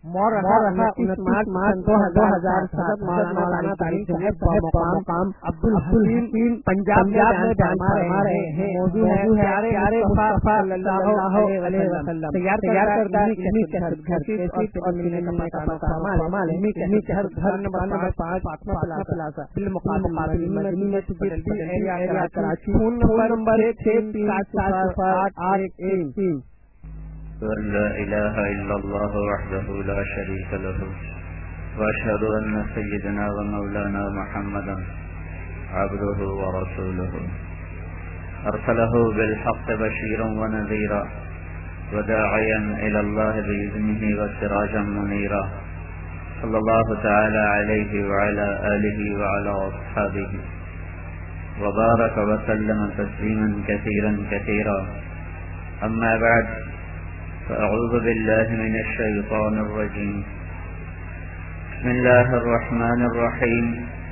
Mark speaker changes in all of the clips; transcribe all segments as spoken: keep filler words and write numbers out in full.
Speaker 1: مورخہ انتیس مارچ دو ہزار سات مولانا طارق صاحب بمقام عبدالحکیم پنجاب میں بیان فرما رہے ہیں۔ موضوع ہے پیارے مصطفیٰ صلی اللہ علیہ وسلم تیار کردہ علمی کیسٹ گھر اور ملنے کا پتہ فرما لیں۔ علمی کیسٹ گھر نمبر پانچ فاطمہ پلازا بالمقابل مدینہ بدلتی ایریا کراچی، فون نمبر چھ تین سات صفر آٹھ ایک تین۔
Speaker 2: لا إله إلا الله وحده لا شريك له وأشهد أن سيدنا ومولانا محمدا عبده ورسوله أرسله بالحق بشيرا ونذيرا وداعيا إلى الله بإذنه وسراجا منيرا صلى الله تعالى عليه وعلى آله وعلى أصحابه وبارك وسلم تسليما كثيرا كثيرا. أما بعد، فأعوذ بالله من الشيطان الرجيم. بسم الله الرحمن الرحيم.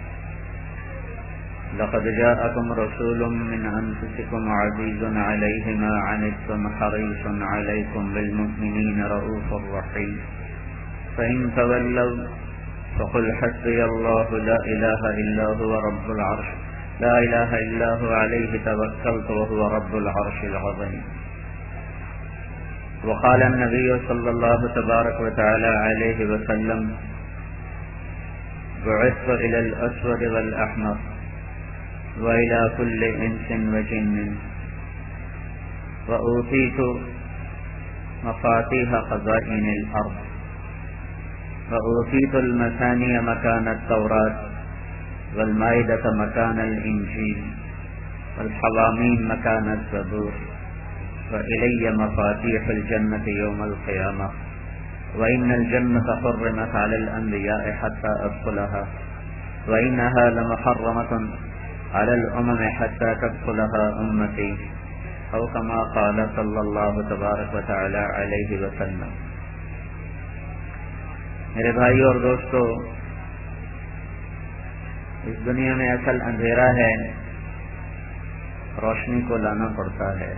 Speaker 2: لقد جاءكم رسول من أنفسكم عزيز عليه ما عنتم حريص عليكم بالمؤمنين رؤوف رحيم. فإن تولوا فقل حسبي الله لا إله إلا هو رب العرش لا إله إلا هو عليه توكلت وهو رب العرش العظيم. وقال النبي صلى الله تبارك وتعالى عليه وسلم: بعثت إلى الأسود والأحمر وإلى كل إنس وجن وأوتيت مفاتيح خزائن الأرض وأوتيت المثاني مكان التوراة والمائدة مكان الإنجيل والحواميم مكان الزبور وإلي مفاتيح الجنة يوم القيامة وإن الجنة حرمت على الأنبياء حتى أدخلها وإنها لمحرمة على الأمم حتى تدخلها أمتي أو كما قال صلى الله تبارك وتعالى عليه وسلم. میرے بھائی اور دوستو، اس دنیا میں اصل اندھیرا ہے، روشنی کو لانا پڑتا ہے.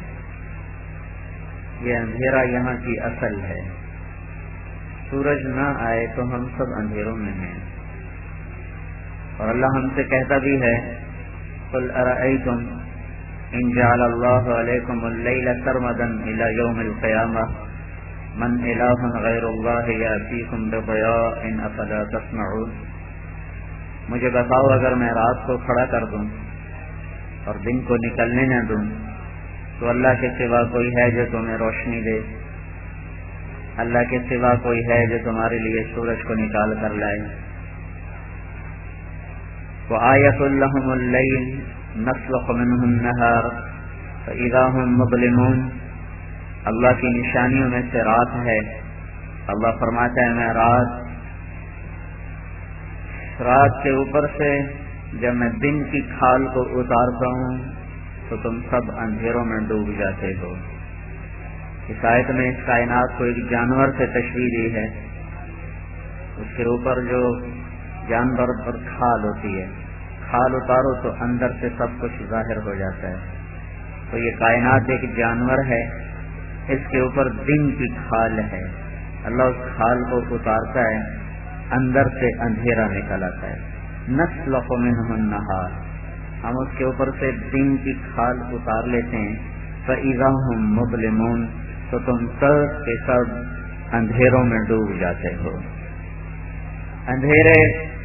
Speaker 2: یہ اندھیرا یہاں کی اصل ہے. سورج نہ آئے تو ہم سب اندھیروں میں ہیں. اور اللہ ہم سے کہتا بھی ہے: قل ارأيتم ان جعل الله عليكم الليل سرمدا الى يوم القيامة من اله غير الله يأتيكم بضياء افلا تسمعون. مجھے بتاؤ، اگر میں رات کو کھڑا کر دوں اور دن کو نکلنے نہ دوں تو اللہ کے سوا کوئی ہے جو تمہیں روشنی دے؟ اللہ کے سوا کوئی ہے جو تمہارے لیے سورج کو نکال کر لائے؟ وآیۃ لہم اللیل نسلخ منہ النہار فإذا ہم مظلمون. اللہ کی نشانیوں میں سے رات ہے. اللہ فرماتا ہے میں رات رات کے اوپر سے جب میں دن کی کھال کو اتارتا ہوں تو تم سب اندھیروں میں ڈوب جاتے ہو. اس آیت میں اس کائنات کو ایک جانور سے تشبیہ دی ہے. اس کے اوپر جو جانور پر کھال ہوتی ہے، کھال اتارو تو اندر سے سب کچھ ظاہر ہو جاتا ہے. تو یہ کائنات ایک جانور ہے، اس کے اوپر دن کی کھال ہے. اللہ اس کھال کو اتارتا ہے، اندر سے اندھیرا نکل آتا ہے. نسلخ منہ النہار، ہم اس کے اوپر سے دن کی کھال اتار لیتے ہیں. فَإِذَا هُمْ مُظْلِمُونَ، تو تم سب کے سب اندھیروں میں ڈوب جاتے ہو. اندھیرے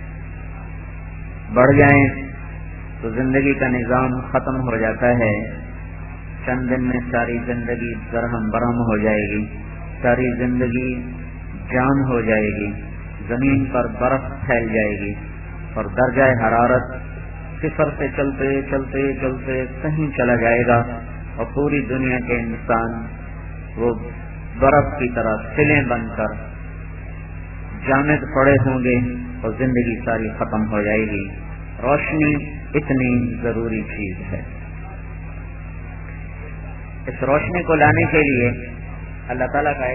Speaker 2: بڑھ جائیں تو زندگی کا نظام ختم ہو جاتا ہے. چند دن میں ساری زندگی درہم برہم ہو جائے گی، ساری زندگی جان ہو جائے گی، زمین پر برف پھیل جائے گی اور درجہ حرارت صفر سے چلتے چلتے چلتے کہیں چلا جائے گا اور پوری دنیا کے انسان وہ برف کی طرح سلیں بن کر جامد پڑے ہوں گے اور زندگی ساری ختم ہو جائے گی. روشنی اتنی ضروری چیز ہے. اس روشنی کو لانے کے لیے اللہ تعالیٰ کا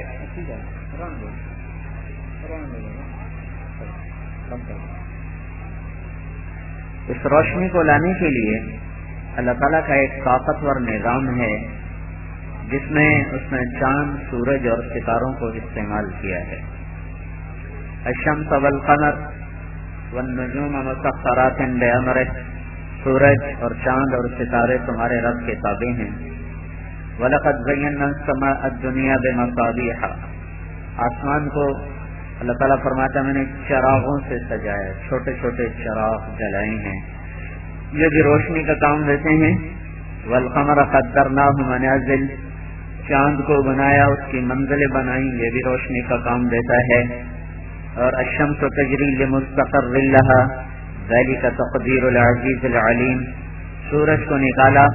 Speaker 2: اس روشنی کو لانے کے لیے اللہ تعالیٰ کا ایک طاقتور نظام ہے جس میں اس نے چاند، سورج اور ستاروں کو استعمال کیا ہے. الشمس والقمر والنجوم مسخرات بأمره، سورج اور چاند اور ستارے تمہارے رب کے تابع ہیں. وَلَقَدْ زَيَّنَّا السَّمَاءَ الدُّنْيَا بِمَصَابِيحَ، آسمان کو اللہ تعالیٰ فرماتا ہے میں نے چراغوں سے سجایا، چھوٹے چھوٹے چراغ جلائے ہیں، یہ بھی روشنی کا کام دیتے ہیں. وَالْقَمَرَ قَدَّرْنَاهُ مَنَازِلَ، چاند کو بنایا، اس کی منزلیں بنائی، یہ بھی روشنی کا کام دیتا ہے. اور الشمس تجری لمستقر لها ذلك تقدیر العزیز العلیم، سورج کو نکالا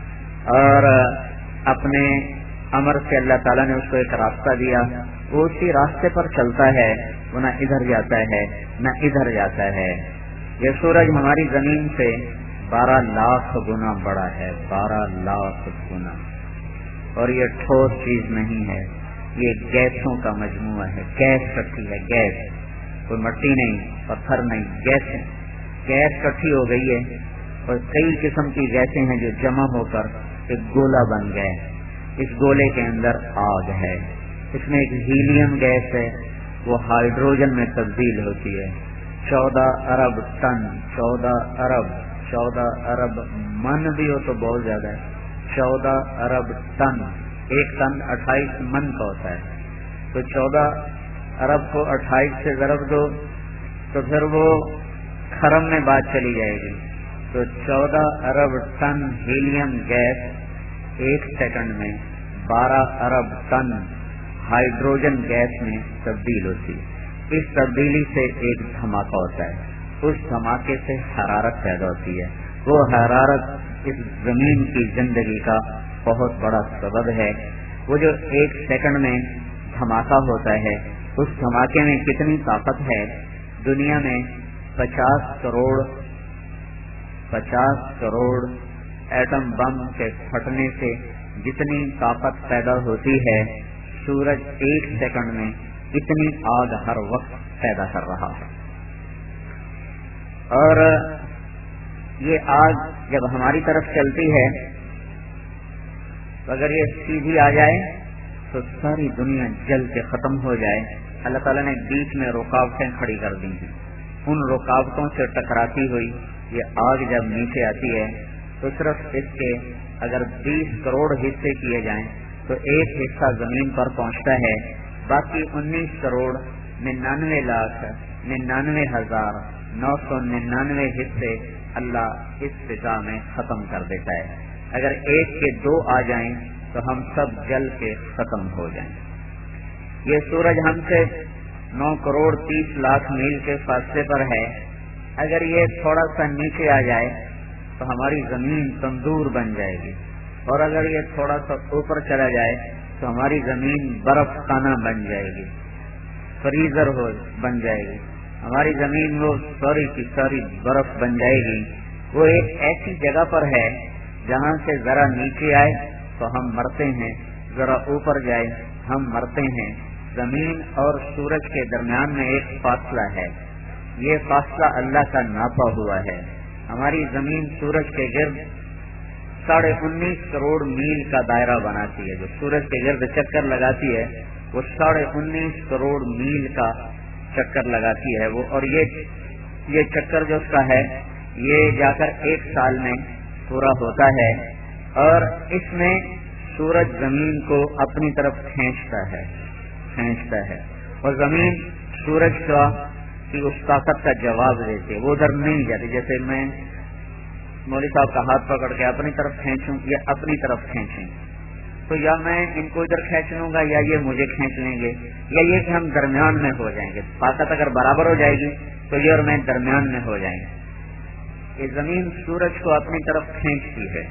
Speaker 2: اور اپنے امر سے اللہ تعالیٰ نے اس کو ایک راستہ دیا، وہ اسی راستے پر چلتا ہے، وہ نہ ادھر جاتا ہے نہ ادھر جاتا ہے. یہ سورج ہماری زمین سے بارہ لاکھ گنا بڑا ہے، بارہ لاکھ گنا، اور یہ ٹھوس چیز نہیں ہے، یہ گیسوں کا مجموعہ ہے. گیس کٹھی ہے، گیس، کوئی مٹی نہیں، پتھر نہیں، گیس ہے. گیس کٹھی ہو گئی ہے اور کئی قسم کی گیسیں ہیں جو جمع ہو کر ایک گولا بن گئے. اس گولے کے اندر آگ ہے، اس میں ایک ہیلیم گیس ہے، وہ ہائیڈروجن میں تبدیل ہوتی ہے. چودہ ارب ٹن، چودہ ارب چودہ ارب من بھی ہو تو بہت زیادہ ہے. چودہ ارب ٹن، ایک ٹن اٹھائیس من کا ہوتا ہے، تو چودہ ارب کو اٹھائیس سے ضرب دو تو پھر وہ کھرم میں بات چلی جائے گی. تو چودہ ارب ٹن ہیلیم گیس ایک سیکنڈ میں بارہ ارب ٹن ہائیڈروجن گیس میں تبدیل ہوتی. اس تبدیلی سے ایک دھماکہ ہوتا ہے، اس دھماکے سے حرارت پیدا ہوتی ہے. وہ حرارت اس زمین کی زندگی کا بہت بڑا سبب ہے. وہ جو ایک سیکنڈ میں دھماکہ ہوتا ہے، اس دھماکے میں کتنی طاقت ہے. دنیا میں پچاس کروڑ پچاس کروڑ ایٹم بم کے پھٹنے سے جتنی طاقت پیدا ہوتی ہے، سورج ایک سیکنڈ میں اتنی آگ ہر وقت پیدا کر رہا ہے. اور یہ آگ جب ہماری طرف چلتی ہے، اگر یہ سیدھی آ جائے تو ساری دنیا جل کے ختم ہو جائے. اللہ تعالیٰ نے بیچ میں رکاوٹیں کھڑی کر دی ہیں. ان رکاوٹوں سے ٹکراتی ہوئی یہ آگ جب نیچے آتی ہے تو صرف اس کے اگر بیس کروڑ حصے کیے جائیں تو ایک حصہ زمین پر پہنچتا ہے، باقی انیس کروڑ ننانوے لاکھ ننانوے ہزار نو سو ننانوے حصے اللہ اس فضا میں ختم کر دیتا ہے. اگر ایک کے دو آ جائیں تو ہم سب جل کے ختم ہو جائیں. یہ سورج ہم سے نو کروڑ تیس لاکھ میل کے فاصلے پر ہے. اگر یہ تھوڑا سا نیچے آ جائے تو ہماری زمین تندور بن جائے گی، اور اگر یہ تھوڑا سا اوپر چلا جائے تو ہماری زمین برف خانہ بن جائے گی، فریزر ہو بن جائے گی. ہماری زمین وہ ساری کی ساری برف بن جائے گی. وہ ایک ایسی جگہ پر ہے جہاں سے ذرا نیچے آئے تو ہم مرتے ہیں، ذرا اوپر جائے ہم مرتے ہیں. زمین اور سورج کے درمیان میں ایک فاصلہ ہے، یہ فاصلہ اللہ کا ناپا ہوا ہے. ہماری زمین سورج کے گرد ساڑھے انیس کروڑ میل کا دائرہ بناتی ہے. جو سورج کے گرد چکر لگاتی ہے وہ ساڑھے انیس کروڑ میل کا چکر لگاتی ہے وہ. اور یہ یہ چکر جو اس کا ہے یہ جا کر ایک سال میں پورا ہوتا ہے. اور اس میں سورج زمین کو اپنی طرف کھینچتا ہے کھینچتا ہے اور زمین سورج کا کی اس طاقت کا جواب دیتی ہے. وہ ادھر نہیں جاتی. جیسے میں مولوی صاحب کا ہاتھ پکڑ کے اپنی طرف کھینچوں یا اپنی طرف کھینچیں تو یا میں ان کو ادھر کھینچ لوں گا یا یہ مجھے کھینچ لیں گے، یا یہ کہ ہم درمیان میں ہو جائیں گے. طاقت اگر برابر ہو جائے گی تو یہ اور میں درمیان میں ہو جائیں گے. یہ زمین سورج کو اپنی طرف کھینچتی ہے.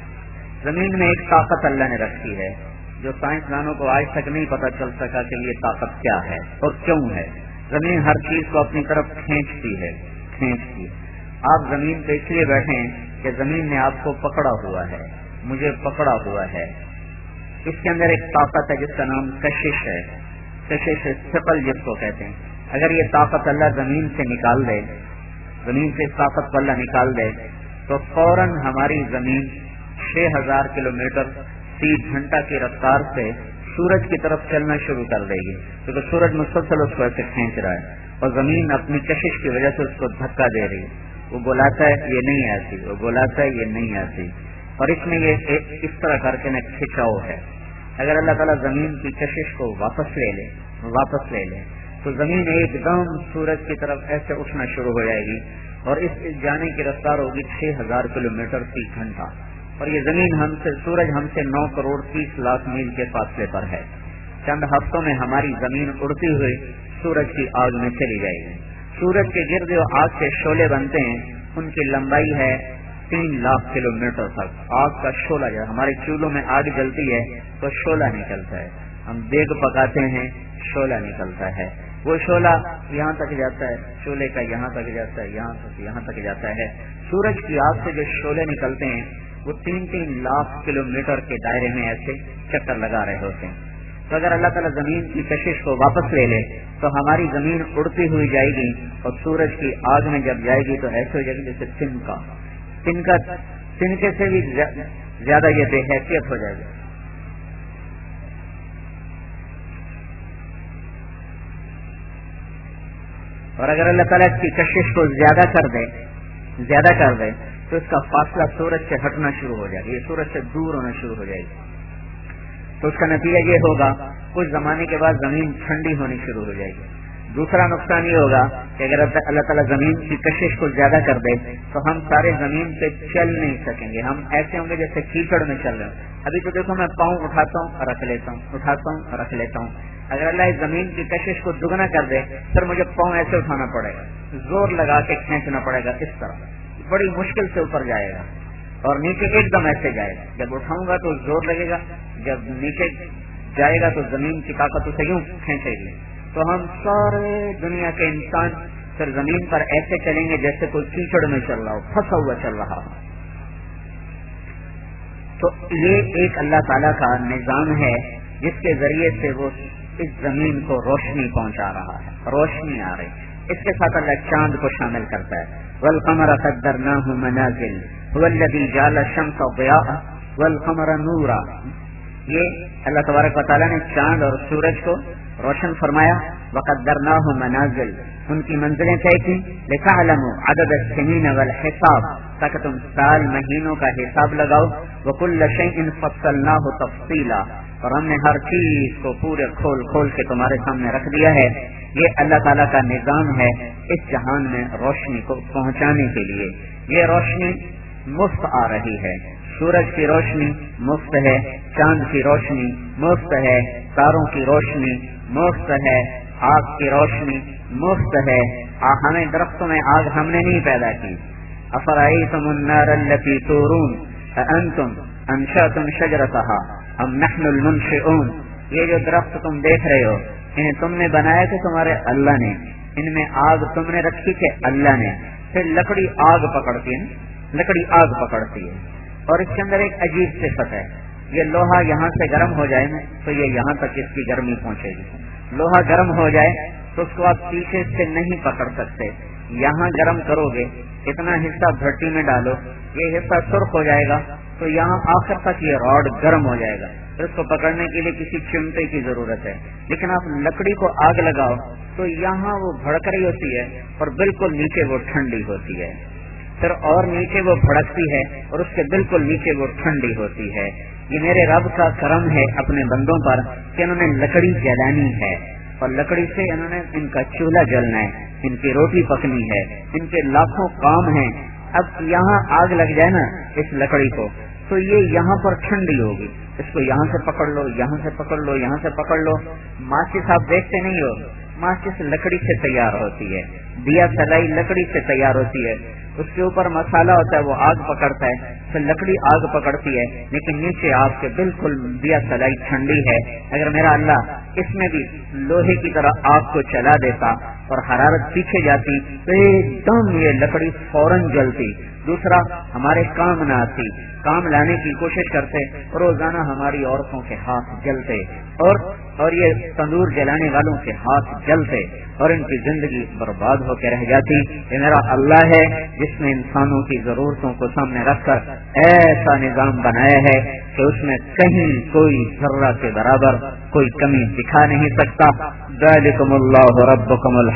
Speaker 2: زمین میں ایک طاقت اللہ نے رکھی ہے جو سائنسدانوں کو آج تک نہیں پتہ چل سکا کہ یہ طاقت کیا ہے اور کیوں ہے. زمین ہر چیز کو اپنی طرف کھینچتی ہے کھینچتی ہے. آپ زمین پہ اس لیے بیٹھے ہیں کہ زمین نے آپ کو پکڑا ہوا ہے، مجھے پکڑا ہوا ہے. اس کے اندر ایک طاقت ہے جس کا نام کشش ہے. کشش ثقل جس کو کہتے ہیں. اگر یہ طاقت اللہ زمین سے نکال دے، زمین سے اس طاقت کو اللہ نکال دے تو فوراً ہماری زمین چھ ہزار کلو میٹر فی گھنٹہ کی رفتار سے سورج کی طرف چلنا شروع کر دے گی، کیونکہ سورج مسلسل اس کو ایسے کھینچ رہا ہے. اور زمین اپنی کشش کی وجہ سے اس کو دھکا دے رہی ہے. وہ بلاتا ہے یہ نہیں آتی، وہ بلاتا ہے یہ نہیں آتی، اور اس میں یہ اس طرح کر کے نا کھچاؤ ہے. اگر اللہ تعالیٰ زمین کی کشش کو واپس لے لے واپس لے لے تو زمین ایک دم سورج کی طرف ایسے اٹھنا شروع ہو جائے گی، اور اس جانے کی رفتار ہوگی چھ ہزار کلو میٹر فی گھنٹہ. اور یہ زمین ہم سے سورج ہم سے نو کروڑ تیس لاکھ میل کے فاصلے پر ہے. چند ہفتوں میں ہماری زمین اڑتی ہوئی سورج کی آگ میں چلی جائے گی. سورج کے گرد جو آگ کے شعلے بنتے ہیں ان کی لمبائی ہے تین لاکھ کلو میٹر تک. آگ کا شعلہ جب ہمارے چولہوں میں آگ جلتی ہے تو شعلہ نکلتا ہے، ہم دیگ پکاتے ہیں شعلہ نکلتا ہے، وہ شعلہ یہاں تک جاتا ہے، شعلے کا یہاں تک جاتا ہے، یہاں تک یہاں تک جاتا ہے. سورج کی آگ سے جو شعلے نکلتے ہیں وہ تین تین لاکھ کلو میٹر کے دائرے میں ایسے چکر لگا رہے ہوتے ہیں. تو اگر اللہ تعالیٰ زمین کی کشش کو واپس لے لے تو ہماری زمین اڑتی ہوئی جائے گی، اور سورج کی آگ میں جب جائے گی تو ایسے ہو جائے گی جیسے تنکا تنکا تنکے سے بھی زیادہ یہ بے حیثیت ہو جائے گی. اور اگر اللہ تعالیٰ اس کی کشش کو زیادہ کر دے زیادہ کر دے تو اس کا فاصلہ سورج سے ہٹنا شروع ہو جائے گا، یہ سورج سے دور ہونا شروع ہو جائے گی. تو اس کا نتیجہ یہ ہوگا کچھ زمانے کے بعد زمین ٹھنڈی ہونی شروع ہو جائے گی. دوسرا نقصان یہ ہوگا کہ اگر اللہ تعالیٰ زمین کی کشش کو زیادہ کر دے تو ہم سارے زمین پہ چل نہیں سکیں گے، ہم ایسے ہوں گے جیسے کیچڑ میں چل رہے ہیں. ابھی تو دیکھو میں پاؤں اٹھاتا ہوں رکھ لیتا ہوں اٹھاتا ہوں رکھ لیتا ہوں. اگر اللہ اس زمین کی کشش کو دگنا کر دے پھر مجھے پاؤں ایسے اٹھانا پڑے گا، زور لگا کے کھینچنا پڑے گا، اس طرح بڑی مشکل سے اوپر جائے گا اور نیچے ایک دم ایسے جائے گا. جب اٹھاؤں گا تو زور لگے گا، جب نیچے جائے گا تو زمین کی طاقت اسے یوں کھینچے گی. تو ہم سارے دنیا کے انسان پھر زمین پر ایسے چلیں گے جیسے کوئی کیچڑ میں چل رہا ہو، پھنسا ہوا چل رہا ہو. تو یہ ایک اللہ تعالیٰ کا نظام ہے جس کے ذریعے سے وہ اس زمین کو روشنی پہنچا رہا ہے، روشنی آ رہی. اس کے ساتھ اللہ چاند کو شامل کرتا ہے. والقمر قدرناه منازل هو الذي جعل الشمس ضياء والقمر نورا. یہ اللہ تبارک و تعالیٰ نے چاند اور سورج کو روشن فرمایا. وقدرناه منازل، ان کی منزلیں طے کی. لتعلموا عدد السنين والحساب، تاکہ تم سال مہینوں کا حساب لگاؤ. وكل شيء فصلناه تفصيلا، اور ہم نے ہر چیز کو پورے کھول کھول کے تمہارے سامنے رکھ دیا ہے. یہ اللہ تعالیٰ کا نظام ہے اس جہان میں روشنی کو پہنچانے کے لیے. یہ روشنی مفت آ رہی ہے. سورج کی روشنی مفت ہے، چاند کی روشنی مفت ہے، تاروں کی روشنی مفت ہے، آگ کی روشنی مفت ہے. ہمیں درختوں میں آگ ہم نے نہیں پیدا کی. افرأیتم النار التی تورون اانتم انشأتم شجرتها ام نحن المنشئون. یہ جو درخت تم دیکھ رہے ہو انہیں تم نے بنایا کہ تمہارے اللہ نے، ان میں آگ تم نے رکھی کہ اللہ نے. پھر لکڑی آگ پکڑتی ہے، لکڑی آگ پکڑتی ہے اور اس کے اندر ایک عجیب صفت ہے. یہ لوہا یہاں سے گرم ہو جائے تو یہ یہاں تک اس کی گرمی پہنچے گی. لوہا گرم ہو جائے تو اس کو آپ پیچھے سے نہیں پکڑ سکتے. یہاں گرم کرو گے، اتنا حصہ بھٹی میں ڈالو، یہ حصہ سرخ ہو جائے گا تو یہاں آخر تک یہ راڈ گرم ہو جائے گا. پھر اس کو پکڑنے کے لیے کسی چمٹے کی ضرورت ہے. لیکن آپ لکڑی کو آگ لگاؤ تو یہاں وہ بھڑک رہی ہوتی ہے اور بالکل نیچے وہ ٹھنڈی ہوتی ہے. پھر اور نیچے وہ بھڑکتی ہے اور اس کے بالکل نیچے وہ ٹھنڈی ہوتی ہے. یہ میرے رب کا کرم ہے اپنے بندوں پر کہ انہوں نے لکڑی جلانی ہے اور لکڑی سے انہوں نے ان کا چولہا جلنا ہے، ان کی روٹی پکنی ہے، ان کے لاکھوں کام ہیں. اب یہاں آگ لگ جائے نا اس لکڑی کو تو یہ یہاں پر ٹھنڈی ہوگی. اس کو یہاں سے پکڑ لو، یہاں سے پکڑ لو، یہاں سے پکڑ لو. ماچس آپ دیکھتے نہیں ہو، ماچس لکڑی سے تیار ہوتی ہے، دیا سلائی لکڑی سے تیار ہوتی ہے. اس کے اوپر مسالہ ہوتا ہے، وہ آگ پکڑتا ہے، پھر لکڑی آگ پکڑتی ہے، لیکن نیچے آگ کے بالکل دیا سلائی ٹھنڈی ہے. اگر میرا اللہ اس میں بھی لوہے کی طرح آگ کو چلا دیتا اور حرارت پیچھے جاتی تو ایک دم یہ لکڑی فوراً جلتی. دوسرا ہمارے کام نہ آتی، کام لانے کی کوشش کرتے، روزانہ ہماری عورتوں کے ہاتھ جلتے اور اور یہ تندور جلانے والوں کے ہاتھ جلتے اور ان کی زندگی برباد ہو کے رہ جاتی. یہ میرا اللہ ہے جس نے انسانوں کی ضرورتوں کو سامنے رکھ کر ایسا نظام بنایا ہے کہ اس میں کہیں کوئی ذرہ کے برابر کوئی کمی دکھا نہیں سکتا. ذالکم اللہ ربکم الحق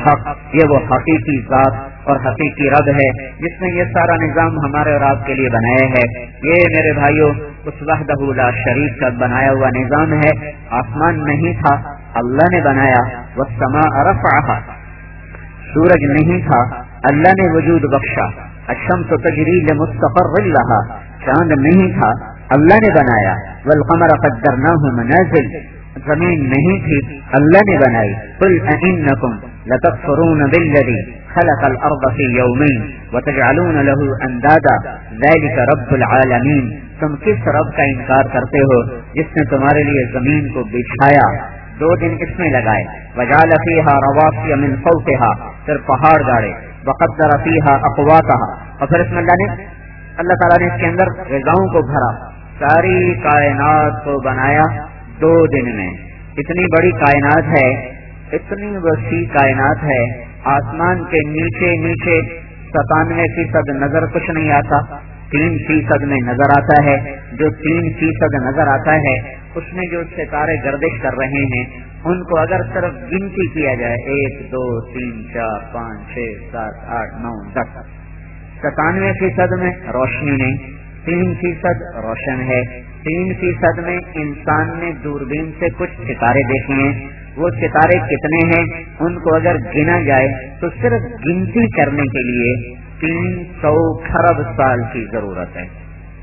Speaker 2: الحق، یہ وہ حقیقی ذات اور حقیقی رب ہے جس نے یہ سارا نظام ہمارے اور آپ کے لیے بنایا ہے۔ یہ میرے بھائیوں اس وحدہ لا شریک کا بنایا ہوا نظام ہے۔ آسمان نہیں تھا، اللہ نے بنایا۔ والسماء رفعها، سورج نہیں تھا، اللہ نے وجود بخشا۔ الشمس تجری لمستقر لها، چاند نہیں تھا، اللہ نے بنایا۔ والقمر قدرناه منازل، زمین نہیں تھی، اللہ نے بنائی۔ قل أئنكم لتكفرون بالذي خلق الأرض في يومين وتجعلون له أندادا ذلك رب العالمين، تم کس رب کا انکار کرتے ہو جس نے تمہارے لیے زمین کو بچھایا، دو دن اس میں لگائے۔ وجعل فيها رواسي من فوقها، پھر پہاڑ گاڑے۔ وقدر فيها أقواتها، اور پھر اس میں اللہ نے اللہ تعالیٰ نے اس کے اندر غذاؤں کو بھرا۔ ساری کائنات کو بنایا دو دن میں۔ اتنی بڑی کائنات ہے، اتنی وسیع کائنات ہے، آسمان کے نیچے نیچے ستانوے فیصد نظر کچھ نہیں آتا، تین فیصد میں نظر آتا ہے۔ جو تین فیصد نظر آتا ہے اس میں جو ستارے گردش کر رہے ہیں ان کو اگر صرف گنتی کیا جائے، ایک دو تین چار پانچ چھ سات آٹھ نو دس، ستانوے فیصد میں روشنی نہیں، تین فیصد روشن ہے۔ تین فیصد میں انسان نے دوربین سے کچھ ستارے دیکھے ہیں، وہ ستارے کتنے ہیں ان کو اگر گنا جائے تو صرف گنتی کرنے کے لیے تین سو کھرب سال کی ضرورت ہے،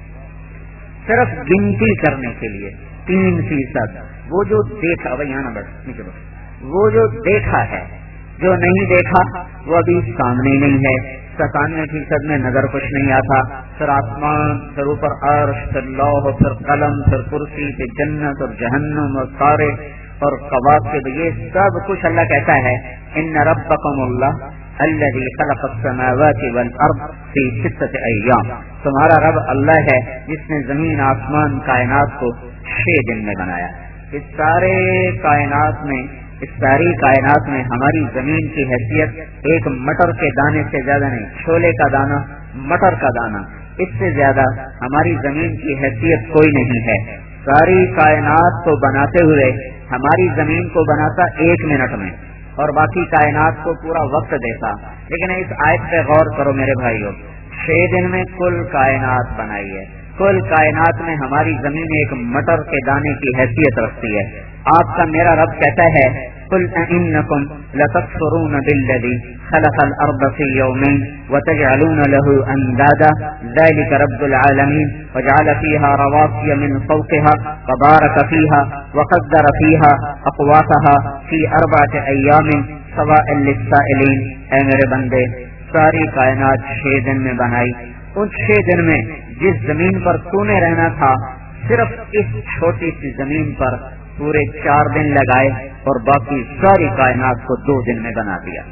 Speaker 2: صرف گنتی کرنے کے لیے تین فیصد۔ وہ جو دیکھا بھائی یہاں بڑھ نیچے بڑھ وہ جو دیکھا ہے، جو نہیں دیکھا وہ ابھی سامنے نہیں ہے۔ ستانوے فیصد میں نظر کچھ نہیں آتا، پھر آسمان، پھر اوپر عرش، پھر لوح، پھر قلم، پھر کرسی، پھر جنت اور جہنم اور تارے اور قواقب، یہ سب کچھ اللہ کہتا ہے ان ربکم اللہ الذی خلق السماوات والارض فی ستۃ ایام، تمہارا رب اللہ ہے جس نے زمین آسمان کائنات کو چھ دن میں بنایا۔ اس سارے کائنات میں اس ساری کائنات میں ہماری زمین کی حیثیت ایک مٹر کے دانے سے زیادہ نہیں، چھولے کا دانہ، مٹر کا دانہ، اس سے زیادہ ہماری زمین کی حیثیت کوئی نہیں ہے۔ ساری کائنات کو بناتے ہوئے ہماری زمین کو بناتا ایک منٹ میں اور باقی کائنات کو پورا وقت دیتا۔ لیکن اس آیت پہ غور کرو میرے بھائیوں، چھ دن میں کل کائنات بنائی ہے۔ کل کائنات میں ہماری زمین ایک مٹر کے دانے کی حیثیت رکھتی ہے۔ آپ کا میرا رب کہتا ہے قل أئنكم لتكفرون بالذي خلق الأرض في يومين وتجعلون له أندادا ذلك رب العالمين وجعل فيها رواسي من فوقها وبارك فيها وقدر فيها أقواتها في أربعة أيام سواء للسائلين۔ اے میرے بندے، ساری کائنات چھ دن میں بنائی۔ ان چھ دن میں جس زمین پر تو نے رہنا تھا صرف اس چھوٹی سی زمین پر پورے چار دن لگائے اور باقی ساری کائنات کو دو دن میں بنا دیا۔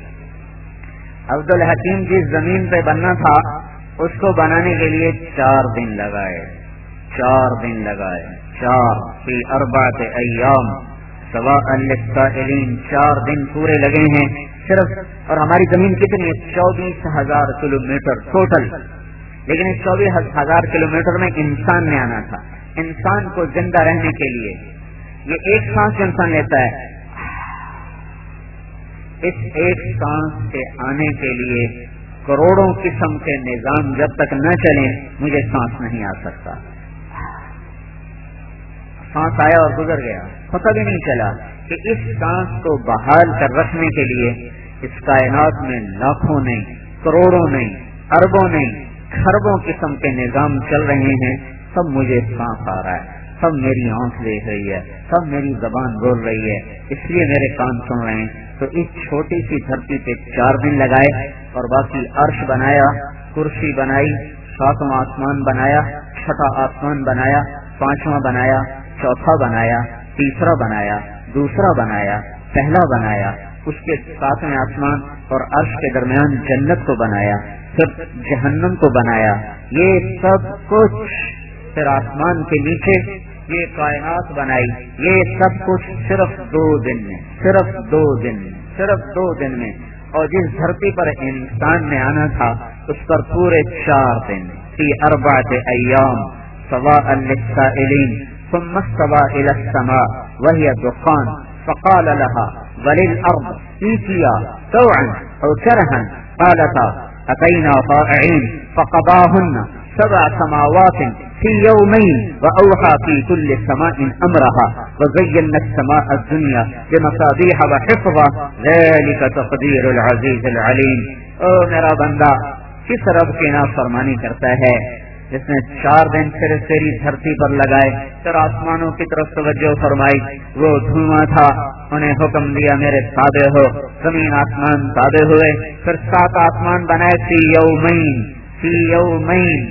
Speaker 2: عبد الحکیم جس زمین پہ بننا تھا اس کو بنانے کے لیے چار دن لگائے، چار دن لگائے، چار فی اربعۃ ایام سواء للسائلین، چار دن پورے لگے ہیں صرف۔ اور ہماری زمین کتنی ہے؟ چوبیس ہزار کلو میٹر ٹوٹل، لیکن اس چوبیس ہزار کلو میٹر میں انسان نے آنا تھا۔ انسان کو زندہ رہنے کے لیے یہ ایک سانس جو انسان لیتا ہے، اس ایک سانس کے آنے کے لیے کروڑوں قسم کے نظام جب تک نہ چلے مجھے سانس نہیں آ سکتا۔ سانس آیا اور گزر گیا، پتہ بھی نہیں چلا کہ اس سانس کو بحال کر رکھنے کے لیے اس کائنات میں لاکھوں نہیں، کروڑوں نہیں، اربوں نہیں، خربوں قسم کے نظام چل رہے ہیں۔ سب مجھے سانس آ رہا ہے، سب میری آنکھ دیکھ رہی ہے، سب میری زبان بول رہی ہے، اس لیے میرے کان سن رہے ہیں۔ تو اس چھوٹی سی دھرتی پہ چار دن لگائے اور باقی عرش بنایا، کرسی بنائی، ساتواں آسمان بنایا، چھٹا آسمان بنایا، پانچواں بنایا، چوتھا بنایا، تیسرا بنایا، دوسرا بنایا، پہلا بنایا، اس کے ساتویں آسمان اور عرش کے درمیان جنت کو بنایا، پھر جہنم کو بنایا۔ یہ سب کچھ پھر آسمان کے نیچے یہ کائنات بنائی، یہ سب کچھ صرف دو دن میں، صرف دو دن میں، صرف دو دن میں۔ اور جس دھرتی پر انسان نے آنا تھا اس پر پورے چار دن، فی اربعۃ ایام سواء للسائلین ثم استوى الى السماء وهي دخان فقال لها وللأرض ائتيا طوعا أو كرها قالتا أتينا طائعين فقضاهن سبع سماوات في يومين وأوحى في كل سماء أمرها وزينا السماء الدنيا بمصابيح وحفظا ذلك تقدير العزيز العليم. او میرا بندہ کس رب کی نافرمانی کرتا ہے جس نے چار دن صرف تیری دھرتی پر لگائے، پھر آسمانوں کی طرف توجہ فرمائی، وہ دھواں تھا، انہیں حکم دیا میرے تابع ہو، زمین آسمان تابع ہوئے، پھر سات آسمان بنائے فی یومین فی یومین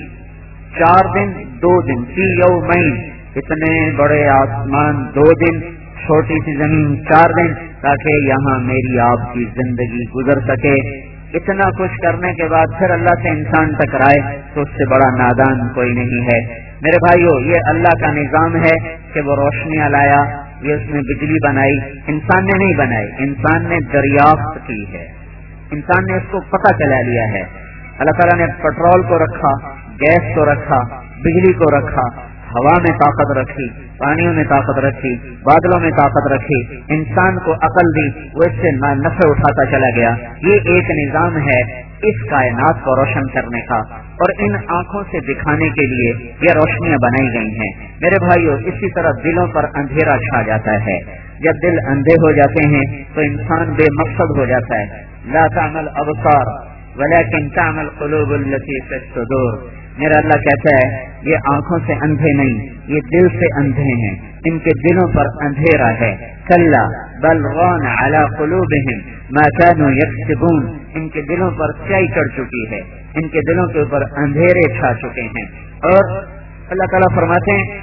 Speaker 2: چار دن دو دن فی یومین، اتنے بڑے آسمان دو دن، چھوٹی سی زمین چار دن، تاکہ یہاں میری آپ کی زندگی گزر سکے. اتنا کچھ کرنے کے بعد پھر اللہ سے انسان ٹکرائے تو اس سے بڑا نادان کوئی نہیں ہے. میرے بھائیو، یہ اللہ کا نظام ہے کہ وہ روشنیاں لایا، یہ اس نے بجلی بنائی، انسان نے نہیں بنائی، انسان نے دریافت کی ہے، انسان نے اس کو پتہ چلا لیا ہے. اللہ تعالیٰ نے پیٹرول کو رکھا، گیس کو رکھا، بجلی کو رکھا، ہوا میں طاقت رکھی، پانیوں میں طاقت رکھی، بادلوں میں طاقت رکھی، انسان کو عقل دی، وہ اس سے نفع اٹھاتا چلا گیا. یہ ایک نظام ہے اس کائنات کو روشن کرنے کا، اور ان آنکھوں سے دکھانے کے لیے یہ روشنیاں بنائی گئی ہیں. میرے بھائیو، اسی طرح دلوں پر اندھیرا چھا جاتا ہے. جب دل اندھے ہو جاتے ہیں تو انسان بے مقصد ہو جاتا ہے. لا تعمل ابصار ولكن تعمل قلوب التي في الصدور. میرا اللہ کہتا ہے یہ آنکھوں سے اندھے نہیں، یہ دل سے اندھے ہیں، ان کے دلوں پر اندھیرا ہے. کلا بل ران علی قلوبہم ما كانوا یکسبون. ان کے دلوں پر سیاہی چڑھ چکی ہے، ان کے دلوں کے اوپر اندھیرے چھا چکے ہیں. اور اللہ تعالیٰ فرماتے ہیں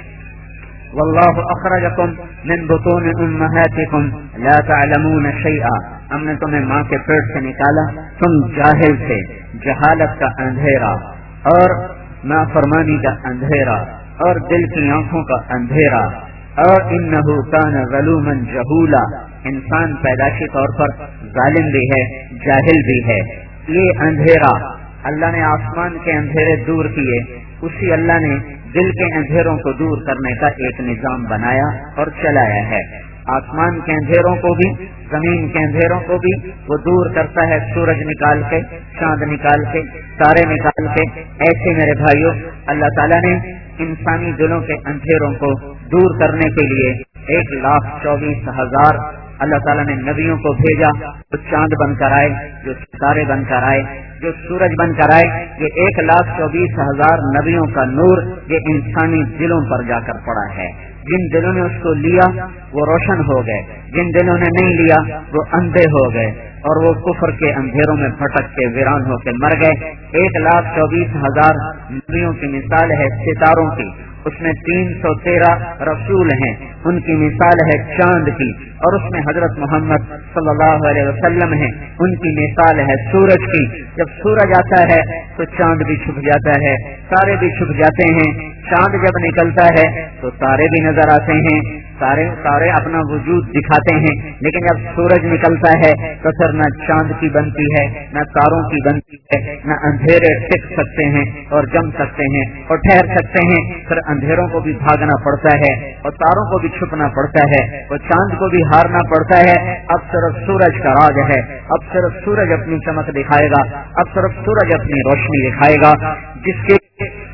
Speaker 2: واللہ اخرجکم من بطون امہاتکم لا تعلمون شیئا. ہم نے تمہیں ماں کے پیٹ سے نکالا، تم جاہل تھے، جہالت کا اندھیرا اور نافرمانی کا اندھیرا اور دل کی آنکھوں کا اندھیرا. اور انہ کان ظلوما جہولا. انسان پیدائشی طور پر ظالم بھی ہے، جاہل بھی ہے. یہ اندھیرا اللہ نے آسمان کے اندھیرے دور کیے، اسی اللہ نے دل کے اندھیروں کو دور کرنے کا ایک نظام بنایا اور چلایا ہے. آسمان کے اندھیروں کو بھی، زمین کے اندھیروں کو بھی وہ دور کرتا ہے، سورج نکال کے، چاند نکال کے، تارے نکال کے. ایسے میرے بھائیوں اللہ تعالیٰ نے انسانی دلوں کے اندھیروں کو دور کرنے کے لیے ایک لاکھ چوبیس ہزار اللہ تعالیٰ نے نبیوں کو بھیجا، جو چاند بن کر آئے، جو ستارے بن کر آئے، جو سورج بن کر آئے. یہ ایک لاکھ چوبیس ہزار نبیوں کا نور یہ انسانی دلوں پر جا کر پڑا ہے. جن دلوں نے اس کو لیا وہ روشن ہو گئے، جن دلوں نے نہیں لیا وہ اندھے ہو گئے، اور وہ کفر کے اندھیروں میں بھٹک کے ویران ہو کے مر گئے. ایک لاکھ چوبیس ہزار نبیوں کی مثال ہے ستاروں کی، اس میں تین سو تیرہ رسول ہیں، ان کی مثال ہے چاند کی، اور اس میں حضرت محمد صلی اللہ علیہ وسلم ہیں، ان کی مثال ہے سورج کی. جب سورج آتا ہے تو چاند بھی چھپ جاتا ہے، تارے بھی چھپ جاتے ہیں. چاند جب نکلتا ہے تو تارے بھی نظر آتے ہیں، تارے تارے اپنا وجود دکھاتے ہیں. لیکن جب سورج نکلتا ہے تو پھر نہ چاند کی بنتی ہے، نہ تاروں کی بنتی ہے، نہ اندھیرے ٹک سکتے ہیں اور جم سکتے ہیں اور ٹھہر سکتے ہیں. پھر اندھیروں کو بھی بھاگنا پڑتا ہے اور تاروں کو بھی چھپنا پڑتا ہے اور چاند کو بھی ہارنا پڑتا ہے. اب صرف سورج کا راج ہے، اب صرف سورج اپنی چمک دکھائے گا، اب صرف سورج اپنی روشنی دکھائے گا. جس کے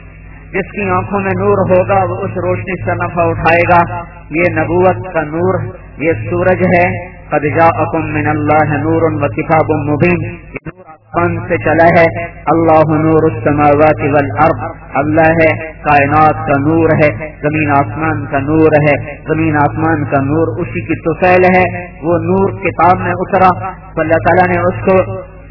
Speaker 2: جس کی آنکھوں میں نور ہوگا وہ اس روشنی سے نفع اٹھائے گا. یہ نبوت کا نور، یہ سورج ہے. قد جاءکم من اللہ نور و کتاب مبین. یہ نور آسمان سے چلا ہے. اللہ نور السماوات والارض. اللہ ہے کائنات کا نور ہے، زمین آسمان کا نور ہے. زمین آسمان کا نور اسی کی طفیل ہے. وہ نور کتاب میں اترا تو اللہ تعالیٰ نے اس کو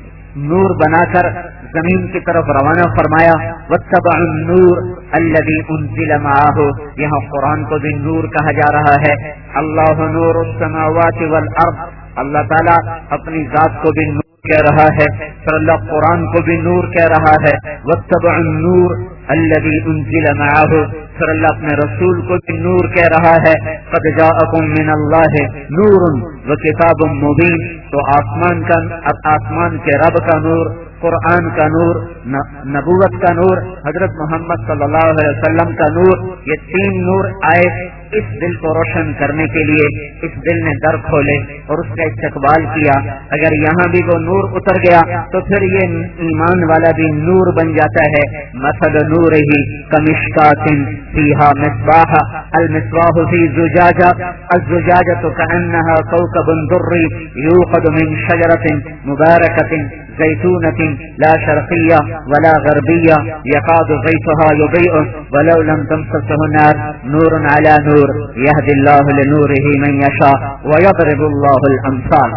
Speaker 2: نور بنا کر زمین کی طرف روانہ فرمایا. واتبعوا النور الذي انزل معه. یہاں قرآن کو بھی نور کہا جا رہا ہے. اللہ نور السماوات والارض. اللہ تعالیٰ اپنی ذات کو بھی نور کہہ رہا ہے، پھر اللہ قرآن کو بھی نور کہہ رہا ہے. واتبعوا النور الذي انزل معه. پھر اللہ اپنے رسول کو بھی نور کہہ رہا ہے. قد جاءکم من اللہ نور وکتاب مبین. تو آسمان کا آسمان کے رب کا نور، قرآن کا نور، نبوت کا نور، حضرت محمد صلی اللہ علیہ وسلم کا نور، یہ تین نور آئے اس دل کو روشن کرنے کے لیے اس دل نے در کھولے اور اس کا استقبال کیا. اگر یہاں بھی وہ نور اتر گیا تو پھر یہ ایمان والا بھی نور بن جاتا ہے. مثل نورہ کمشکات فیہا مصباح المصباح فی زجاجہ الزجاجہ کأنہا کوکب دری یوقد من شجرۃ مبارکۃ زیتونۃ لا شرقیہ ولا غربیہ یکاد زیتها یضیء ولو لم تمسسه نار نور علی نور یهدی اللہ لنورہ من یشاء ویضرب اللہ الامثال.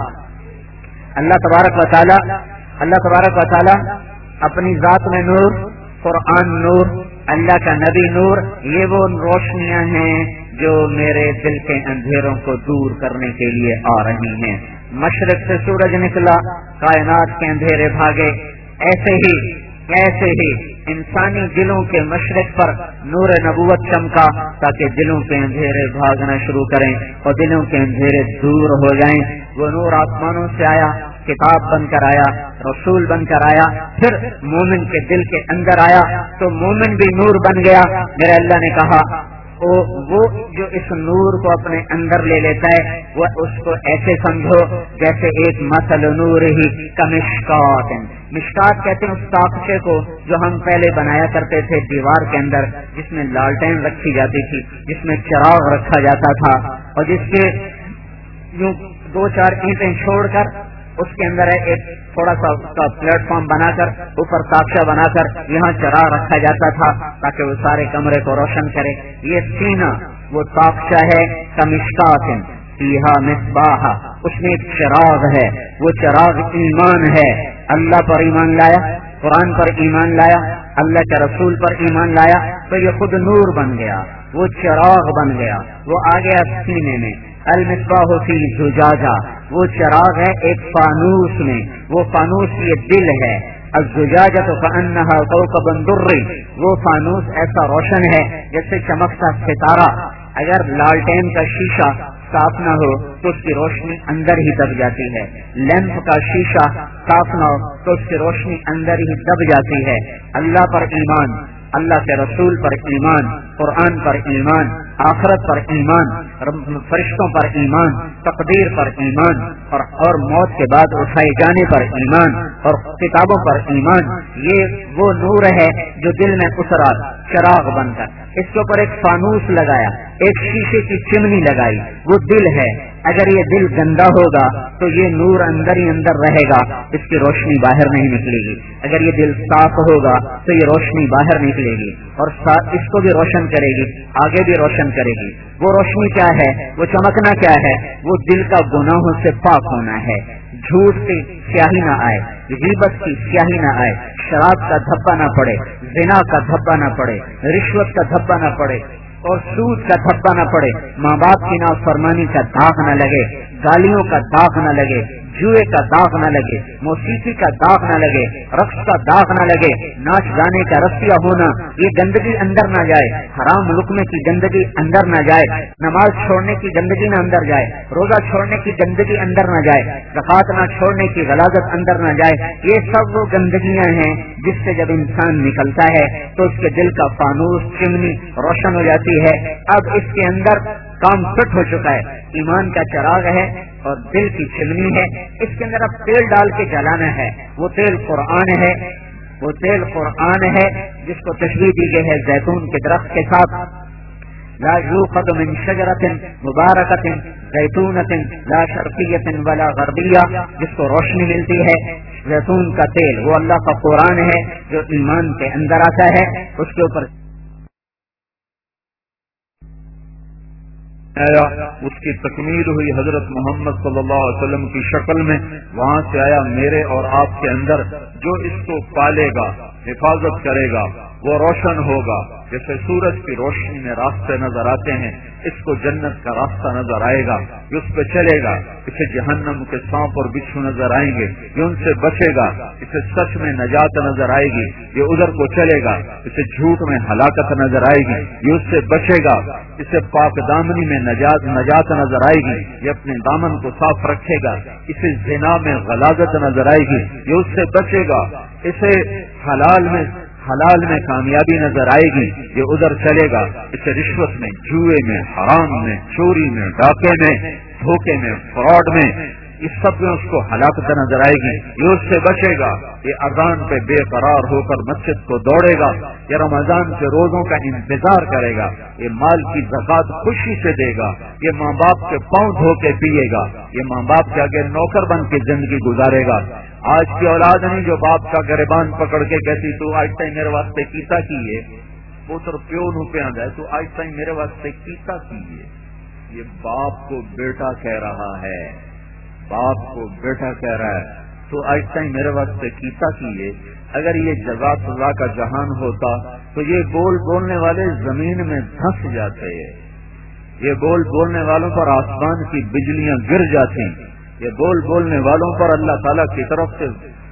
Speaker 2: اللہ تبارک و تعالی اللہ تبارک و تعالی اپنی ذات میں نور، قرآن نور، اللہ کا نبی نور، یہ وہ روشنیاں ہیں جو میرے دل کے اندھیروں کو دور کرنے کے لیے آ رہی ہیں. مشرق سے سورج نکلا، کائنات کے اندھیرے بھاگے. ایسے ہی ایسے ہی انسانی دلوں کے مشرق پر نور نبوت چمکا تاکہ دلوں کے اندھیرے بھاگنا شروع کریں اور دلوں کے اندھیرے دور ہو جائیں. وہ نور آسمانوں سے آیا، کتاب بن کر آیا، رسول بن کر آیا، پھر مومن کے دل کے اندر آیا تو مومن بھی نور بن گیا. میرے اللہ نے کہا وہ جو اس نور کو اپنے اندر لے لیتا ہے وہ اس کو ایسے سمجھو جیسے ایک مثل نور ہی کمشکات. مشکات کہتے ہیں اس تاقچے کو جو ہم پہلے بنایا کرتے تھے دیوار کے اندر، جس میں لالٹین رکھی جاتی تھی، جس میں چراغ رکھا جاتا تھا اور جس کے یوں دو چار اینٹیں چھوڑ کر اس کے اندر ایک تھوڑا سا پلیٹ فارم بنا کر اوپر تاقچہ بنا کر یہاں چراغ رکھا جاتا تھا تاکہ وہ سارے کمرے کو روشن کرے. یہ سینہ وہ تاقچہ ہے کمشکات فیہا مصباح، اس میں ایک چراغ ہے، وہ چراغ ایمان ہے. اللہ پر ایمان لایا، قرآن پر ایمان لایا، اللہ کے رسول پر ایمان لایا تو یہ خود نور بن گیا، وہ چراغ بن گیا، وہ آ گیا سینے میں. المصباح فی زجاجہ، وہ چراغ ہے ایک فانوس میں، وہ فانوس یہ دل ہے. الزجاجہ کأنہا کوکب دری، وہ فانوس ایسا روشن ہے جیسے چمکتا ستارہ. اگر لالٹین کا شیشہ صاف نہ ہو تو اس کی روشنی اندر ہی دب جاتی ہے. لیمپ کا شیشہ صاف نہ ہو تو اس کی روشنی اندر ہی دب جاتی ہے. اللہ پر ایمان، اللہ کے رسول پر ایمان، قرآن پر ایمان، آخرت پر ایمان، فرشتوں پر ایمان، تقدیر پر ایمان اور اور موت کے بعد اٹھائے جانے پر ایمان اور کتابوں پر ایمان، یہ وہ نور ہے جو دل میں اترا چراغ بن کر. اس کے اوپر ایک فانوس لگایا، ایک شیشے کی چمنی لگائی، وہ دل ہے. اگر یہ دل گندا ہوگا تو یہ نور اندر ہی اندر رہے گا، اس کی روشنی باہر نہیں نکلے گی. اگر یہ دل صاف ہوگا تو یہ روشنی باہر نکلے گی اور اس کو بھی روشن کرے گی، آگے بھی روشن کرے گی. وہ روشنی کیا ہے، وہ چمکنا کیا ہے، وہ دل کا گناہوں سے پاک ہونا ہے. جھوٹ کی سیاہی نہ آئے، غیبت کی سیاہی نہ آئے، شراب کا دھبا نہ پڑے، زنا کا دھبا نہ پڑے، رشوت کا دھبا نہ پڑے اور سود کا دھبا نہ پڑے، ماں باپ کی نافرمانی کا داغ نہ لگے، گالیوں کا داغ نہ لگے، جوئے کا داغ نہ لگے، موسیقی کا داغ نہ لگے، رقص کا داغ نہ لگے، ناچ گانے کا رسیا ہونا، یہ گندگی اندر نہ جائے، حرام لقمے کی گندگی اندر نہ جائے، نماز چھوڑنے کی گندگی نہ اندر جائے، روزہ چھوڑنے کی گندگی اندر نہ جائے، زکات نہ چھوڑنے کی غلاظت اندر نہ جائے. یہ سب وہ گندگیاں ہیں جس سے جب انسان نکلتا ہے تو اس کے دل کا فانوس چمنی روشن ہو جاتی ہے. اب اس کے اندر کام فٹ ہو چکا ہے، ایمان کا چراغ ہے اور دل کی چمنی ہے. اس کے اندر اب تیل ڈال کے جلانا ہے، وہ تیل قرآن ہے، وہ تیل قرآن ہے جس کو تشبیہ دی گئی ہے زیتون کے درخت کے ساتھ. لا یوقد من شجرۃ مبارکۃ زیتونۃ لا شرقیۃ ولا غربیہ، جس کو روشنی ملتی ہے. زیتون کا تیل وہ اللہ کا قرآن ہے جو ایمان کے اندر آتا ہے. اس کے اوپر
Speaker 3: آیا، اس کی تکمیل ہوئی حضرت محمد صلی اللہ علیہ وسلم کی شکل میں. وہاں سے آیا میرے اور آپ کے اندر، جو اس کو پالے گا، حفاظت کرے گا، وہ روشن ہوگا. جیسے سورج کی روشنی میں راستے نظر آتے ہیں، اس کو جنت کا راستہ نظر آئے گا، یہ اس پہ چلے گا. اسے جہنم کے سانپ اور بچھو نظر آئیں گے، یہ ان سے بچے گا. اسے سچ میں نجات نظر آئے گی، یہ ادھر کو چلے گا. اسے جھوٹ میں ہلاکت نظر آئے گی، یہ اس سے بچے گا. اسے پاک دامنی میں نجات نجات نظر آئے گی، یہ اپنے دامن کو صاف رکھے گا. اسے زنا میں غلاظت نظر آئے گی، یہ اس سے بچے گا. اسے حلال میں حلال میں کامیابی نظر آئے گی یہ ادھر چلے گا، اسے رشوت میں، جوئے میں، حرام میں، چوری میں، ڈاکے میں، دھوکے میں، فراڈ میں، اس سب میں اس کو ہلاکت نظر آئے گی، یہ اس سے بچے گا، یہ اذان پہ بے قرار ہو کر مسجد کو دوڑے گا، یہ رمضان کے روزوں کا انتظار کرے گا، یہ مال کی زکات خوشی سے دے گا، یہ ماں باپ کے پاؤں دھو کے پیے گا، یہ ماں باپ کے آگے نوکر بن کے زندگی گزارے گا۔ آج کی اولاد نہیں جو باپ کا گریبان پکڑ کے کہتی تو آج تک میرے واسطے کیتا کیے، وہ تو پیو نو پہ آ تو آج تک میرے واسطے کیتا کیے، یہ باپ کو بیٹا کہہ رہا ہے، باپ کو بیٹا کہہ رہا ہے تو آج تک میرے واسطے کیتا کیے۔ اگر یہ جزا سزا کا جہان ہوتا تو یہ بول بولنے والے زمین میں دھنس جاتے، یہ بول بولنے والوں پر آسمان کی بجلیاں گر جاتی، یہ بول بولنے والوں پر اللہ تعالیٰ کی طرف سے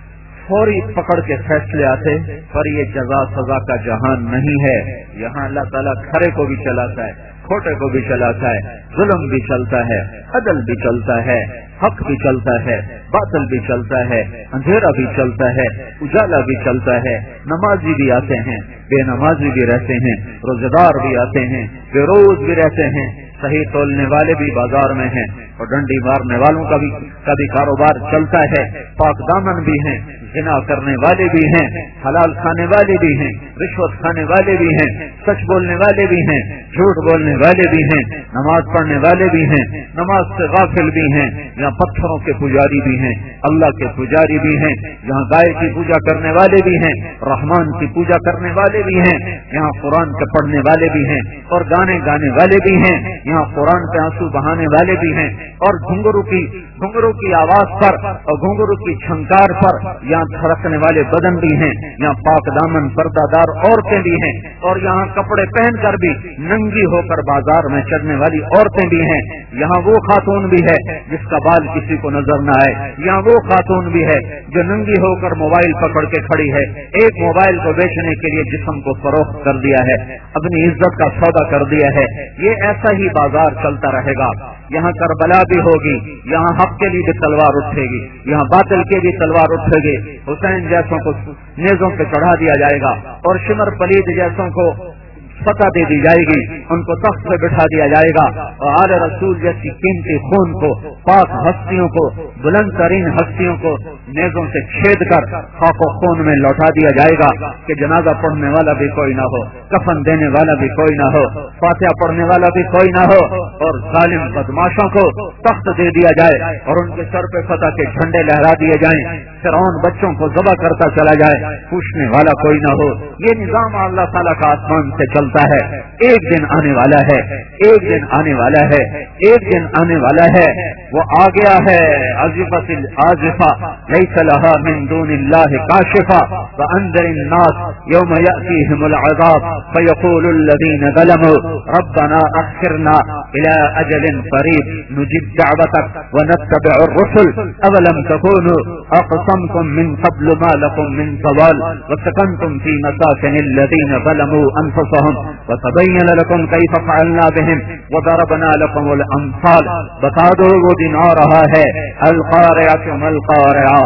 Speaker 3: فوری پکڑ کے فیصلے آتے، پر یہ جزا سزا کا جہان نہیں ہے، یہاں اللہ تعالیٰ کھرے کو بھی چلاتا ہے، کھوٹے کو بھی چلاتا ہے، ظلم بھی چلتا ہے، عدل بھی چلتا ہے، حق بھی چلتا ہے، باطل بھی چلتا ہے، اندھیرا بھی چلتا ہے، اجالا بھی چلتا ہے، نمازی بھی آتے ہیں، بے نمازی بھی رہتے ہیں، روزے دار بھی آتے ہیں، بے روز بھی رہتے ہیں، صحیح تولنے والے بھی بازار میں ہیں، اور ڈنڈی مارنے والوں کا بھی کبھی کاروبار چلتا ہے، پاک دامن بھی ہیں، زنا کرنے والے بھی ہیں، حلال کھانے والے بھی ہیں، رشوت کھانے والے بھی ہیں، سچ بولنے والے بھی ہیں، جھوٹ بولنے والے بھی ہیں، نماز پڑھنے والے بھی ہیں، نماز سے غافل بھی ہیں، یہاں پتھروں کے پجاری بھی ہیں، اللہ کے پجاری بھی ہیں، یہاں گائے کی پوجا کرنے والے بھی ہیں، رحمان کی پوجا کرنے والے بھی ہیں، یہاں قرآن کے پڑھنے والے بھی ہیں، اور گانے گانے والے بھی ہیں، یہاں قرآن پہ آنسو بہانے والے بھی ہیں، اور گھنگرو کی گھنگرو کی آواز پر اور گھنگرو کی چھنکار پر یہاں تھڑکنے والے بدن بھی ہیں، یہاں پاک دامن پردہ دار عورتیں بھی ہیں، اور یہاں کپڑے پہن کر بھی ننگی ہو کر بازار میں چلنے والی عورتیں بھی ہیں، یہاں وہ خاتون بھی ہے جس کا بال کسی کو نظر نہ آئے، یہاں وہ خاتون بھی ہے جو ننگی ہو کر موبائل پکڑ کے کھڑی ہے، ایک موبائل کو بیچنے کے لیے جسم کو فروخت کر دیا ہے، اپنی عزت کا سودا کر دیا ہے۔ یہ ایسا ہی بازار چلتا رہے گا، یہاں کربلا بھی ہوگی، یہاں حق کے لیے بھی تلوار اٹھے گی، یہاں باطل کے بھی تلوار اٹھے گی، حسین جیسوں کو نیزوں پہ چڑھا دیا جائے گا، اور شمر پلید جیسوں کو فتح دے دی جائے گی، ان کو تخت پہ بٹھا دیا جائے گا، اور آل رسول جیسی قیمتی خون کو، پاک ہستیوں کو، بلند ترین ہستیوں کو نیزوں سے چھید کر خاک و خون میں لوٹا دیا جائے گا کہ جنازہ پڑھنے والا بھی کوئی نہ ہو، کفن دینے والا بھی کوئی نہ ہو، فاتحہ پڑھنے والا بھی کوئی نہ ہو، اور ظالم بدماشوں کو تخت دے دیا جائے اور ان کے سر پہ فتح کے جھنڈے لہرا دیے جائیں، فرعون بچوں کو ذبح کرتا چلا جائے، پوچھنے والا کوئی نہ ہو۔ یہ نظام اللہ تعالیٰ کا آسمان سے چلتا ہے، ایک دن آنے والا ہے، ایک دن آنے والا ہے، ایک دن آنے والا ہے، وہ آ گیا ہے۔ عازفۃ العازفہ لیس لها من دون اللہ کاشفہ وانذر الناس یوم یأتیہم العذاب فیقول الذین ظلموا ربنا اخرنا الى اجل قریب نجب دعوتک ونتبع الرسل اولم تکونوا اقسمتم من قبل ما لكم من زوال وسکنتم فی مساکن الذین ظلموا انفسهم وتبین لکم کیف فعلنا بهم وضربنا لکم الامثال۔ بتا دو وہ دن آ رہا ہے، القارعۃ ما القارعہ،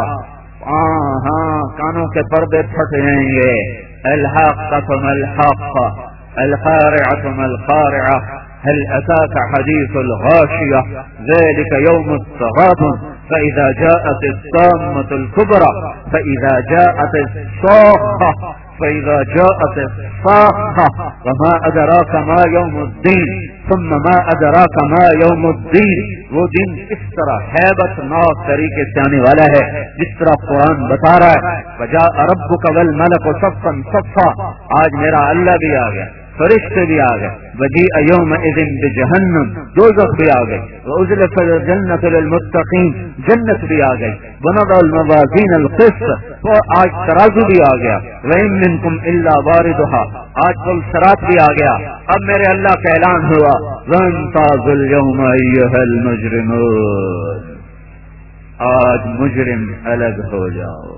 Speaker 3: ہاں ہاں کانوں کے پردے پھٹ جائیں گے، الحاقۃ ما الحاقہ، القارعۃ ما القارعہ، هل اتاك حدیث الغاشیہ ذلك یوم التغابن فإذا جاءت الطامة الكبرى فإذا جاءت الصاخة فإذا جاءت الصاخة وما أدراك ما يوم الدين ثم ما أدراك ما يوم الدين۔ وہ دن اس طرح ہیبت ناک طریقے سے آنے والا ہے جس طرح قرآن بتا رہا ہے، وجاء ربك والملك صفا صفا، آج میرا اللہ بھی آ گیا، فرشتے بھی آ گئے، وجیء یومئذ بجہنم، دوزخ بھی آ گئے، وأزلفت الجنۃ للمتقین، جنت بھی آ گئی، ونضع الموازین القسط، اور آج ترازو بھی آ گیا، وإن منکم الا واردها، آج پل صراط بھی آ گیا۔ اب میرے اللہ کا اعلان ہوا، وامتازوا اليوم أيها المجرمون، آج مجرم الگ ہو جاؤ،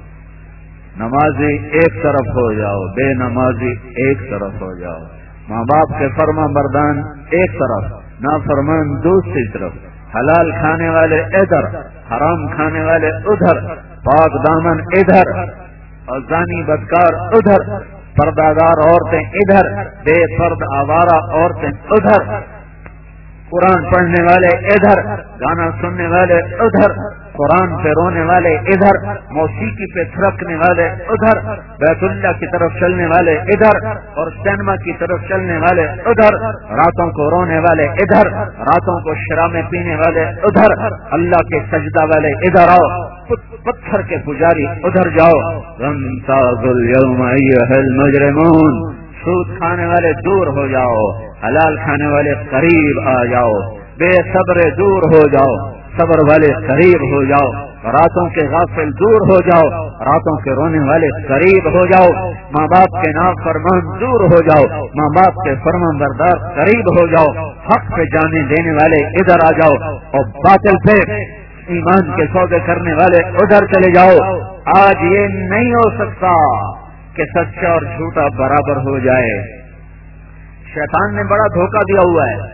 Speaker 3: نمازی ایک طرف ہو جاؤ، بے نمازی ایک طرف ہو جاؤ، ماں باپ کے فرما بردان ایک طرف، نافرمان دوسری طرف، حلال کھانے والے ادھر، حرام کھانے والے ادھر، پاک دامن ادھر، اور زانی بدکار ادھر، پردادار عورتیں ادھر، بے پرد آوارہ عورتیں ادھر، قرآن پڑھنے والے ادھر، گانا سننے والے ادھر، قرآن پہ رونے والے ادھر، موسیقی پہ تھرکنے والے ادھر، بیت اللہ کی طرف چلنے والے ادھر، اور سینما کی طرف چلنے والے ادھر، راتوں کو رونے والے ادھر، راتوں کو شرابیں پینے والے ادھر، اللہ کے سجدہ والے ادھر آؤ، پتھر کے پجاری ادھر جاؤ، وامتازوا اليوم ایھا المجرمون، سود کھانے والے دور ہو جاؤ، حلال کھانے والے قریب آ جاؤ، بے صبر دور ہو جاؤ، صبر والے قریب ہو جاؤ، راتوں کے غافل دور ہو جاؤ، راتوں کے رونے والے قریب ہو جاؤ، ماں باپ کے نافرمان دور ہو جاؤ، ماں باپ کے فرمان بردار قریب ہو جاؤ، حق پہ جانے دینے والے ادھر آ جاؤ، اور باطل پہ ایمان کے سودے کرنے والے ادھر چلے جاؤ۔ آج یہ نہیں ہو سکتا کہ سچا اور جھوٹا برابر ہو جائے۔ شیطان نے بڑا دھوکہ دیا ہوا ہے۔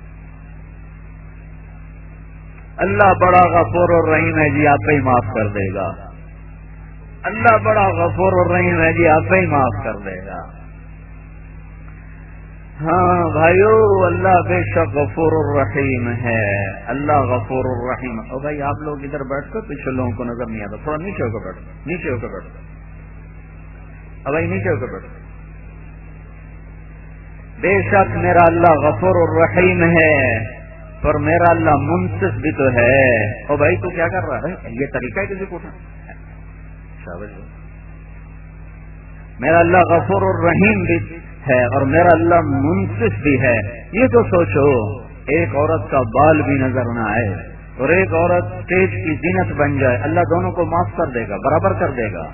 Speaker 3: اللہ بڑا غفور الرحیم ہے جی، آپ ہی معاف کر دے گا۔ اللہ بڑا غفور الرحیم ہے جی، آپ ہی معاف کر دے گا۔ ہاں بھائیو، اللہ بے شک غفور الرحیم ہے، اللہ غفور الرحیم۔ او بھائی آپ لوگ ادھر بیٹھ کر پیچھے لوگوں کو نظر نہیں آتا، تھوڑا نیچے ہو کر بیٹھو، نیچے ہو کر بیٹھو، اب بھائی نیچے ہو کر بیٹھو۔ بے شک میرا اللہ غفور الرحیم ہے، پر میرا اللہ منصف بھی تو ہے۔ او بھائی تو کیا کر رہا ہے؟ یہ طریقہ ہے کسی کو شاباش۔ میرا اللہ غفور الرحیم بھی ہے اور میرا اللہ منصف بھی ہے۔ یہ تو سوچو، ایک عورت کا بال بھی نظر نہ آئے اور ایک عورت اسٹیج کی زینت بن جائے، اللہ دونوں کو معاف کر دے گا، برابر کر دے گا۔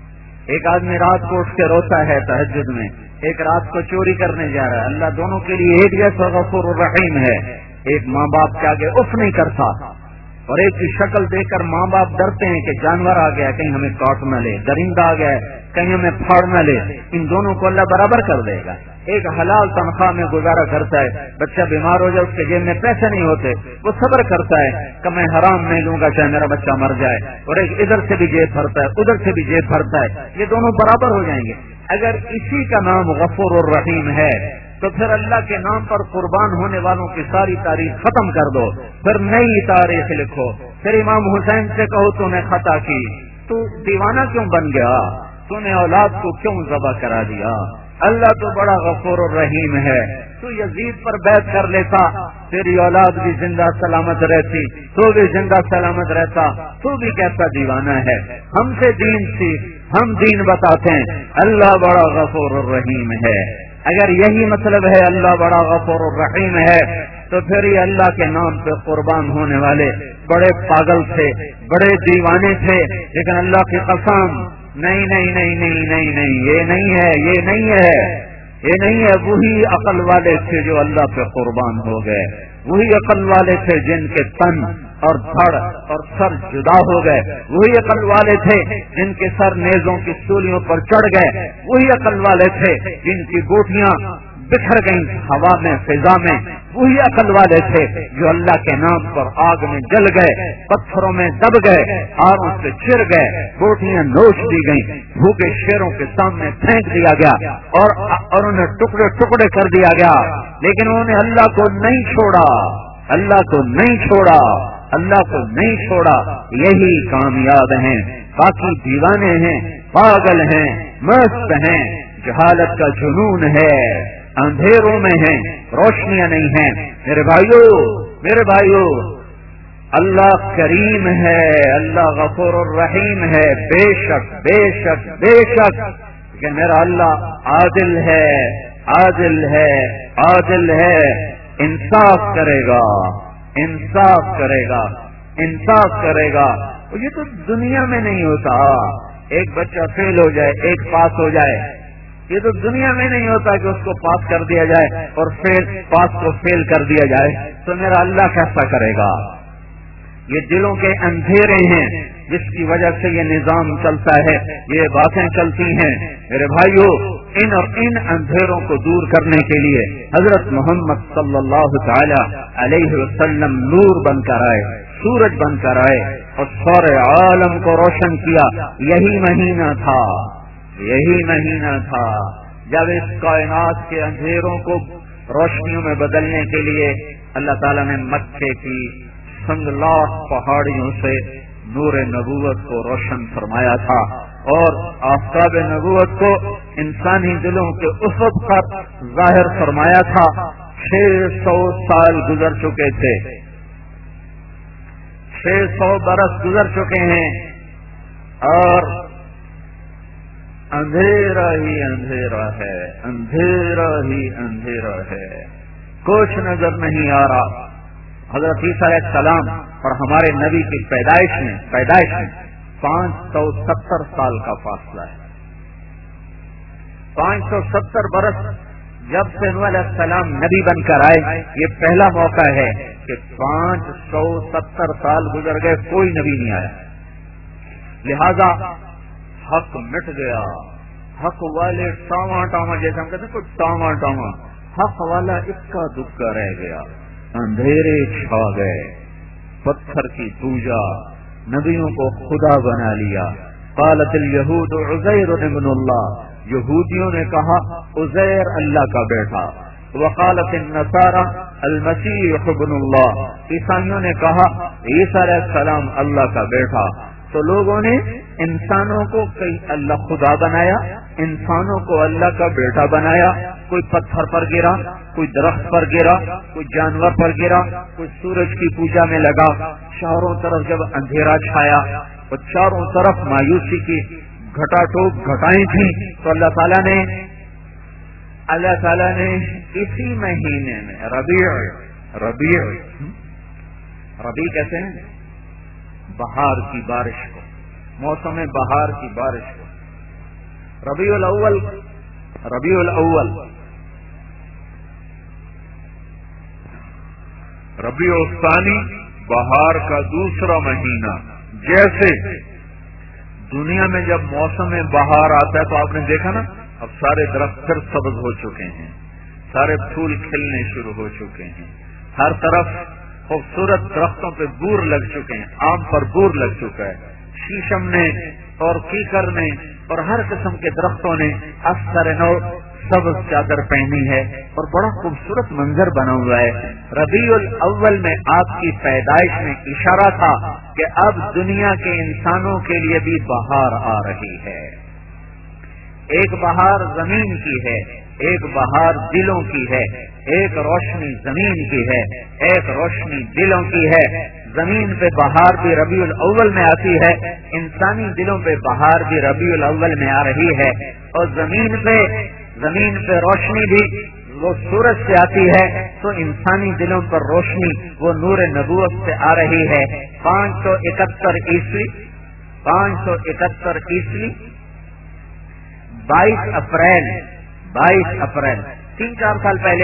Speaker 3: ایک آدمی رات کو اٹھ کے روتا ہے تہجد میں، ایک رات کو چوری کرنے جا رہا ہے، اللہ دونوں کے لیے ایک جیسا غفور الرحیم ہے۔ ایک ماں باپ کے آگے اف نہیں کرتا، اور ایک کی شکل دیکھ کر ماں باپ ڈرتے ہیں کہ جانور آ گیا کہیں ہمیں کاٹ نہ لے، درندہ آ گیا کہیں ہمیں پھاڑ نہ لے، ان دونوں کو اللہ برابر کر دے گا۔ ایک حلال تنخواہ میں گزارا کرتا ہے، بچہ بیمار ہو جائے اس کے جیب میں پیسے نہیں ہوتے، وہ صبر کرتا ہے کہ میں حرام نہیں لوں گا چاہے میرا بچہ مر جائے، اور ایک ادھر سے بھی جیب بھرتا ہے ادھر سے بھی جیب بھرتا ہے، یہ دونوں برابر ہو جائیں گے۔ اگر اسی کا نام غفور الرحیم ہے تو پھر اللہ کے نام پر قربان ہونے والوں کی ساری تاریخ ختم کر دو، پھر نئی تاریخ لکھو۔ پھر امام حسین سے کہو تو نے خطا کی، تو دیوانہ کیوں بن گیا، تو نے اولاد کو کیوں ذبح کرا دیا؟ اللہ تو بڑا غفور الرحیم ہے، تو یزید پر بیعت کر لیتا، تیری اولاد بھی زندہ سلامت رہتی، تو بھی زندہ سلامت رہتا، تو بھی کیسا دیوانہ ہے۔ ہم سے دین سیکھ، ہم دین بتاتے ہیں۔ اللہ بڑا غفور الرحیم ہے۔ اگر یہی مطلب ہے اللہ بڑا غفور الرحیم ہے، تو پھر یہ اللہ کے نام پہ قربان ہونے والے بڑے پاگل تھے، بڑے دیوانے تھے، لیکن اللہ کی قسم نہیں نہیں نہیں نہیں نہیں نہیں یہ نہیں ہے، یہ نہیں ہے، یہ نہیں ہے۔ وہی عقل والے تھے جو اللہ پہ قربان ہو گئے، وہی عقل والے تھے جن کے تن اور دھڑ اور سر جدا ہو گئے، وہی عقل والے تھے جن کے سر نیزوں کی سولیوں پر چڑھ گئے، وہی عقل والے تھے جن کی گوٹیاں بکھر گئیں ہوا میں فضا میں، وہی عقل والے تھے جو اللہ کے نام پر آگ میں جل گئے، پتھروں میں دب گئے، آگوں سے چر گئے، گوٹیاں نوچ دی گئیں، بھوکے شیروں کے سامنے پھینک دیا گیا اور اور انہیں ٹکڑے ٹکڑے کر دیا گیا، لیکن انہوں نے اللہ کو نہیں چھوڑا، اللہ کو نہیں چھوڑا، اللہ کو نہیں چھوڑا۔ یہی کامیاب ہیں، باقی دیوانے ہیں، پاگل ہیں، مست ہیں، جہالت کا جنون ہے، اندھیروں میں ہیں، روشنیاں نہیں ہیں۔ میرے بھائیو میرے بھائیو اللہ کریم ہے، اللہ غفور الرحیم ہے، بے شک بے شک بے شک، لیکن میرا اللہ عادل ہے، عادل ہے، عادل ہے، انصاف کرے گا، انصاف کرے گا، انصاف کرے گا۔ یہ تو دنیا میں نہیں ہوتا، ایک بچہ فیل ہو جائے ایک پاس ہو جائے، یہ تو دنیا میں نہیں ہوتا کہ اس کو پاس کر دیا جائے اور فیل پاس کو فیل کر دیا جائے، تو میرا اللہ کیسا کرے گا؟ یہ دلوں کے اندھیرے ہیں جس کی وجہ سے یہ نظام چلتا ہے، یہ باتیں چلتی ہیں۔ میرے بھائیو، ان اور ان اندھیروں کو دور کرنے کے لیے حضرت محمد صلی اللہ تعالی علیہ وسلم نور بن کر آئے، سورج بن کر آئے، اور سارے عالم کو روشن کیا، یہی مہینہ تھا یہی مہینہ تھا جب اس کائنات کے اندھیروں کو روشنیوں میں بدلنے کے لیے اللہ تعالیٰ نے مکے کی سنگلاخ پہاڑیوں سے نور نبوت کو روشن فرمایا تھا، اور آفتاب نبوت کو انسانی دلوں کے افق پر ظاہر فرمایا تھا۔ چھ سو سال گزر چکے تھے، چھ سو برس گزر چکے ہیں، اور اندھیرا ہی اندھیرا ہے، اندھیرا ہی اندھیرا ہے، کچھ نظر نہیں آ رہا۔ حضرت عیسیٰ علیہ السلام اور ہمارے نبی کی پیدائش میں پیدائش میں پانچ سو ستر سال کا فاصلہ ہے۔ پانچ سو ستر برس جب سے نوح علیہ السلام نبی بن کر آئے، یہ پہلا موقع ہے کہ پانچ سو ستر سال گزر گئے، کوئی نبی نہیں آیا، لہذا حق مٹ گیا۔ حق والے ٹاواں ٹاواں، جیسے ہم کہتے ہیں کچھ ٹاواں ٹاواں، حق والا اکا دکا رہ گیا، اندھیرے چھا گئے، پتھر کی پوجا، نبیوں کو خدا بنا لیا۔ قالت الیہود عزیر ابن اللہ، یہودیوں نے کہا عزیر اللہ کا بیٹا، وقالت النصارى المسیح ابن اللہ، عیسائیوں نے کہا عیسیٰ علیہ السلام اللہ کا بیٹا۔ تو لوگوں نے انسانوں کو کئی اللہ خدا بنایا، انسانوں کو اللہ کا بیٹا بنایا، کوئی پتھر پر گرا، کوئی درخت پر گرا، کوئی جانور پر گرا، کوئی سورج کی پوجا میں لگا۔ چاروں طرف جب اندھیرا چھایا اور چاروں طرف مایوسی کی گھٹا ٹوپ گھٹائیں تھیں، تو اللہ تعالیٰ نے اللہ تعالیٰ نے اسی مہینے میں ربیع ربیع ربیع کہتے ہیں بہار کی بارش کو، موسم بہار کی بارش کو، ربیع الاول ربیع الاول ربیع الثانی بہار کا دوسرا مہینہ۔ جیسے دنیا میں جب موسم بہار آتا ہے تو آپ نے دیکھا نا، اب سارے درخت پھر سبز ہو چکے ہیں، سارے پھول کھلنے شروع ہو چکے ہیں، ہر طرف خوبصورت درختوں پہ بور لگ چکے ہیں، آم پر بور لگ چکا ہے، شیشم نے اور کیکر نے اور ہر قسم کے درختوں نے اثر نو سبز چادر پہنی ہے اور بڑا خوبصورت منظر بنا ہوا ہے۔ ربیع الاول میں آپ کی پیدائش میں اشارہ تھا کہ اب دنیا کے انسانوں کے لیے بھی بہار آ رہی ہے۔ ایک بہار زمین کی ہے، ایک بہار دلوں کی ہے، ایک روشنی زمین کی ہے، ایک روشنی دلوں کی ہے۔ زمین پہ بہار بھی ربیع الاول میں آتی ہے، انسانی دلوں پہ بہار بھی ربیع الاول میں آ رہی ہے، اور زمین پہ زمین پہ روشنی بھی وہ سورج سے آتی ہے، تو انسانی دلوں پر روشنی وہ نور نبوت سے آ رہی ہے۔ پانچ سو اکہتر عیسوی پانچ سو اکہتر عیسوی بائیس اپریل بائیس اپریل تین چار سال پہلے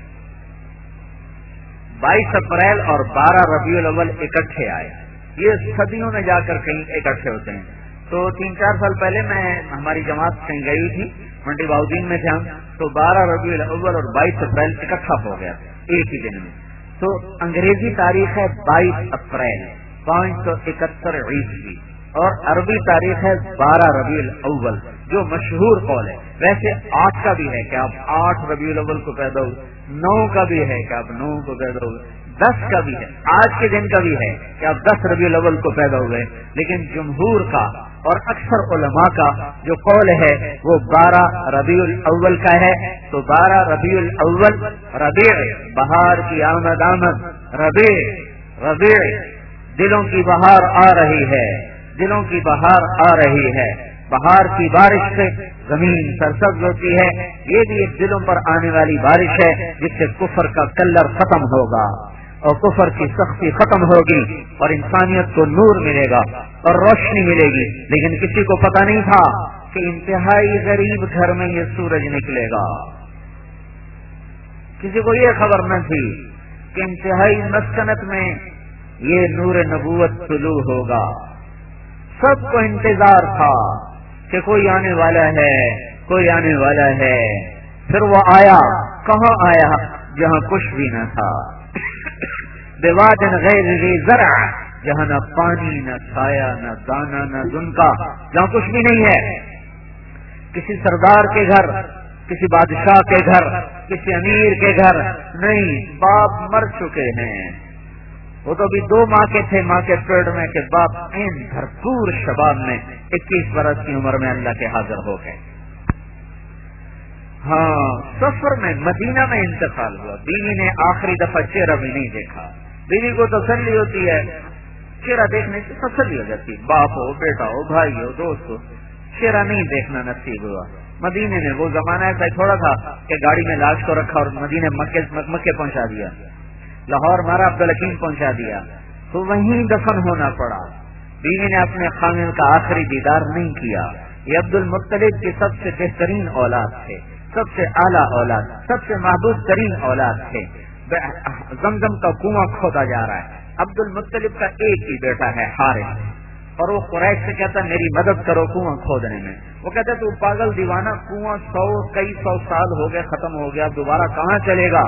Speaker 3: بائیس اپریل اور بارہ ربیع الاول اکٹھے آئے۔ یہ صدیوں میں جا کر کہیں اکٹھے ہوتے ہیں۔ تو تین چار سال پہلے میں ہماری جماعت کہیں گئی تھی، منڈی باؤدین میں تھے ہم، تو بارہ ربیع الاول اور بائیس اپریل اکٹھا ہو گیا ایک ہی دن میں۔ تو انگریزی تاریخ ہے بائیس اپریل پانچ سو اکہتر عیسوی، اور عربی تاریخ ہے بارہ ربیع الاول، جو مشہور قول ہے۔ ویسے آٹھ کا بھی ہے کہ آپ آٹھ ربیع الاول کو پیدا ہوئے، نو کا بھی ہے کہ آپ نو کو پیدا ہوئے، دس کا بھی ہے، آج کے دن کا بھی ہے کہ آپ دس ربیع الاول کو پیدا ہوئے، لیکن جمہور کا اور اکثر علماء کا جو قول ہے وہ بارہ ربیع الاول کا ہے۔ تو بارہ ربیع الاول، ربیع بہار کی آمد آمد، ربیع ربیع دلوں کی بہار آ رہی ہے، دلوں کی بہار آ رہی ہے۔ بہار کی بارش سے زمین سرسبز ہوتی ہے، یہ بھی ایک دلوں پر آنے والی بارش ہے جس سے کفر کا کلر ختم ہوگا اور کفر کی سختی ختم ہوگی اور انسانیت کو نور ملے گا اور روشنی ملے گی۔ لیکن کسی کو پتہ نہیں تھا کہ انتہائی غریب گھر میں یہ سورج نکلے گا، کسی کو یہ خبر نہ تھی کہ انتہائی مسکنت میں یہ نور نبوت طلوع ہوگا۔ سب کو انتظار تھا کہ کوئی آنے والا ہے، کوئی آنے والا ہے۔ پھر وہ آیا، کہاں آیا؟ جہاں کچھ بھی نہ تھا۔ بواد غیر ذی زرع، جہاں نہ پانی نہ سایہ نہ دانا نہ دن کا، جہاں کچھ بھی نہیں ہے، کسی سردار کے گھر، کسی بادشاہ کے گھر، کسی امیر کے گھر نہیں، باپ مر چکے ہیں، وہ تو بھی دو ماہ کے تھے ماں کے پیٹ میں کہ باپ این بھرپور شباب میں اکیس برس کی عمر میں اللہ کے حاضر ہو گئے۔ ہاں، سفر میں مدینہ میں انتقال ہوا، بیوی نے آخری دفعہ چہرہ بھی نہیں دیکھا۔ بیوی کو تسلی ہوتی ہے، چہرہ دیکھنے سے تسلی ہو جاتی، باپ ہو، بیٹا ہو، بھائی ہو، دوست ہو، چہرہ نہیں دیکھنا نصیب ہوا۔ مدینے میں وہ زمانہ ایسا تھوڑا تھا کہ گاڑی میں لاش کو رکھا اور مدینے مکے مکے پہنچا دیا، لاہور مارا عبدالحکیم پہنچا دیا، تو وہیں دفن ہونا پڑا۔ بیوی نے اپنے خامن کا آخری دیدار نہیں کیا۔ یہ عبد المطلب کی سب سے بہترین اولاد تھے، سب سے اعلیٰ اولاد، سب سے محبوب ترین اولاد تھے۔ زمزم کا کنواں کھودا جا رہا ہے، عبد المطلب کا ایک ہی بیٹا ہے حارث، اور وہ قریش سے کہتا میری مدد کرو کنواں کھودنے میں۔ وہ کہتے تو پاگل دیوانہ، کنواں سو کئی سو سال ہو گئے ختم ہو گیا، دوبارہ کہاں چلے گا؟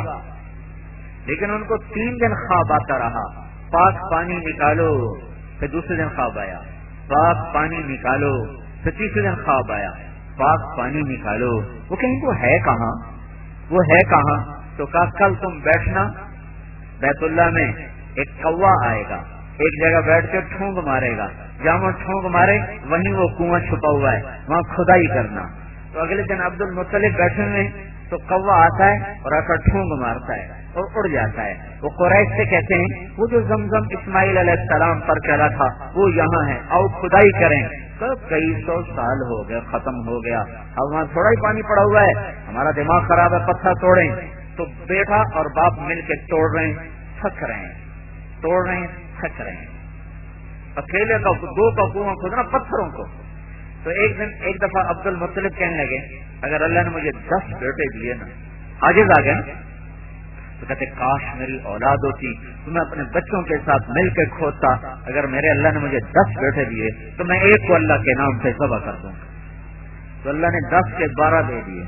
Speaker 3: لیکن ان کو تین دن خواب آتا رہا، پاک پانی نکالو، پھر دوسرے دن خواب آیا، پاک پانی نکالو، پھر تیسرے دن خواب آیا، پاک پانی نکالو۔ وہ کہیں وہ ہے کہاں، وہ ہے کہاں؟ تو کہا کل تم بیٹھنا بیت اللہ میں، ایک کوا آئے گا، ایک جگہ بیٹھ کے ٹھونگ مارے گا، جہاں وہ ٹھونگ مارے وہیں وہ کنواں چھپا ہوا ہے، وہاں کھدائی کرنا۔ تو اگلے دن عبد المطلب بیٹھے ہوئے تو کوا آتا ہے اور آ کر ٹھونگ مارتا ہے اور اڑ جاتا ہے۔ وہ قریش سے کہتے ہیں وہ جو زمزم اسماعیل علیہ السلام پر چلا تھا وہ یہاں ہے، آؤ کھدائی کریں۔ تو کئی سو سال ہو گئے، ختم ہو گیا، اب وہاں تھوڑا ہی پانی پڑا ہوا ہے، ہمارا دماغ خراب ہے، پتھر توڑیں۔ تو بیٹا اور باپ مل کے توڑ رہے ہیں، تھک رہے ہیں، توڑ رہے ہیں، تھک رہے ہیں، اکیلے کا دو کا کنواں کھودنا پتھروں کو۔ تو ایک دن ایک دفعہ عبد المطلب کہنے لگے اگر اللہ نے مجھے دس بیٹے دیے نا، عاجز آ گئے، تو کہتے کاش میری اولاد ہوتی تو میں اپنے بچوں کے ساتھ مل کے کھودتا، اگر میرے اللہ نے مجھے دس بیٹے دیے تو میں ایک کو اللہ کے نام سے ذبح کر دوں۔ تو اللہ نے دس کے بارہ دے دیے،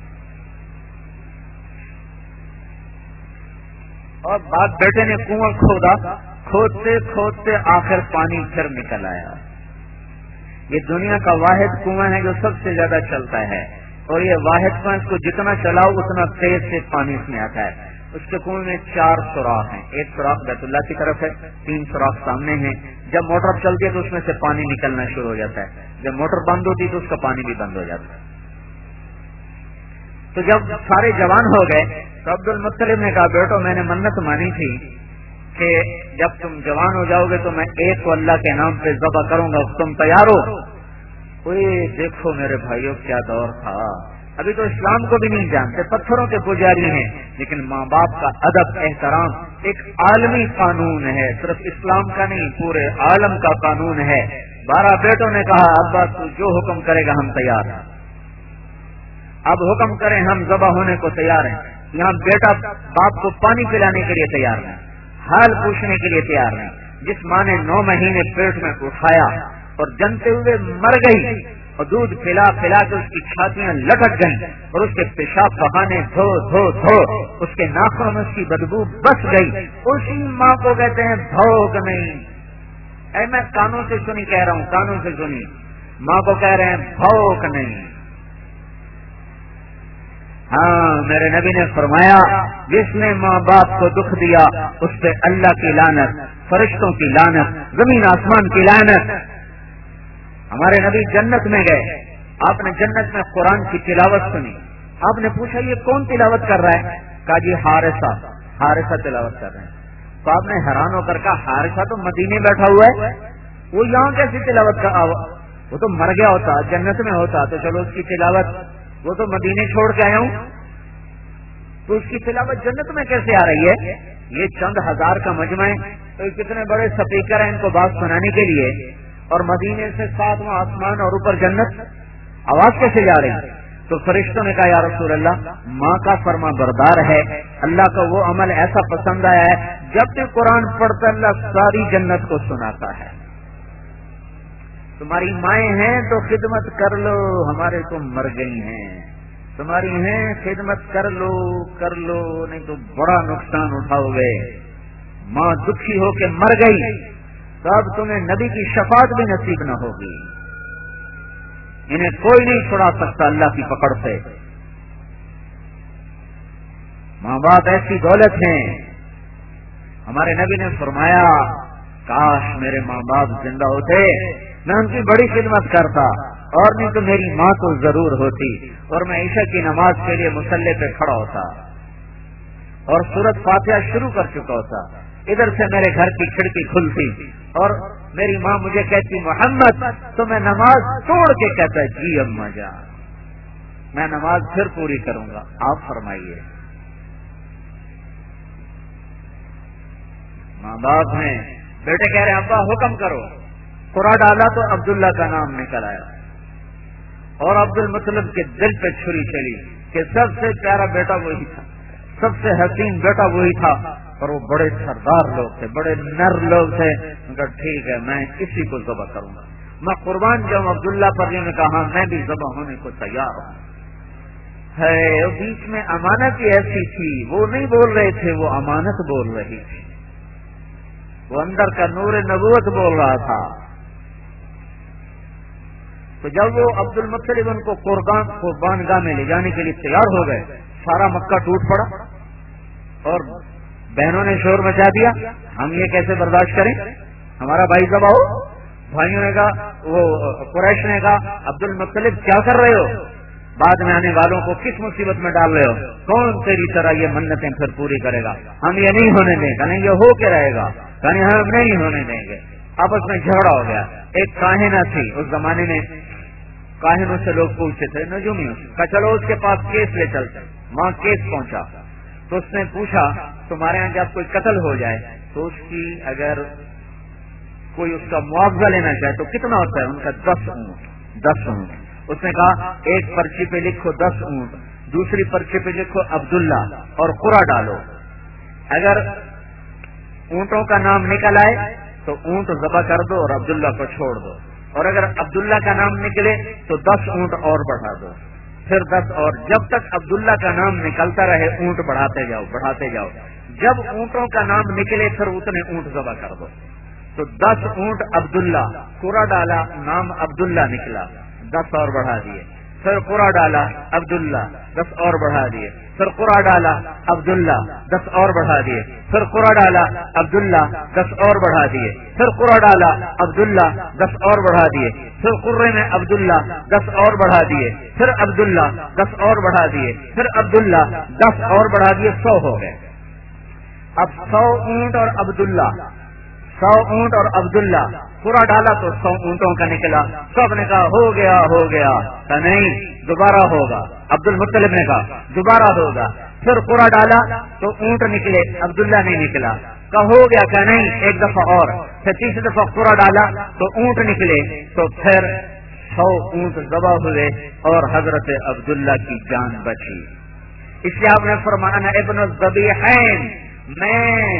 Speaker 3: اور باپ بیٹے نے کنواں کھودا، کھودتے کھودتے آخر پانی پھر نکل آیا۔ یہ دنیا کا واحد کنواں ہے جو سب سے زیادہ چلتا ہے، اور یہ واحد کنواں اس کو جتنا چلاؤ اتنا تیز سے پانی اس میں آتا ہے۔ اس کے کنویں میں چار سوراخ ہیں، ایک سوراخ بیت اللہ کی طرف ہے، تین سوراخ سامنے ہیں۔ جب موٹر چلتی ہے تو اس میں سے پانی نکلنا شروع ہو جاتا ہے، جب موٹر بند ہوتی ہے تو اس کا پانی بھی بند ہو جاتا ہے۔ تو جب سارے جوان ہو گئے تو عبد المطلب نے کہا بیٹو میں نے منت مانی تھی کہ جب تم جوان ہو جاؤ گے تو میں ایک کو اللہ کے نام پہ ذبح کروں گا، تم تیار ہو؟ اوے دیکھو میرے بھائیوں کیا دور تھا، ابھی تو اسلام کو بھی نہیں جانتے، پتھروں کے پجاری ہیں، لیکن ماں باپ کا ادب احترام ایک عالمی قانون ہے، صرف اسلام کا نہیں پورے عالم کا قانون ہے۔ بارہ بیٹوں نے کہا ابا تو جو حکم کرے گا ہم تیار ہیں، اب حکم کریں ہم ذبح ہونے کو تیار ہیں۔ یہاں بیٹا باپ کو پانی پلانے کے لیے تیار نہیں، حال پوچھنے کے لیے تیار نہیں۔ جس ماں نے نو مہینے پیٹ میں اٹھایا اور جنتے ہوئے مر گئی اور دودھ پلا پلا کے اس کی چھاتیاں لٹک گئیں اور اس کے پیشاب بہانے دھو دھو دھو اس کے ناخنوں میں اس کی بدبو بس گئی، اسی ماں کو کہتے ہیں بھوک نہیں۔ اے میں کانوں سے سنی کہہ رہا ہوں، کانوں سے سنی، ماں کو کہہ رہے ہیں بھوک نہیں۔ ہاں میرے نبی نے فرمایا جس نے ماں باپ کو دکھ دیا اس پہ اللہ کی لعنت، فرشتوں کی لعنت، زمین آسمان کی لعنت۔ ہمارے نبی جنت میں گئے، آپ نے جنت میں قرآن کی تلاوت سنی، آپ نے پوچھا یہ کون تلاوت کر رہا ہے؟ کہا جی حارثہ، حارثہ تلاوت کر رہے ہیں۔ تو آپ نے حیران ہو کر کہا حارثہ تو مدینے بیٹھا ہوا ہے، وہ یہاں کیسی تلاوت کر، وہ تو مر گیا ہوتا، جنت میں ہوتا تو چلو اس کی تلاوت، وہ تو مدینے چھوڑ کے آیا ہوں تو اس کی تلاوت جنت میں کیسے آ رہی ہے؟ یہ چند ہزار کا مجمع ہے تو کتنے بڑے سپیکر ہیں ان کو بات سنانے کے لیے، اور مدینے سے ساتواں آسمان اور اوپر جنت، آواز کیسے جا رہی؟ تو فرشتوں نے کہا یا رسول اللہ ماں کا فرما بردار ہے، اللہ کا وہ عمل ایسا پسند آیا ہے جب بھی قرآن پڑھتا اللہ ساری جنت کو سناتا ہے۔ تمہاری مائیں ہیں تو خدمت کر لو، ہمارے تو مر گئی ہیں، تمہاری ہیں خدمت کر لو کر لو نہیں تو بڑا نقصان اٹھاؤ گے۔ ماں دکھی ہو کے مر گئی
Speaker 2: تو اب تمہیں نبی کی شفاعت بھی نصیب نہ ہوگی. انہیں کوئی نہیں چھڑا سکتا اللہ کی پکڑ سے. ماں باپ ایسی دولت ہیں. ہمارے نبی نے فرمایا کاش میرے ماں باپ زندہ ہوتے, میں ان کی بڑی خدمت کرتا, اور نہیں تو میری ماں تو ضرور ہوتی, اور میں عشاء کی نماز کے لیے مصلی پہ کھڑا ہوتا اور سورۃ فاتحہ شروع کر چکا ہوتا. ادھر سے میرے گھر کی کھڑکی کھلتی اور میری ماں مجھے کہتی محمد, تو میں نماز توڑ کے کہتا جی اماں جان, میں نماز پھر پوری کروں گا, آپ فرمائیے. ماں باپ ہیں, بیٹے کہہ رہے ابا حکم کرو, قرآن ڈالا تو عبداللہ کا نام نکل آیا, اور عبد المطلب کے دل پہ چھری چلی کہ سب سے پیارا بیٹا وہی تھا, سب سے حسین بیٹا وہی تھا, اور وہ بڑے سردار لوگ تھے, بڑے نر لوگ تھے. ان کا ٹھیک ہے میں اسی کو ذبح کروں گا, میں قربان جاؤں عبداللہ پر. نے کہا میں بھی ذبح ہونے کو تیار ہوں. ہے بیچ میں امانت ہی ایسی تھی, وہ نہیں بول رہے تھے, وہ امانت بول رہی تھی, وہ اندر کا نور نبوت بول رہا تھا. تو جب وہ عبد المطلب ان کو قربان قربان گاہ میں لے جانے کے لیے تیار ہو گئے, سارا مکہ ٹوٹ پڑا اور بہنوں نے شور مچا دیا, ہم یہ کیسے برداشت کریں, ہمارا بھائی ذبح ہو. بھائیوں نے کہا, وہ قریش نے کہا عبد المطلب کیا کر رہے ہو, بعد میں آنے والوں کو کس مصیبت میں ڈال رہے ہو, کون تیری طرح یہ منتیں پھر پوری کرے گا, ہم یہ نہیں ہونے دیں گے, نہیں یہ ہو کے رہے گا, یعنی ہم نہیں ہونے دیں گے. آپس میں جھگڑا ہو گیا. ایک کاہنہ تھی, اس زمانے میں کاہنوں سے لوگ پوچھتے تھے, نجومیوں کا, چلو اس کے پاس کیس لے چلتے. وہاں کیس پہنچا تو اس نے پوچھا تمہارے یہاں جب کوئی قتل ہو جائے تو اس کی اگر کوئی اس کا معاوضہ لینا چاہے تو کتنا ہوتا ہے, ان کا دس اونٹ. دس اونٹ. اس نے کہا ایک پرچی پہ لکھو دس اونٹ, دوسری پرچی پہ لکھو عبداللہ اور قرا ڈالو. اگر اونٹوں کا نام نکل آئے تو اونٹ ذبح کر دو اور عبداللہ کو چھوڑ دو, اور اگر عبداللہ کا نام نکلے تو دس اونٹ اور بڑھا دو, پھر دس اور, جب تک عبداللہ کا نام نکلتا رہے اونٹ بڑھاتے جاؤ بڑھاتے جاؤ. جب اونٹوں کا نام نکلے پھر اتنے اونٹ ذبح کر دو. تو دس اونٹ عبداللہ, قرا ڈالا, نام عبداللہ نکلا, دس اور بڑھا دیے. پھر قرا ڈالا عبداللہ, دس اور بڑھا دیے. پھر قرا ڈالا عبداللہ, دس اور بڑھا دیے. پھر قرا ڈالا عبداللہ, دس اور بڑھا دیے. پھر قرا ڈالا عبداللہ, دس اور بڑھا دیے. پھر قرے میں عبداللہ, دس اور بڑھا دیے. پھر عبداللہ, دس اور بڑھا دیے. پھر عبداللہ, دس اور بڑھا دیے. سو ہو گئے. اب سو اونٹ اور عبداللہ, سو اونٹ اور عبداللہ, پورا ڈالا تو سو اونٹوں کا نکلا. سب نے کہا ہو گیا ہو گیا, کہ نہیں دوبارہ ہوگا. عبد المطلب نے کہا دوبارہ ہوگا. پھر پورا ڈالا تو اونٹ نکلے, عبداللہ نہیں نکلا. کہ ہو گیا, کہ نہیں ایک دفعہ اور. پھر تیسری دفعہ پورا ڈالا تو اونٹ نکلے, تو پھر سو اونٹ ذبح ہوئے اور حضرت عبداللہ کی جان بچی. اس لیے آپ نے فرمایا ابن الذبیحین, میں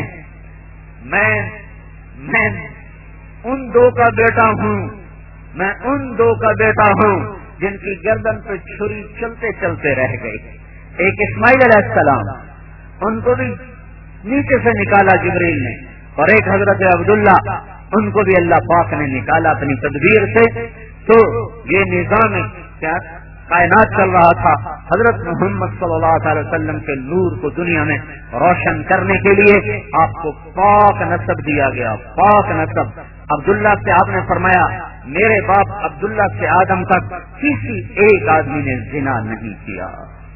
Speaker 2: میں میں ان دو کا بیٹا ہوں, میں ان دو کا بیٹا ہوں جن کی گردن پہ چھری چلتے چلتے رہ گئی. ایک اسماعیل علیہ السلام, ان کو بھی نیچے سے نکالا جبریل نے, اور ایک حضرت عبداللہ, ان کو بھی اللہ پاک نے نکالا اپنی تدبیر سے. تو یہ نظام کیا کائنات چل رہا تھا. حضرت محمد صلی اللہ علیہ وسلم کے نور کو دنیا میں روشن کرنے کے لیے آپ کو پاک نسب دیا گیا, پاک نسب. عبداللہ سے آپ نے فرمایا میرے باپ عبداللہ سے آدم تک کسی ایک آدمی نے زنا نہیں کیا,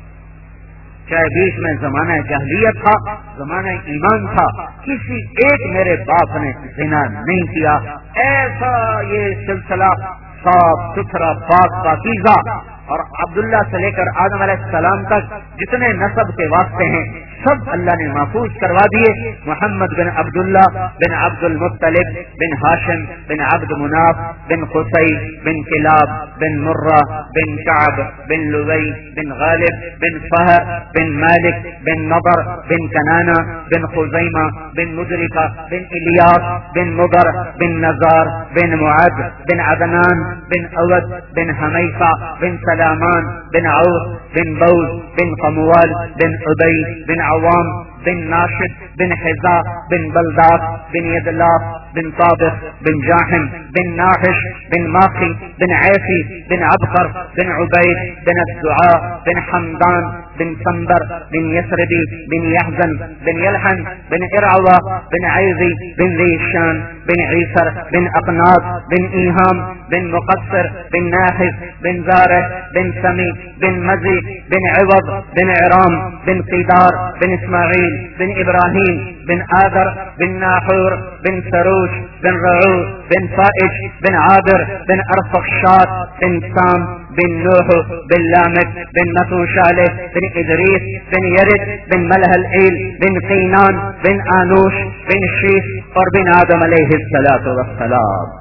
Speaker 2: چاہے بیچ میں زمانہ جاہلیت تھا, زمانہ ایمان تھا, کسی ایک میرے باپ نے زنا نہیں کیا. ایسا یہ سلسلہ صاف ستھرا پاک پاکیزہ. اور عبداللہ سے لے کر آدم علیہ السلام تک جتنے نسب کے واسطے ہیں سب اللہ نے محفوظ کروا دیے. محمد بن عبداللہ بن عبد المطلب بن ہاشم بن عبد مناف بن قصی بن کلاب بن مرہ بن کعب بن لوی بن غالب بن فہر بن مالک بن نضر بن کنانہ بن خزیمہ بن مدرکہ بن الیاس بن مضر بن نزار بن معد بن عدنان بن اود بن حمیفہ بن سلامان بن عوف بن بوز بن قموال بن عبی بن عوام بن ناشد بن حذا بن بلداد بن يدلاف بن طابق بن جاحم بن ناحش بن ماخي بن عيفي بن عبقر بن عبيد بن الدعاء بن حمدان بن سنبر بن يسربي بن يحزن بن يلحن بن إرعوى بن عيزي بن ذي الشان بن عيسر بن أقناط بن إيهام بن مقصر بن ناحس بن زارع بن سمي بن مزي بن عوض بن عرام بن قيدار بن إسماعيل بن إبراهيم بن آذر بن ناحور بن سروش بن رعوز بن فائج بن عابر بن أرفخشاد بن سام بن نوح بن لامك بن متوشالة بن إدريس بن يرد بن ملهل إيل بن قينان بن آنوش بن شيف اور بن آدم علیہ الصلاۃ والسلام.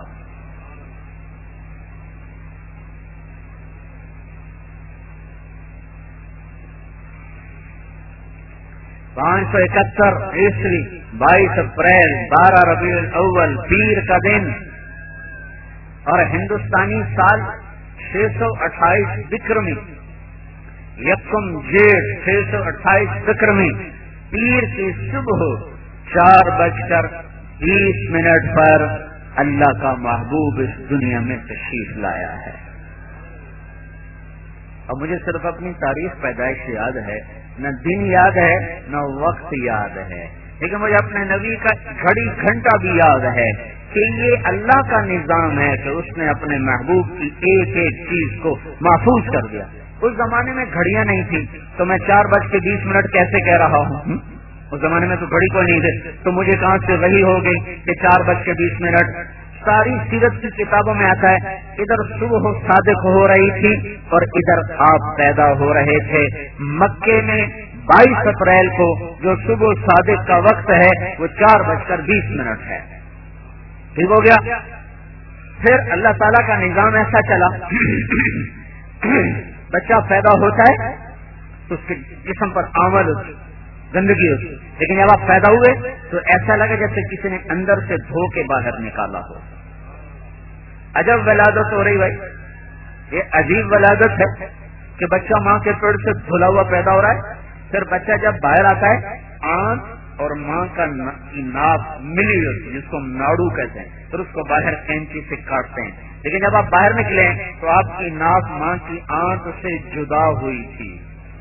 Speaker 2: پانچ سو اکہتر عیسوی بائیس اپریل بارہ ربیع الاول پیر کا دن اور ہندوستانی سال چھ سو اٹھائیس وکرمی یکم جیٹھ چھ سو اٹھائیس وکرمی پیر کی صبح چار بج کر بیس منٹ پر اللہ کا محبوب اس دنیا میں تشریف لایا ہے. اب مجھے صرف اپنی تاریخ پیدائش یاد ہے, نہ دن یاد ہے نہ وقت یاد ہے, لیکن مجھے اپنے نبی کا گھڑی گھنٹہ بھی یاد ہے کہ یہ اللہ کا نظام ہے کہ اس نے اپنے محبوب کی ایک ایک چیز کو محفوظ کر دیا. اس زمانے میں گھڑیاں نہیں تھی تو میں چار بج کے بیس منٹ کیسے کہہ رہا ہوں؟ اس زمانے میں تو گھڑی کوئی نہیں تھی, تو مجھے کہاں سے وحی ہو گئی کہ چار بج کے بیس منٹ. ساری سیرت کی کتابوں میں آتا ہے ادھر صبح صادق ہو رہی تھی اور ادھر آپ پیدا ہو رہے تھے. مکے میں بائیس اپریل کو جو صبح صادق کا وقت ہے وہ چار بج کر بیس منٹ ہے. ٹھیک ہو گیا. پھر اللہ تعالیٰ کا نظام ایسا چلا بچہ پیدا ہوتا ہے تو اس کے جسم پر آمد ہوتی, گندگی ہوتی, لیکن جب آپ پیدا ہوئے تو ایسا لگا جیسے کسی نے اندر سے دھو کے باہر نکالا ہو. عجب ولادت ہو رہی بھائی, یہ عجیب ولادت ہے کہ بچہ ماں کے پیٹ سے دھلا ہوا پیدا ہو رہا ہے. پھر بچہ جب باہر آتا ہے آنکھ اور ماں کا ناف ملی ہوتی جس کو ہم ناڑو کہتے ہیں, پھر اس کو باہر کینچی سے کاٹتے ہیں. لیکن جب آپ باہر نکلے تو آپ کی ناف ماں کی آنکھ سے جدا ہوئی تھی.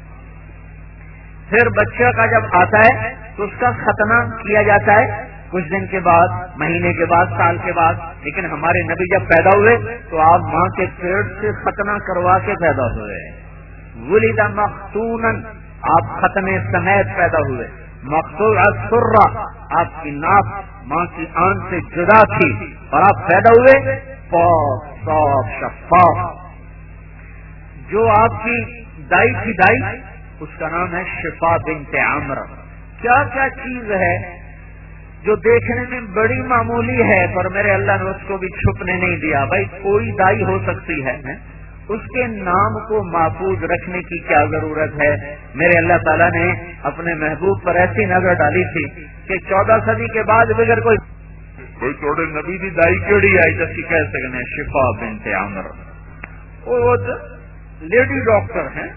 Speaker 2: پھر بچہ کا جب آتا ہے تو اس کا ختنہ کیا جاتا ہے کچھ دن کے بعد, مہینے کے بعد, سال کے بعد. لیکن ہمارے نبی جب پیدا ہوئے تو آپ ماں کے پیٹ سے ختنہ کروا کے پیدا ہوئے. ولد مختونا, آپ ختنے سمیت پیدا ہوئے. مقطوع السرہ, آپ کی ناف ماں کی آنکھ سے جدا تھی اور آپ پیدا ہوئے پاک صاف شفاف. جو آپ کی دائی تھی دائی اس کا نام ہے شفا بنت عمرو. کیا کیا چیز ہے جو دیکھنے میں بڑی معمولی ہے پر میرے اللہ نے اس کو بھی چھپنے نہیں دیا. بھائی کوئی دائی ہو سکتی ہے, اس کے نام کو محفوظ رکھنے کی کیا ضرورت ہے؟ میرے اللہ تعالیٰ نے اپنے محبوب پر ایسی نظر ڈالی تھی کہ چودہ صدی کے بعد بغیر کوئی کوئی چھوڑے نبی دی دائی کیڑی آئی جس کی کہہ سکتے ہیں شفا بنت عمرو. وہ لیڈی ڈاکٹر ہیں,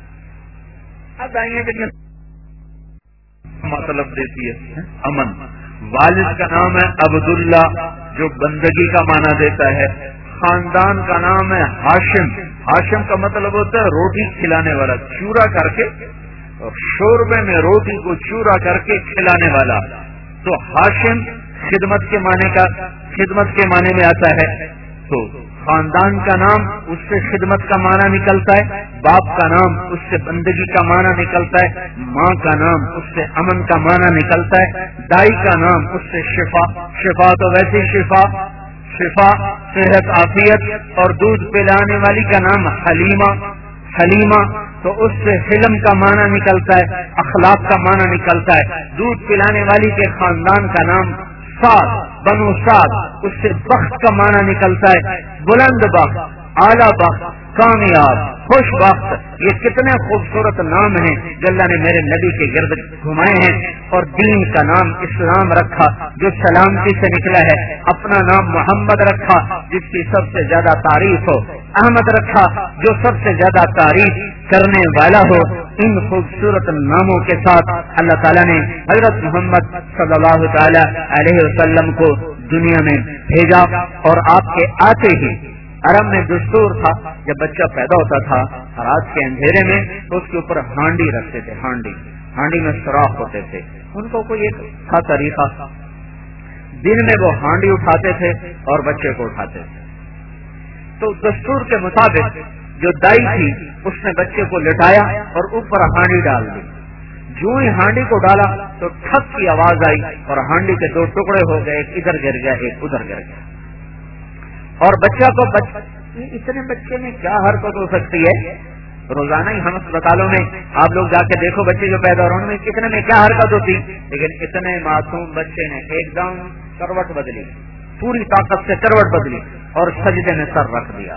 Speaker 2: دائیں کے مطلب دیتی ہے امن. والد کا نام ہے عبداللہ جو بندگی کا معنی دیتا ہے. خاندان کا نام ہے ہاشم. ہاشم کا مطلب ہوتا ہے روٹی کھلانے والا, چورا کر کے شوربے میں روٹی کو چورا کر کے کھلانے والا. تو ہاشم خدمت کے معنی کا خدمت کے معنی میں آتا ہے. تو خاندان کا نام اس سے خدمت کا معنی نکلتا ہے, باپ کا نام اس سے بندگی کا معنی نکلتا ہے, ماں کا نام اس سے امن کا معنی نکلتا ہے, دائی کا نام اس سے شفا. شفا تو ویسے شفا شفا صحت عافیت, اور دودھ پلانے والی کا نام حلیمہ. حلیمہ تو اس سے حلم کا معنی نکلتا ہے, اخلاق کا معنی نکلتا ہے. دودھ پلانے والی کے خاندان کا نام سعد, بنو سعد, اس سے بخت کا معنی نکلتا ہے, بلند بخت, اعلیٰ بخت, کامیاب, خوش بخت. یہ کتنے خوبصورت نام ہیں جو اللہ نے میرے نبی کے گرد گھمائے ہیں. اور دین کا نام اسلام رکھا جو سلامتی سے نکلا ہے. اپنا نام محمد رکھا جس کی سب سے زیادہ تعریف ہو. احمد رکھا جو سب سے زیادہ تعریف کرنے والا ہو. ان خوبصورت ناموں کے ساتھ اللہ تعالیٰ نے حضرت محمد صلی اللہ تعالی علیہ وسلم کو دنیا میں بھیجا. اور آپ کے آتے ہی عرب میں دستور تھا جب بچہ پیدا ہوتا تھا رات کے اندھیرے میں تو اس کے اوپر ہانڈی رکھتے تھے. ہانڈی ہانڈی میں سوراخ ہوتے تھے. ان کو کوئی ایک تھا طریقہ, دن میں وہ ہانڈی اٹھاتے تھے اور بچے کو اٹھاتے تھے. تو دستور کے مطابق جو دائی تھی اس نے بچے کو لٹایا اور اوپر ہانڈی ڈال دی. جو ہی ہانڈی کو ڈالا تو ٹھک کی آواز آئی اور ہانڈی کے دو ٹکڑے ہو گئے, ایک ادھر گر گیا ایک ادھر گر گیا. اور بچہ کو بچ... اتنے بچے میں کیا حرکت ہو سکتی ہے؟ روزانہ ہی ہم اسپتالوں میں آپ لوگ جا کے دیکھو بچے جو پیدا ہو رہے ہیں کتنے میں کیا حرکت ہوتی, لیکن اتنے معصوم بچے نے ایک دم کروٹ بدلی, پوری طاقت سے کروٹ بدلی اور سجدے میں سر رکھ دیا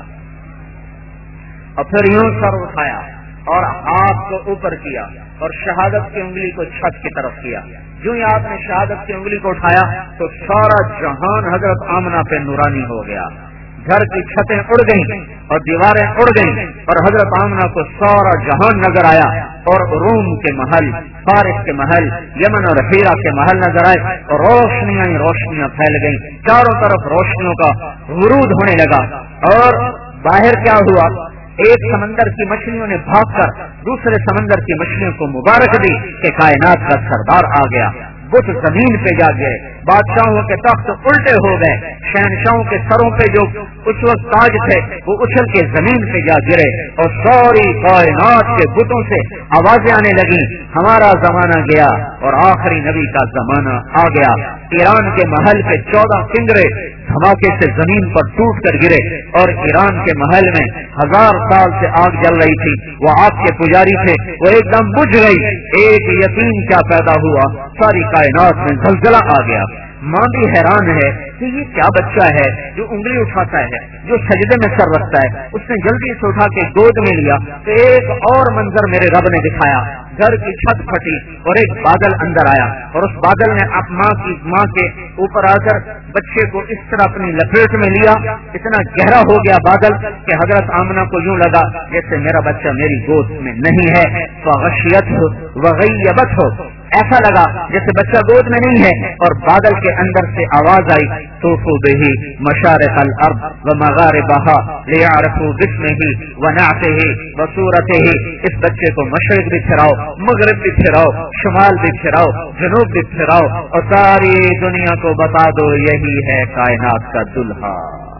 Speaker 2: اور پھر یوں سر اٹھایا اور ہاتھ کو اوپر کیا اور شہادت کی انگلی کو چھت کی طرف کیا. جو ہی آپ نے شہادت کی انگلی کو اٹھایا تو سارا جہان حضرت آمنہ پہ نورانی ہو گیا. گھر کی چھتیں اڑ گئیں اور دیواریں اڑ گئیں اور حضرت آمنہ کو سارا جہان نظر آیا اور روم کے محل, فارس کے محل, یمن اور ہیرا کے محل نظر آئے اور روشنیاں ہی روشنیاں پھیل گئیں. چاروں طرف روشنیوں کا ورود ہونے لگا. اور باہر کیا ہوا, ایک سمندر کی مچھلیوں نے بھاگ کر دوسرے سمندر کی مچھلیوں کو مبارک دی کہ کائنات کا سردار آ گیا. بت زمین پہ جا گئے, بادشاہوں کے تخت الٹے ہو گئے, شہنشاہوں کے سروں پہ جو اس وقت تاج تھے وہ اچھل کے زمین پہ جا گرے اور ساری کائنات کے بتوں سے آوازیں آنے لگی, ہمارا زمانہ گیا اور آخری نبی کا زمانہ آ گیا. ایران کے محل کے چودہ کنگرے دھماکے سے زمین پر ٹوٹ کر گرے اور ایران کے محل میں ہزار سال سے آگ جل رہی تھی, وہ آگ کے پجاری تھے, وہ ایک دم بجھ گئی. ایک یتیم کیا پیدا ہوا, ساری کائنات میں زلزلہ آ گیا. ماں بھی حیران ہے کہ یہ کیا بچہ ہے جو انگلی اٹھاتا ہے, جو سجدے میں سر رکھتا ہے. اس نے جلدی سے اٹھا کے گود میں لیا تو ایک اور منظر میرے رب نے دکھایا. گھر کی چھت پھٹی اور ایک بادل اندر آیا اور اس بادل نے اب ماں کی ماں کے اوپر آ کر بچے کو اس طرح اپنی لپیٹ میں لیا. اتنا گہرا ہو گیا بادل کہ حضرت آمنہ کو یوں لگا جیسے میرا بچہ میری گود میں نہیں ہے. فغشیت ہو وغیبت ہو, ایسا لگا جیسے بچہ گود میں نہیں ہے. اور بادل کے اندر سے آواز آئی, طوفوا بہ مشارق الارض ومغاربہا لیعرفوا باسمہ ونعتہ وصورتہ. اس بچے کو مشرق بھی پھراؤ, مغرب بھی پھراؤ, شمال بھی پھراؤ, جنوب بھی پھراؤ اور ساری دنیا کو بتا دو یہی ہے کائنات کا دلہا,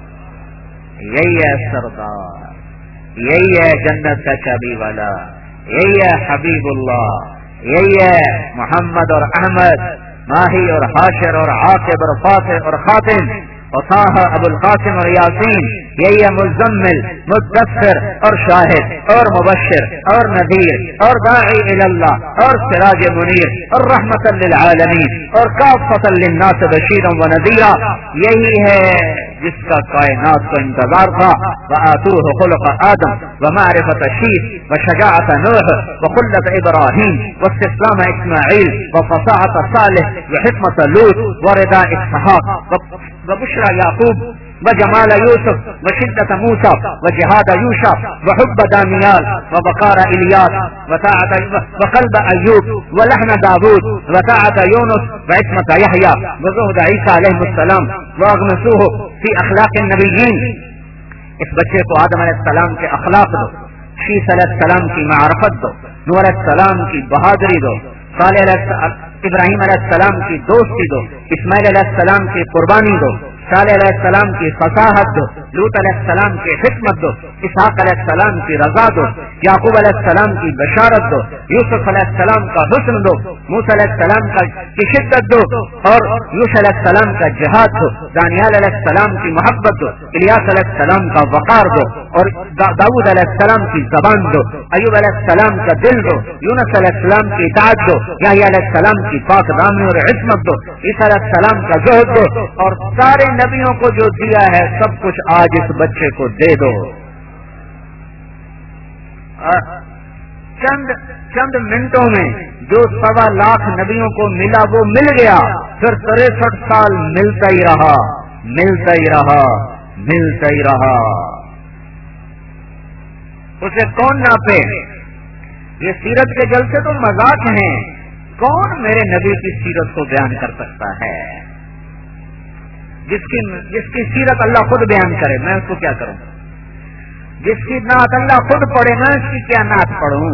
Speaker 2: یہی ہے سردار, یہی ہے جنت کا چابی والا, یہی ہے حبیب اللہ, یہی ہے محمد اور احمد, ماہی اور حاشر اور عاقب اور فاتح اور خاتم اور طه ابو القاسم اور یاسین. یہی ہے مزمل, مدثر اور شاہد اور مبشر اور نذیر اور داعی الی اللہ اور سراج منیر اور رحمتا للعالمین اور کافۃ للناس بشیرا ونذیرا. یہی ہے جس کا کائنات کو انتظار تھا. وآتوہ خلق آدم ومعرفت شیث وشجاعت نوح وخلت ابراہیم واستسلام اسماعیل وفصاحت صالح وحکمت لوط ورداء اسحاق وبشرى یعقوب وجمال یوسف وشدت موسى وجهاد یوشع وحب دانیال وبقار الیاس وقلب ایوب ولحن داود وطاعت یونس وعصمت یحییٰ وزہد عیسیٰ علیہ السلام واغمسوہ فی اخلاق النبیین. اس بچے کو آدم علیہ السلام کے اخلاق دو, شیث علیہ السلام کی معرفت دو, نوح علیہ السلام کی بہادری دو, صالح علیہ السلام ابراہیم علیہ السلام کی دوستی دو, اسماعیل علیہ السلام کی قربانی دو, صالح علیہ السلام کی فصاحت دو, لوط علیہ السلام کی حکمت دو, اسحاق علیہ السلام کی رضا دو, یعقوب علیہ السلام کی بشارت دو, یوسف علیہ السلام کا حسن دو, موسیٰ علیہ السلام کا کی شدت دو اور یوشع علیہ السلام کا جہاد دو, دانیال علیہ السلام کی محبت دو, الیاس علیہ السلام کا وقار دو اور داؤد علیہ السلام کی زبان دو, ایوب علیہ السلام کا دل دو, یونس علیہ السلام کی اطاعت دو, یحییٰ علیہ السلام کی پاک دامنی اور عصمت دو, عیسیٰ علیہ السلام کا زہد دو اور سارے نبیوں کو جو دیا ہے سب کچھ آج اس بچے کو دے دو. چند چند منٹوں میں جو سوا لاکھ نبیوں کو ملا وہ مل گیا, پھر تریسٹھ سال ملتا ہی رہا ملتا ہی رہا ملتا ہی رہا. اسے کون ناپے؟ یہ سیرت کے جلسے تو مذاق ہیں. کون میرے نبی کی سیرت کو بیان کر سکتا ہے؟ جس کی جس کی سیرت اللہ خود بیان کرے میں اس کو کیا کروں؟ جس کی نعت اللہ خود پڑھے میں اس کی کیا نعت پڑھوں؟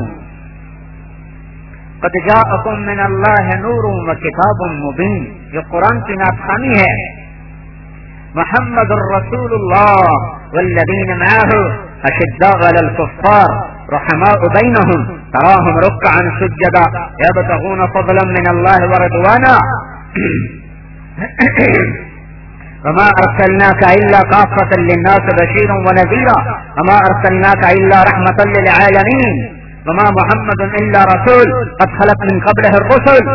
Speaker 2: قد جاءکم من اللہ نور و کتاب مبین، یہ قرآن کی نعت خوانی ہے. محمد الرسول اللہ والذین معه اشداء علی الکفار رحماء بینہم تراہم رکعا سجدا یبتغون فضلا من اللہ ورضوانا وما ارسلناك الا كافة للناس بشيرا ونذيرا وما ارسلناك الا رحمة للعالمين وما محمد الا رسول قد خلت من قبله الرسل.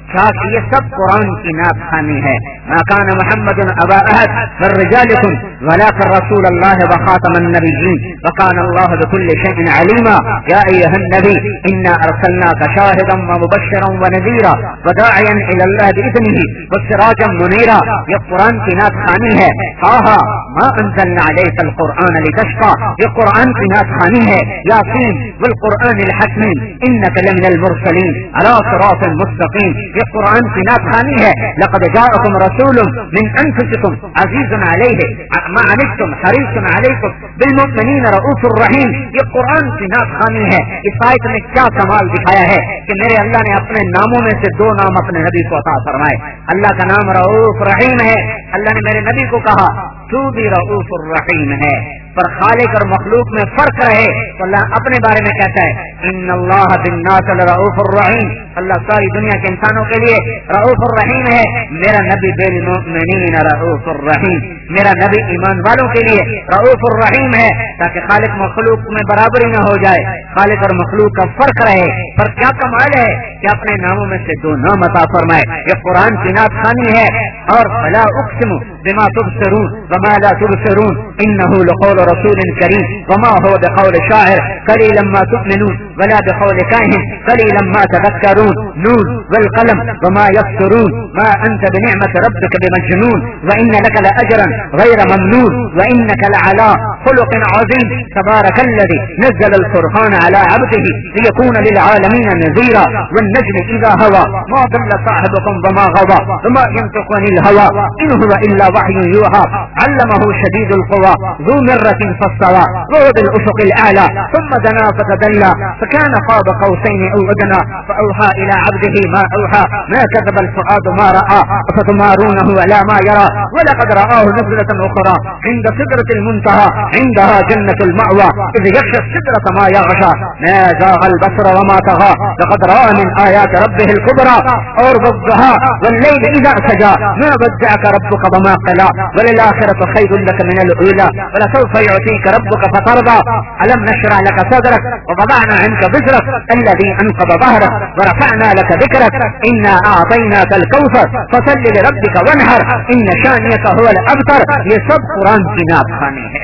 Speaker 2: یہ سب قرآن کی نعت خوانی ہے. ما كان محمد ابا احد من رجالكم ولكن رسول الله وخاتم النبيين وكان الله بكل شيء عليما. يا ايها النبي انا ارسلناك شاهدا ومبشرا ونذيرا وداعيا الى الله باذنه وسراجا منيرا. یہ قرآن کی نعت خوانی ہے. طه ما انزلنا عليك القرآن لتشقى، یہ قرآن کی نعت خوانی ہے. یاسین والقرآن الحکیم انك لمن المرسلين على صراط مستقيم، یہ قرآن کی نعت خوانی ہے. لقد جاءكم رسول من انفسكم عزيز عليه ما عنتم حريص عليكم بالمؤمنين رؤوف الرحيم، یہ قرآن کی نعت خوانی ہے. اس آیت میں کیا کمال دکھایا ہے کہ میرے اللہ نے اپنے ناموں میں سے دو نام اپنے نبی کو عطا فرمائے. اللہ کا نام رؤوف رحیم ہے. اللہ نے میرے نبی کو کہا تو بھی رؤوف الرحیم ہے. پر خالق اور مخلوق میں فرق رہے تو اللہ اپنے بارے میں کہتا ہے ان اللہ بالناس لرؤوف الرحیم، اللہ ساری دنیا کے انسانوں کے لیے رؤوف الرحیم ہے. میرا نبی بالمؤمنین رؤوف الرحیم، میرا نبی ایمان والوں کے لیے رؤوف الرحیم ہے تاکہ خالق مخلوق میں برابری نہ ہو جائے، خالق اور مخلوق کا فرق رہے. پر کیا کمال ہے کہ اپنے ناموں میں سے دو نام عطا فرمائے. یہ قرآن کی نعت خوانی ہے. اور فلا اقسم بما تبصرون وما لا تبصرون انه لقول رسول کریم وما هو بقول شاعر قلیلا ما تؤمنون ولا بقول کاہن قلیلا ما تذکرون نون والقلم وما يبصرون ما انت بنعمة ربك بمجنون وان لك لاجرا غير ممنون وانك لعلى خلق عظيم تبارك الذي نزل الفرقان على عبده ليكون للعالمين نذيرا والنجم اذا هوى ما ضل صاحبكم وما غوى وما ينطق عن الهوى ان هو الا وحي يوحى علمه شديد القوى ذو مرة فاستوى وهو بالافق الاعلى ثم دنا فتدلى فكان قاب قوسين او ادنى فاوحى الى عبده ما اوحى ما كذب الفؤاد ما راى افتمارونه على ما يرى ولقد رآه نزلة اخرى عند سدرة المنتهى عندها جنة المأوى اذ يغشى السدرة ما يغشى ما زاغ البصر وما طغى لقد رأى من آيات ربه الكبرى اور والضحى والليل اذا سجى ما ودعك ربك وما قلى وللآخرة خير لك من الأولى ولسوف يعطيك ربك فترضى ألم نشرح لك صدرك ووضعنا عنك وزرك الذي أنقض ظهرك ورفعنا لك ذكرك إنا أعطيناك الكوثر فصل لربك وانحر إن شانئك هو الأبتر. یہ سب قرآن کی نعت خوانی ہے.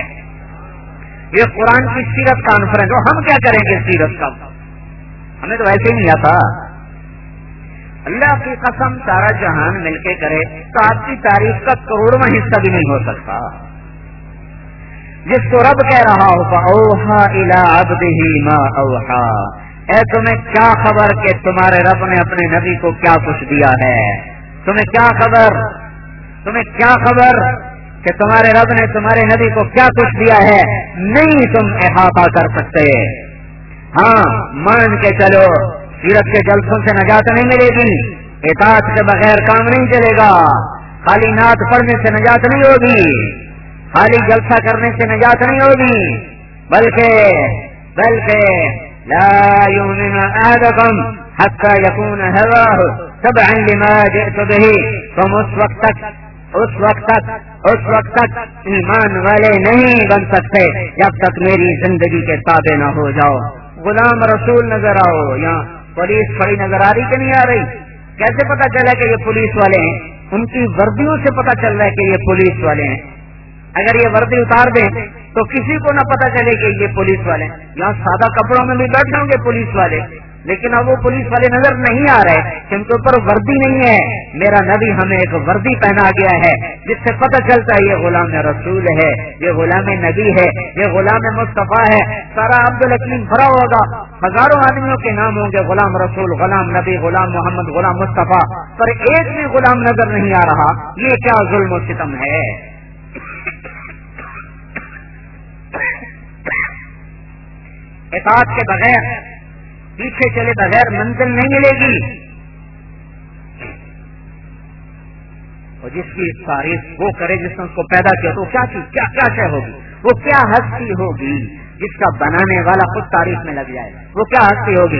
Speaker 2: یہ قرآن کی سیرت کانفرنس. اور ہم کیا کریں گے سیرت کا؟ ہمیں تو ایسے ہی نہیں آتا. اللہ کی قسم سارا جہان مل کے کرے تو آپ کی تاریخ کا کروڑواں حصہ بھی نہیں ہو سکتا. جس کو رب کہہ رہا ہو فاوحا الی عبدہ ما اوحا، اے تمہیں کیا خبر کہ تمہارے رب نے اپنے نبی کو کیا کچھ دیا ہے؟ تمہیں کیا خبر تمہیں کیا خبر کہ تمہارے رب نے تمہارے نبی کو کیا کچھ دیا ہے؟ نہیں تم احاطہ کر سکتے. ہاں مان کے چلو سیرت کے جلسوں سے نجات نہیں ملے گی، اطاعت کے بغیر کام نہیں چلے گا، خالی نعت پڑھنے سے نجات نہیں ہوگی، خالی جلسہ کرنے سے نجات نہیں ہوگی، بلکہ بلکہ لا یؤمن احدکم حتی یکون ہواه تبعا لما جئت به. تم اس وقت تک اس وقت تک اس وقت تک ایمان والے نہیں بن سکتے جب تک میری زندگی کے تابع نہ ہو جاؤ. غلام رسول نظر آؤ، یہاں پولیس کھڑی نظر آ رہی کہ نہیں آ رہی؟ کیسے پتا چلا کہ یہ پولیس والے ہیں؟ ان کی وردیوں سے پتا چل رہا ہے کہ یہ پولیس والے ہیں. اگر یہ وردی اتار دیں تو کسی کو نہ پتا چلے کہ یہ پولیس والے ہیں. یہاں سادہ کپڑوں میں بھی بیٹھے ہوں گے پولیس والے، لیکن اب وہ پولیس والے نظر نہیں آ رہے کہ ان کے اوپر وردی نہیں ہے. میرا نبی ہمیں ایک وردی پہنا گیا ہے جس سے پتہ چلتا ہے یہ غلام رسول ہے, یہ غلام نبی ہے, یہ غلام مصطفیٰ ہے. سارا عبد الحکیم بھرا ہوگا, ہزاروں آدمیوں کے نام ہوں گے, غلام رسول, غلام نبی, غلام محمد, غلام مصطفیٰ, پر ایک بھی غلام نظر نہیں آ رہا. یہ کیا ظلم و ستم ہے. اطاعت کے بغیر, پیچھے چلے بغیر منزل نہیں ملے گی. اور جس کی تعریف وہ کرے جس نے اس کو پیدا کیا تو کیا چیز کیا کیا شے ہوگی, وہ کیا ہستی ہوگی جس کا بنانے والا خود تعریف میں لگ جائے, وہ کیا ہستی ہوگی.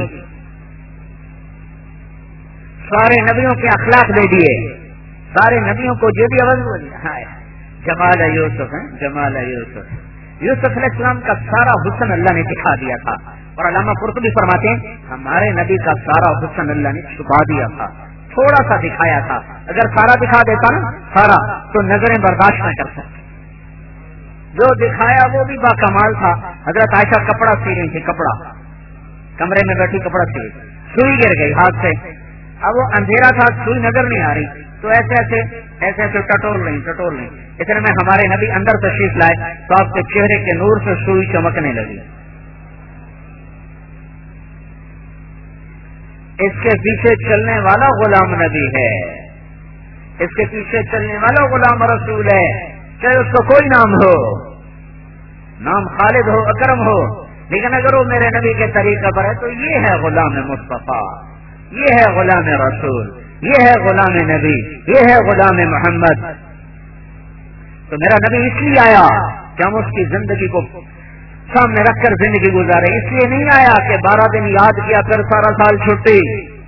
Speaker 2: سارے نبیوں کے اخلاق دے دیے, سارے نبیوں کو جو بھی آواز ہے جمال یوسف ہے, جمال یوسف. یوسف علیہ السلام کا سارا حسن اللہ نے دکھا دیا تھا, اور علامہ قرطبی فرماتے ہیں ہمارے نبی کا سارا حسن اللہ نے چھپا دیا تھا, تھوڑا سا دکھایا تھا. اگر سارا دکھا دیتا نا سارا تو نظریں برداشت نہ کر سکتے. جو دکھایا وہ بھی با کمال تھا. حضرت عائشہ کپڑا سی رہی تھی, کپڑا کمرے میں بیٹھی کپڑا سی رہی, سوئی گر گئی ہاتھ سے. اب وہ اندھیرا تھا, سوئی نظر نہیں آ رہی, تو ایسے ایسے ایسے ایسے ٹٹور لیں ٹٹور لیں اتنے میں ہمارے نبی اندر تشریف لائے تو آپ کے چہرے کے نور سے سوئی چمکنے لگی. اس کے پیچھے چلنے والا غلام نبی ہے, اس کے پیچھے چلنے والا غلام رسول ہے, چاہے اس کو کوئی نام ہو, نام خالد ہو, اکرم ہو, لیکن اگر وہ میرے نبی کے طریقے پر ہے تو یہ ہے غلام مصطفیٰ, یہ ہے غلام رسول, یہ ہے غلام نبی, یہ ہے غلام محمد. تو میرا نبی اس لیے آیا کہ ہم اس کی زندگی کو سامنے رکھ کر زندگی گزارے. اس لیے نہیں آیا کہ بارہ دن یاد کیا پھر سارا سال چھٹی,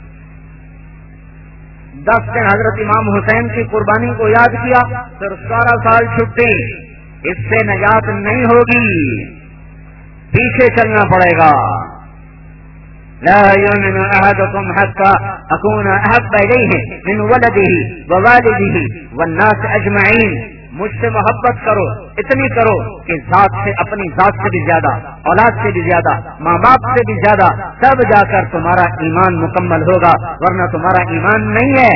Speaker 2: دس دن حضرت امام حسین کی قربانی کو یاد کیا پھر سارا سال چھٹی. اس سے نجات نہیں ہوگی, پیچھے چلنا پڑے گا. لا يؤمن أحدكم حتى أكون أحب إليه من ولده ووالده والناس أجمعين. مجھ سے محبت کرو, اتنی کرو کہ ذات سے, اپنی ذات سے بھی زیادہ, اولاد سے بھی زیادہ, ماں باپ سے بھی زیادہ, تب جا کر تمہارا ایمان مکمل ہوگا, ورنہ تمہارا ایمان نہیں ہے.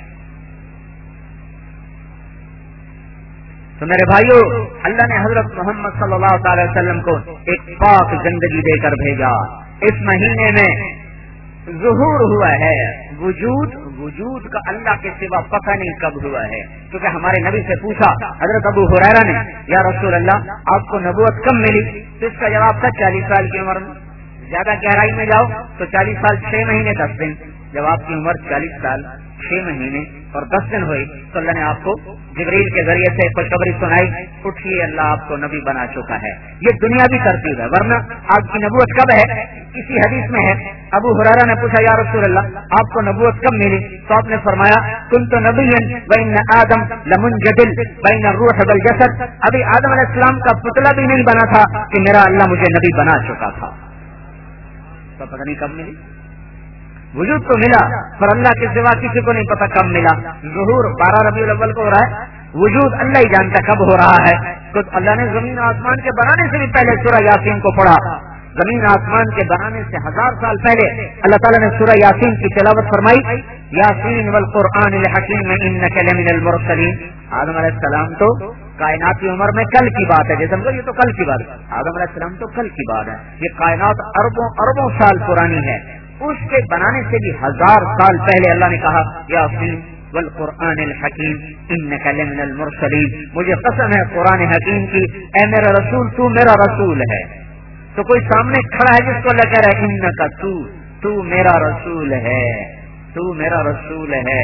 Speaker 2: تو میرے بھائیو, اللہ نے حضرت محمد صلی اللہ تعالی وسلم کو ایک پاک زندگی دے کر بھیجا. اس مہینے میں ظہور ہوا ہے, وجود وجود کا اللہ کے سوا پتہ نہیں کب ہوا ہے. کیونکہ ہمارے نبی سے پوچھا حضرت ابو ہریرہ نے, یا رسول اللہ آپ کو نبوت کب ملی؟ تو اس کا جواب تھا چالیس سال کی عمر میں. زیادہ گہرائی میں جاؤ تو چالیس سال چھ مہینے دس دن. جب آپ کی عمر چالیس سال چھ مہینے اور دس دن ہوئی تو اللہ نے آپ کو جبریل کے ذریعے سے خوشخبری سنائی, اٹھیے اللہ آپ کو نبی بنا چکا ہے. یہ دنیاوی ترتیب ہے, ورنہ آپ کی نبوت کب ہے؟ کسی حدیث میں ہے, ابو ہریرہ نے پوچھا یا رسول اللہ آپ کو نبوت کب ملی؟ تو آپ نے فرمایا کنت نبیا بین آدم لمنجدل بین الروح والجسد. ابھی آدم علیہ السلام کا پتلا بھی نہیں بنا تھا کہ میرا اللہ مجھے نبی بنا چکا تھا. تو پتہ نہیں کب ملی. وجود تو ملا پر اللہ کے سوا کسی کو نہیں پتا کب ملا. ظہور بارہ ربیع الاول کو ہو رہا ہے, وجود اللہ ہی جانتا کب ہو رہا ہے. تو اللہ نے زمین آسمان کے بنانے سے بھی پہلے سورہ یاسین کو پڑھا. زمین آسمان کے بنانے سے ہزار سال پہلے اللہ تعالیٰ نے سورہ یاسین کی تلاوت فرمائی, یاسین والقرآن الحکیم انک لمن المرسلین. آدم علیہ السلام تو کائناتی عمر میں کل کی بات ہے, جیسے ہم یہ تو کل کی بات ہے. آدم علیہ السلام تو کل کی بات ہے, یہ کائنات اربوں اربوں سال پرانی ہے. اس کے بنانے سے بھی ہزار سال پہلے اللہ نے کہا یاسین والقرآن الحکیم انک لمن المرسلین. مجھے قسم ہے قرآن حکیم کی, اے میرا رسول تو میرا رسول ہے. تو کوئی سامنے کھڑا ہے جس کو اللہ کہہ رہا ہے انک تو تو میرا رسول ہے, تو میرا رسول ہے.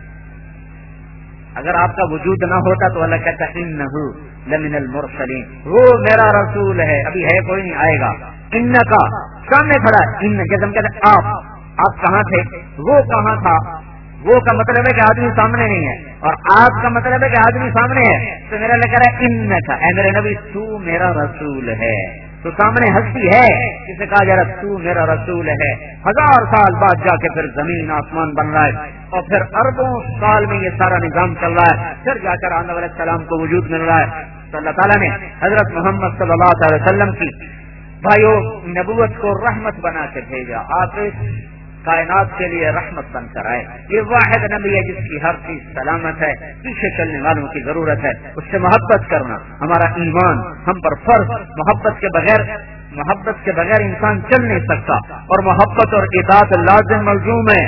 Speaker 2: اگر آپ کا وجود نہ ہوتا تو اللہ کہتا انہ لمن المرسلین, وہ میرا رسول ہے. ابھی ہے کوئی نہیں, آئے گا. ان کا سامنے کھڑا ہے, ان جیسے ہم کہتے ہیں آپ آپ کہاں تھے, وہ کہاں تھا. وہ کا مطلب ہے کہ آدمی سامنے نہیں ہے, اور آپ کا مطلب ہے کہ آدمی سامنے ہے. تو میرا اللہ کہہ رہا ہے ان کا, اے میرے نبی تو میرا رسول ہے. تو سامنے ہستی ہے جسے کہا جا رہا تو میرا رسول ہے. ہزار سال بعد جا کے پھر زمین آسمان بن رہا ہے, اور پھر اربوں سال میں یہ سارا نظام چل رہا ہے, پھر جا کر آدم علیہ السلام کو وجود مل رہا ہے. تو اللہ تعالیٰ نے حضرت محمد صلی اللہ علیہ وسلم کی بھائیو نبوت کو رحمت بنا کے بھیجا. آپ کائنات کے لیے رحمت بن کر آئے. یہ واحد نبی ہے جس کی ہر چیز سلامت ہے. پیچھے چلنے والوں کی ضرورت ہے. اس سے محبت کرنا ہمارا ایمان ہم پر فرض. محبت کے بغیر محبت کے بغیر انسان چل نہیں سکتا. اور محبت اور اطاعت لازم ملزوم ہے.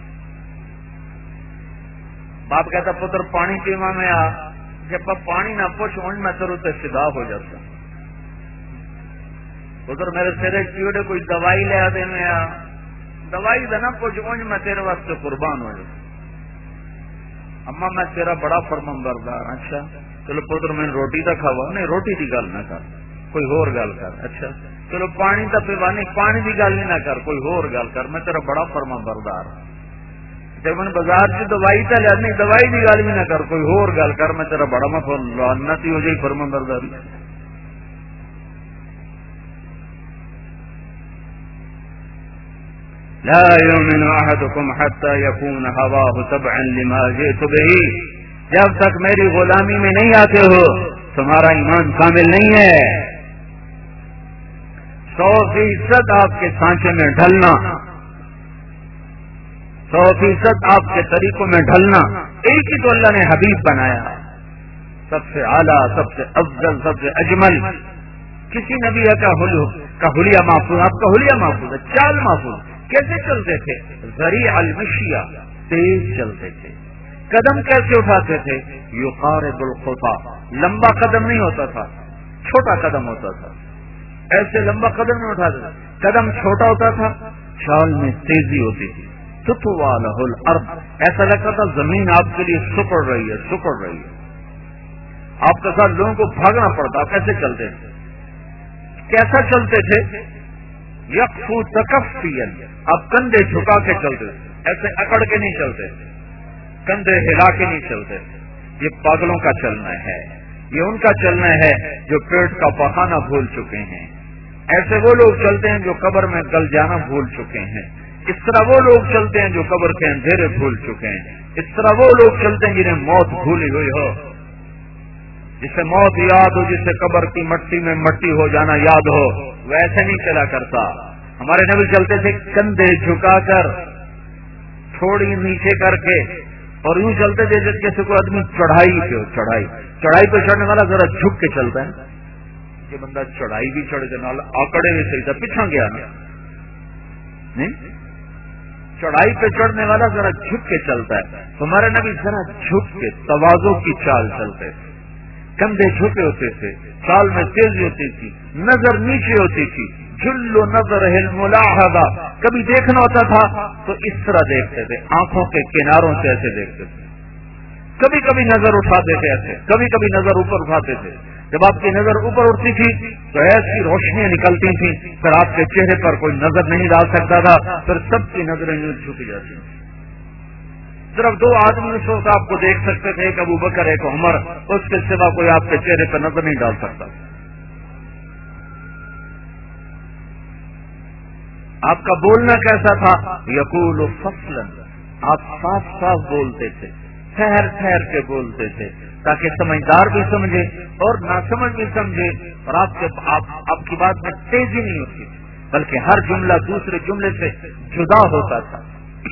Speaker 2: باپ کہتا پتر پانی پیوا میں آ, جب پانی نہ پوچھ ان میں تر تے سدا ہو جاتا. پتر میرے سرے چیوڑے کوئی دوائی لے آتے میں آ, دوائی دینا پوچھ اونج میں تیرے واسطے قربان ہو جاتا. اما میں تیرا بڑا فرمانبردار. اچھا چلو پتر میں روٹی تو کھاوا. نہیں روٹی کی گل نہ کر, کوئی ہور گل کر. اچھا چلو پانی تو پیوا. نہیں پانی کی گل نہیں نہ کر, کوئی ہور گل کر. میں تیرا بڑا فرمانبردار. جب میں بازار سے دوائی تو لیا. نہیں دوائی کی گل بھی نہ کر, کوئی ہور گل کر. میں تیرا بڑا لعنتی ہو جائے فرمانبرداری. لا يؤمن احدكم حتى يكون هواه تبعا لما جئت به. جب تک میری غلامی میں نہیں آتے ہو تمہارا ایمان کامل نہیں ہے. سو فیصد آپ کے سانچے میں ڈھلنا, سو فیصد آپ کے طریقوں میں ڈھلنا. ایک ہی تو اللہ نے حبیب بنایا, سب سے اعلیٰ, سب سے افضل, سب سے اجمل. کسی نبی کا حلیہ محفوظ, آپ کا حلیہ محفوظ ہے, چال محفوظ. کیسے چلتے تھے؟ ذریع المشیہ, تیز چلتے تھے. قدم کیسے اٹھاتے تھے؟ یقارب الخطا, لمبا قدم نہیں ہوتا تھا, چھوٹا قدم ہوتا تھا. ایسے لمبا قدم نہیں اٹھاتے تھے, قدم چھوٹا ہوتا تھا, چال میں تیزی ہوتی تھی. تطوی لہ الارض, ایسا لگتا تھا زمین آپ کے لیے سکڑ رہی ہے, سکڑ رہی ہے. آپ کے ساتھ لوگوں کو بھاگنا پڑتا. کیسے چلتے تھے؟ کیسا چلتے تھے؟ یکفو تکفیا, آپ کندھے جھکا کے چلتے, ایسے اکڑ کے نہیں چلتے, کندھے ہلا کے نہیں چلتے. یہ پاگلوں کا چلنا ہے, یہ ان کا چلنا ہے جو پیٹ کا پخانا بھول چکے ہیں. ایسے وہ لوگ چلتے ہیں جو قبر میں گل جانا بھول چکے ہیں. اس طرح وہ لوگ چلتے ہیں جو قبر کے اندھیرے بھول چکے ہیں. اس طرح وہ لوگ چلتے ہیں جنہیں موت بھولی ہوئی ہو, جسے موت یاد ہو, جسے قبر کی مٹی میں مٹی ہو جانا یاد ہو. ویسے نہیں چلا کرتا. ہمارے نبی چلتے تھے کندھے جھکا کر, تھوڑی نیچے کر کے, اور یوں چلتے تھے جیسے کوئی آدمی چڑھائی پہ چڑھائی چڑھائی پہ چڑھنے والا ذرا جھک کے چلتا ہے. کہ بندہ چڑھائی بھی چڑھ کے نال آکڑے بھی صحیح تھا, پیچھا گیا نا. نہیں, چڑھائی پہ چڑھنے والا ذرا جھک کے چلتا ہے. ہمارے نبی ذرا جھک کے تواضع کی چال چلتے تھے. کندھے جھکے ہوتے تھے, چال میں تیزی ہوتی تھی, نظر نیچے ہوتی تھی. جلو نظر الملاحظہ, کبھی دیکھنا ہوتا تھا تو اس طرح دیکھتے تھے, آنکھوں کے کناروں سے ایسے دیکھتے تھے. کبھی کبھی نظر اٹھاتے تھے ایسے, کبھی کبھی نظر اوپر اٹھاتے تھے. جب آپ کی نظر اوپر اٹھتی تھی تو ایسی روشنیاں نکلتی تھیں, پھر آپ کے چہرے پر کوئی نظر نہیں ڈال سکتا تھا, پھر سب کی نظریں یوں جھک جاتی تھیں. صرف دو آدمی اس وقت آپ کو دیکھ سکتے تھے, ایک ابو بکر, ایک عمر. اس کے سوا کوئی آپ کے چہرے پر نظر نہیں ڈال سکتا. آپ کا بولنا کیسا تھا؟ یقول فصلا, آپ صاف صاف بولتے تھے, ٹھہر ٹھہر کے بولتے تھے, تاکہ سمجھدار بھی سمجھے اور ناسمجھ بھی سمجھے. اور آپ کے آپ, آپ کی بات میں تیزی نہیں ہوتی تھی, بلکہ ہر جملہ دوسرے جملے سے جدا ہوتا تھا.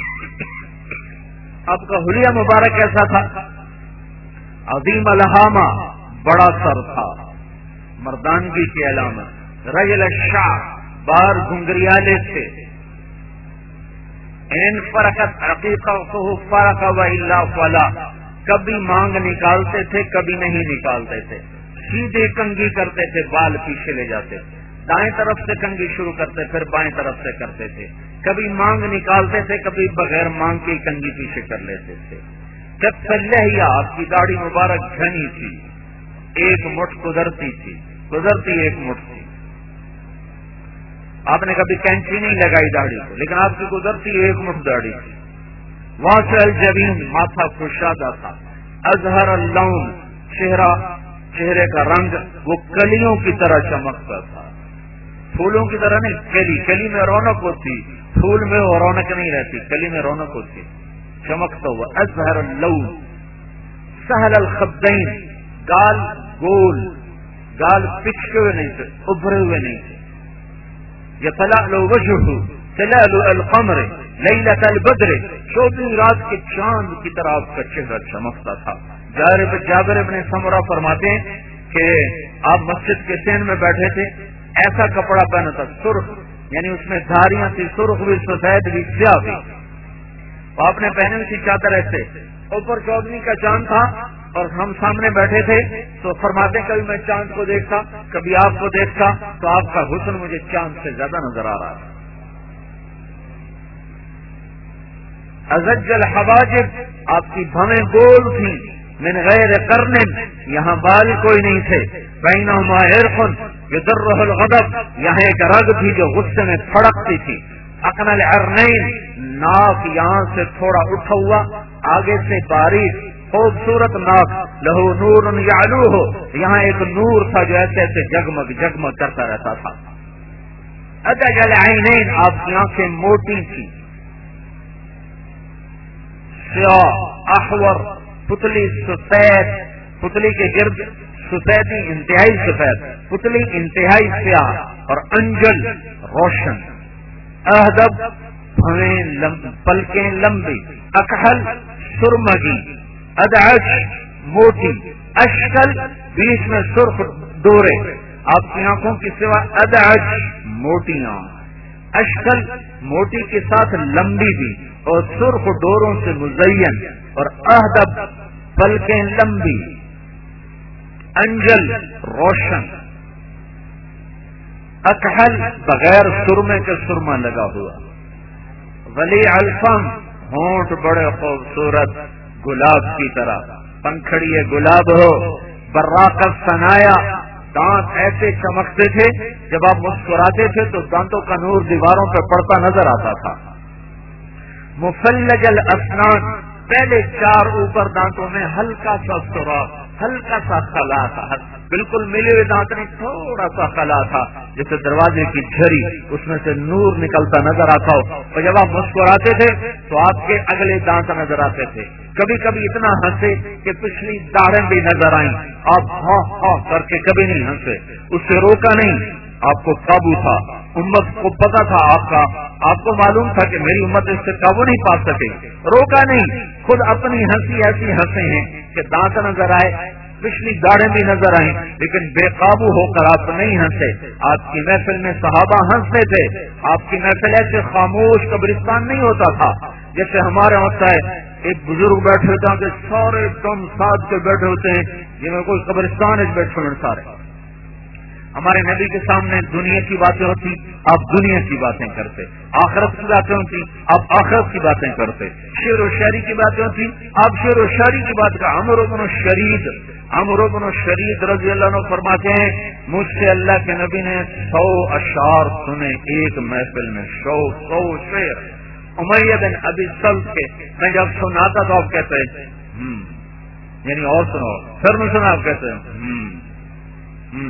Speaker 2: آپ کا حلیہ مبارک کیسا تھا؟ عظیم الہامہ, بڑا سر تھا, مردانگی کی علامت. رجل الشعر, بار گنگریالے تھے. ان فرقت عقیقہ فرق و الا فلا, کبھی مانگ نکالتے تھے کبھی نہیں نکالتے تھے. سیدھے کنگھی کرتے تھے, بال پیچھے لے جاتے تھے. دائیں طرف سے کنگھی شروع کرتے, پھر بائیں طرف سے کرتے تھے. کبھی مانگ نکالتے تھے, کبھی بغیر مانگ کے کنگھی پیچھے کر لیتے تھے. جب لہیا, آپ کی داڑھی مبارک گھنی تھی, ایک مٹھ گزرتی تھی, گزرتی ایک مٹھ تھی. آپ نے کبھی کینچی نہیں لگائی داڑھی کو, لیکن آپ کی گزرتی ایک مٹھ داڑھی تھی. واسع الجبین, ماتھا کشادہ تھا. اظہر اللون, چہرہ چہرے کا رنگ وہ کلیوں کی طرح چمکتا تھا, پھولوں کی طرح نہیں. کلی کلی میں رونق ہوتی, پھول میں وہ رونق نہیں رہتی, کلی میں رونق ہوتی, چمکتا ہوا. اظہر اللون, سہل الخدین, گال گول, گال پچکے ہوئے نہیں تھے, ابھرے ہوئے نہیں تھے. یطلع وجهه تلال القمر,
Speaker 3: لیلۃ البدر، چودہویں رات کے چاند کی طرح آپ کا چہرہ چمکتا تھا۔ جابر ابن سمرہ فرماتے ہیں کہ آپ مسجد کے سین میں بیٹھے تھے، ایسا کپڑا پہنا تھا سرخ، یعنی اس میں دھاریاں تھی، سرخ بھی، سفید بھی، سیاہ بھی، آپ نے پہنے ہوئی تھی چادر ایسے، اوپر چودہویں کا چاند تھا اور ہم سامنے بیٹھے تھے۔ تو فرماتے کبھی میں چاند کو دیکھتا، کبھی آپ کو دیکھتا، تو آپ کا حسن مجھے چاند سے زیادہ نظر آ رہا تھا۔ ازج الحواجب، آپ کی بھویں گول تھیں، من غیر قرن، یہاں بال کوئی نہیں تھے، بینہما عرق یدرہ الغضب، یہاں ایک رگ تھی جو غصے میں پھڑکتی تھی، اقنى العرنین، ناک یہاں سے تھوڑا اٹھا ہوا، آگے سے باریک خوبصورت ناک، لہو نور یعلوہ، یہاں ایک نور تھا جو ایسے ایسے جگمگ جگمگ کرتا رہتا تھا۔ ادج العینین، آپ کی آنکھیں موٹی تھی، سیاہ احور، پتلی سفید، پتلی کے گرد سفیدی انتہائی سفید، پتلی انتہائی سیاہ اور انجل روشن، اہدب پلکیں لمبی، اکحل سرمگی، ادعج موٹی، اشکل بیچ میں سرخ ڈورے، آپ کی آنکھوں کی سوا ادعج موٹی آنکھ، اشکل موٹی کے ساتھ لمبی بھی اور سرخ ڈوروں سے مزین، اور اہدب پلکیں لمبی، انجل روشن، اکحل بغیر سرمے کے سرما لگا ہوا، ولی الفم ہونٹ بڑے خوبصورت گلاب کی طرح، پنکھڑی گلاب ہو، براق الثنایا، دانت ایسے چمکتے تھے جب آپ مسکراتے تھے تو دانتوں کا نور دیواروں پہ پڑتا نظر آتا تھا، مفلج الاسنان، پہلے چار اوپر دانتوں میں ہلکا سا سوراخ، ہلکا سا خلا تھا، بالکل ملے ہوئے دانت نہیں، تھوڑا سا خلا تھا جیسے دروازے کی جھری، اس میں سے نور نکلتا نظر آتا ہو، اور جب آپ مسکراتے تھے تو آپ کے اگلے دانت نظر آتے تھے، کبھی کبھی اتنا ہنسے کہ پچھلی داڑھیں بھی نظر آئیں، آپ ہاں ہاں کر کے کبھی نہیں ہنسے، اس سے روکا نہیں، آپ کو قابو تھا، امت کو پتا تھا آپ کا، آپ کو معلوم تھا کہ میری امت اس سے قابو نہیں پا سکے، روکا نہیں، خود اپنی ہنسی ایسی ہنسے ہیں کہ دانت نظر آئے، پچھلی داڑھیں بھی نظر آئیں، لیکن بے قابو ہو کر آپ نہیں ہنسے۔ آپ کی محفل میں صحابہ ہنستے تھے، آپ کی محفل ایسے خاموش قبرستان نہیں ہوتا تھا جیسے ہمارے ہوتا ہے، ایک بزرگ بیٹھے ہوتے ہیں کہ سارے دم ساتھ کے بیٹھے ہوتے ہیں جنہیں کوئی قبرستان بیٹھے سارے۔ ہمارے نبی کے سامنے دنیا کی باتیں ہوتی، آپ دنیا کی باتیں کرتے، آخرت کی باتیں ہوتی، آپ آخرت کی باتیں کرتے، شعر و شاعری کی باتیں ہوتی، آپ شعر و شاعری کی بات کا۔ عمرو بن شرید عمرو بن شرید رضی اللہ عنہ فرماتے ہیں مجھ سے اللہ کے نبی نے سو اشعار سنے ایک محفل میں، سو سو شعر امیہ بن ابی سلط کے، میں جب سناتا تو آپ کہتے ہیں ہم یعنی اور سنو، پھر میں سنا آپ کہتے ہیں ہم ہم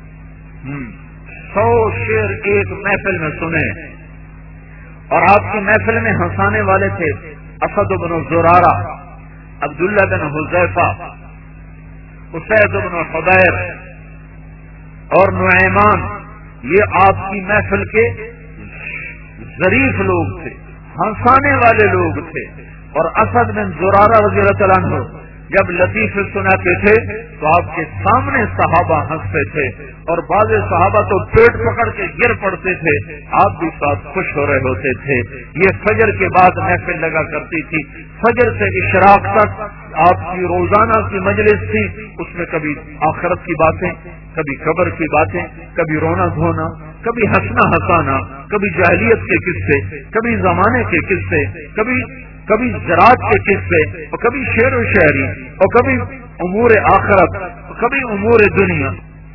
Speaker 3: سو شعر ایک محفل میں سنے، اور آپ کی محفل میں ہنسانے والے تھے اسد بن زرارہ، عبداللہ بن حذیفہ، اسید بن حضیر اور نعیمان، یہ آپ کی محفل کے ظریف لوگ تھے، ہنسانے والے لوگ تھے۔ اور اسد بن زرارہ رضی اللہ تعالیٰ عنہ جب لطیفے سناتے تھے تو آپ کے سامنے صحابہ ہنستے تھے، اور بعض صحابہ تو پیٹ پکڑ کے گر پڑتے تھے، آپ بھی ساتھ خوش ہو رہے ہوتے تھے۔ یہ فجر کے بعد محفل لگا کرتی تھی، فجر سے اشراق تک آپ کی روزانہ کی مجلس تھی، اس میں کبھی آخرت کی باتیں، کبھی قبر کی باتیں، کبھی رونا دھونا، کبھی ہنسنا ہنسانا، کبھی جاہلیت کے قصے، کبھی زمانے کے قصے، کبھی کبھی زراعت کے قصے، اور کبھی شعر و شاعری، اور کبھی امور آخرت، اور کبھی امور دنیا۔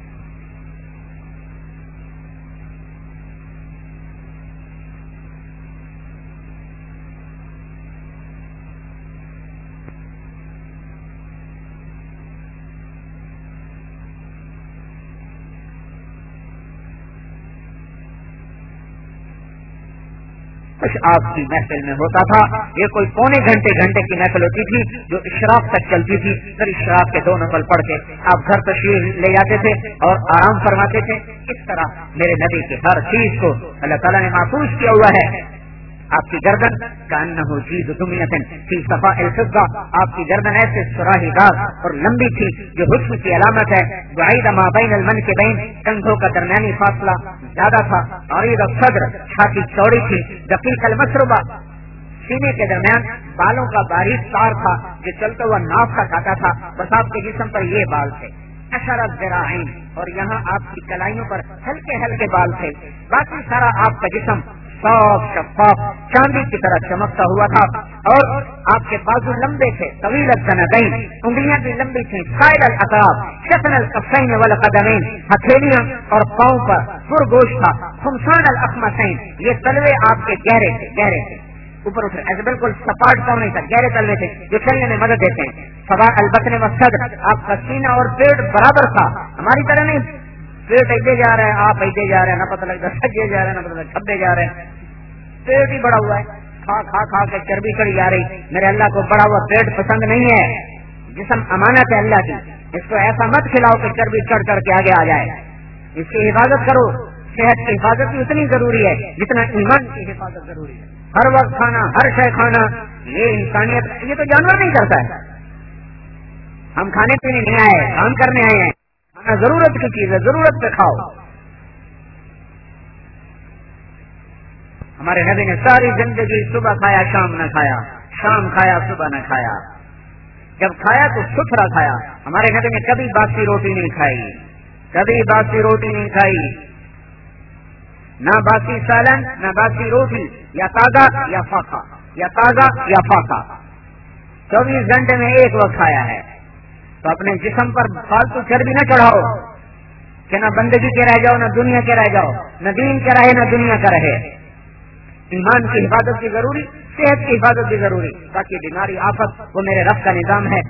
Speaker 1: آپ کی محفل میں ہوتا تھا، یہ کوئی پونے گھنٹے گھنٹے کی محفل ہوتی تھی جو اشراق تک چلتی تھی، پھر اشراق کے دو نفل پڑھ کے آپ گھر تشریف لے جاتے تھے اور آرام فرماتے تھے۔ اس طرح میرے نبی کی ہر چیز کو اللہ تعالیٰ نے محفوظ کیا ہوا ہے۔
Speaker 4: آپ کی گردن کانہ جید دمیۃ فی صفاء الفضہ، آپ کی گردن ایسے سراہی دار اور لمبی تھی جو حسن کی علامت ہے. بعید ما بین المنکبین، کندھوں کا درمیانی فاصلہ زیادہ تھا. عریض الصدر، چھاتی چوڑی تھی. دقیق المسربہ، سینے کے درمیان بالوں کا باریک تار تھا جو چلتا ہوا ناف کا کھاتا تھا. بس آپ کے جسم پر یہ بال تھے. اشرت ذراعین، اور یہاں آپ کی کلائیوں پر ہلکے ہلکے بال تھے. باقی سارا آپ کا جسم صاف شفاف چاندی کی طرح چمکتا ہوا تھا. اور آپ کے بازو لمبے تھے، طویل الذنبین، انگلیاں بھی لمبی تھیں. سائل الاطراف، شفن الکفین والقدمین، ہتھیلیاں اور پاؤں پر پرگوش تھا. خمسان الاخمصین، یہ تلوے آپ کے گہرے تھے گہرے تھے اوپر اٹھے، ایسے بالکل سپاٹ پاؤں نہیں تھا، گہرے تلوے تھے جو چلنے میں مدد دیتے ہیں. سوا البطن والصدر، آپ کا سینہ اور پیٹ برابر تھا، ہماری طرح نہیں پیٹ ایسے جا رہا ہے آپ ایسے جا رہے ہیں، نہ پتہ لگتا سجے جا رہے ہیں نہ پتہ لگتا چھبے جا رہے ہیں. پیٹ ہی بڑا ہوا ہے، کھا کھا کھا کے چربی چڑھی جا رہی. میرے اللہ کو بڑا ہوا پیٹ پسند نہیں ہے. جسم امانت ہے اللہ کی، اس کو ایسا مت کھلاؤ کہ چربی چڑھ چڑھ کے آگے آ جائے. اس کی حفاظت کرو. صحت کی حفاظت بھی اتنی ضروری ہے جتنا ایمان کی حفاظت ضروری ہے. ہر وقت کھانا، ہر شے کھانا، یہ انسانیت، یہ تو جانور نہیں کرتا ہے. ہم کھانے پینے نہیں آئے، کام کرنے آئے ہیں. کھانا ضرورت کی چیز ہے، ضرورت پہ کھاؤ. ہمارے نبی نے ساری زندگی صبح کھایا شام نہ کھایا، شام کھایا صبح نہ کھایا. جب کھایا تو ستھرا کھایا. ہمارے نبی نے کبھی باسی روٹی نہیں کھائی، کبھی باسی روٹی نہیں کھائی، نہ باسی سالن نہ باسی روٹی، یا تازہ یا فاقہ، یا تازہ یا فاقہ. چوبیس گھنٹے میں ایک وقت کھایا ہے. تو اپنے جسم پر فالتو چربی نہ چڑھاؤ کہ نہ بندگی کے رہ جاؤ نہ دنیا کے رہ جاؤ، نہ دین کے رہے نہ دنیا کا رہے. ایمان کی حفاظت بھی ضروری، صحت کی حفاظت بھی ضروری. باقی بیماری آفت وہ میرے رب کا نظام ہے.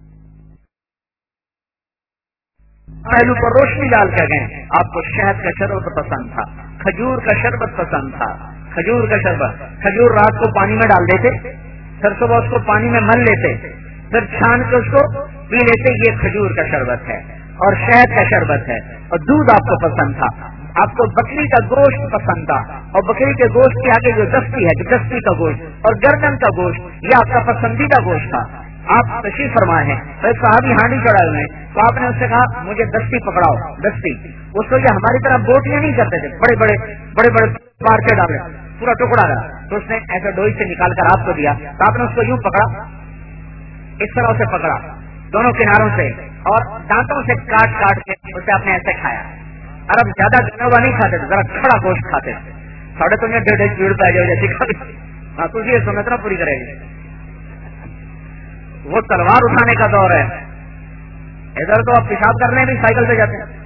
Speaker 4: پہلو پر روشنی ڈال کر گئے. آپ کو شہد کا شربت پسند تھا، کھجور کا شربت پسند تھا. کھجور کا شربت، کھجور رات کو پانی میں ڈال دیتے، پھر صبح اس کو پانی میں مل لیتے، پھر چھان کے اس کو پی لیتے. یہ کھجور کا شربت ہے اور شہد کا شربت ہے. اور دودھ آپ کو پسند تھا. آپ کو بکری کا گوشت پسند تھا، اور بکری کے گوشت کے آگے جو دستی ہے، جو دستی کا گوشت اور گردن کا گوشت، یہ آپ کا پسندیدہ گوشت تھا. آپ تشریف فرمائے ہیں، تو ایک صحابی ہانڈی چڑھائے ہوئے ہیں، تو آپ نے اس سے کہا مجھے دستی پکڑاؤ. دستی اس کو یہ ہماری طرح بوٹیاں نہیں کرتے تھے، بڑے بڑے بڑے بڑے پار کے ڈالے پورا ٹکڑا رہا. تو اس نے ایسے ڈوئی سے نکال کر آپ کو دیا، تو آپ نے اس کو یوں پکڑا، اس طرح سے پکڑا دونوں کناروں سے، اور دانتوں سے کاٹ کاٹ کے اسے آپ نے ایسے کھایا. عرب زیادہ گنا ہوا نہیں کھاتے تھے، ذرا کھڑا گوشت کھاتے تھے. ساڑھے تو ڈیڑھ ڈیڑھ پیڑ پہ جائے جیسی کھاتے. ہاں تو یہ سنت نہ پوری کرے گی. وہ تلوار اٹھانے کا دور ہے. ادھر تو آپ پیشاب کرنے بھی سائیکل پہ جاتے ہیں.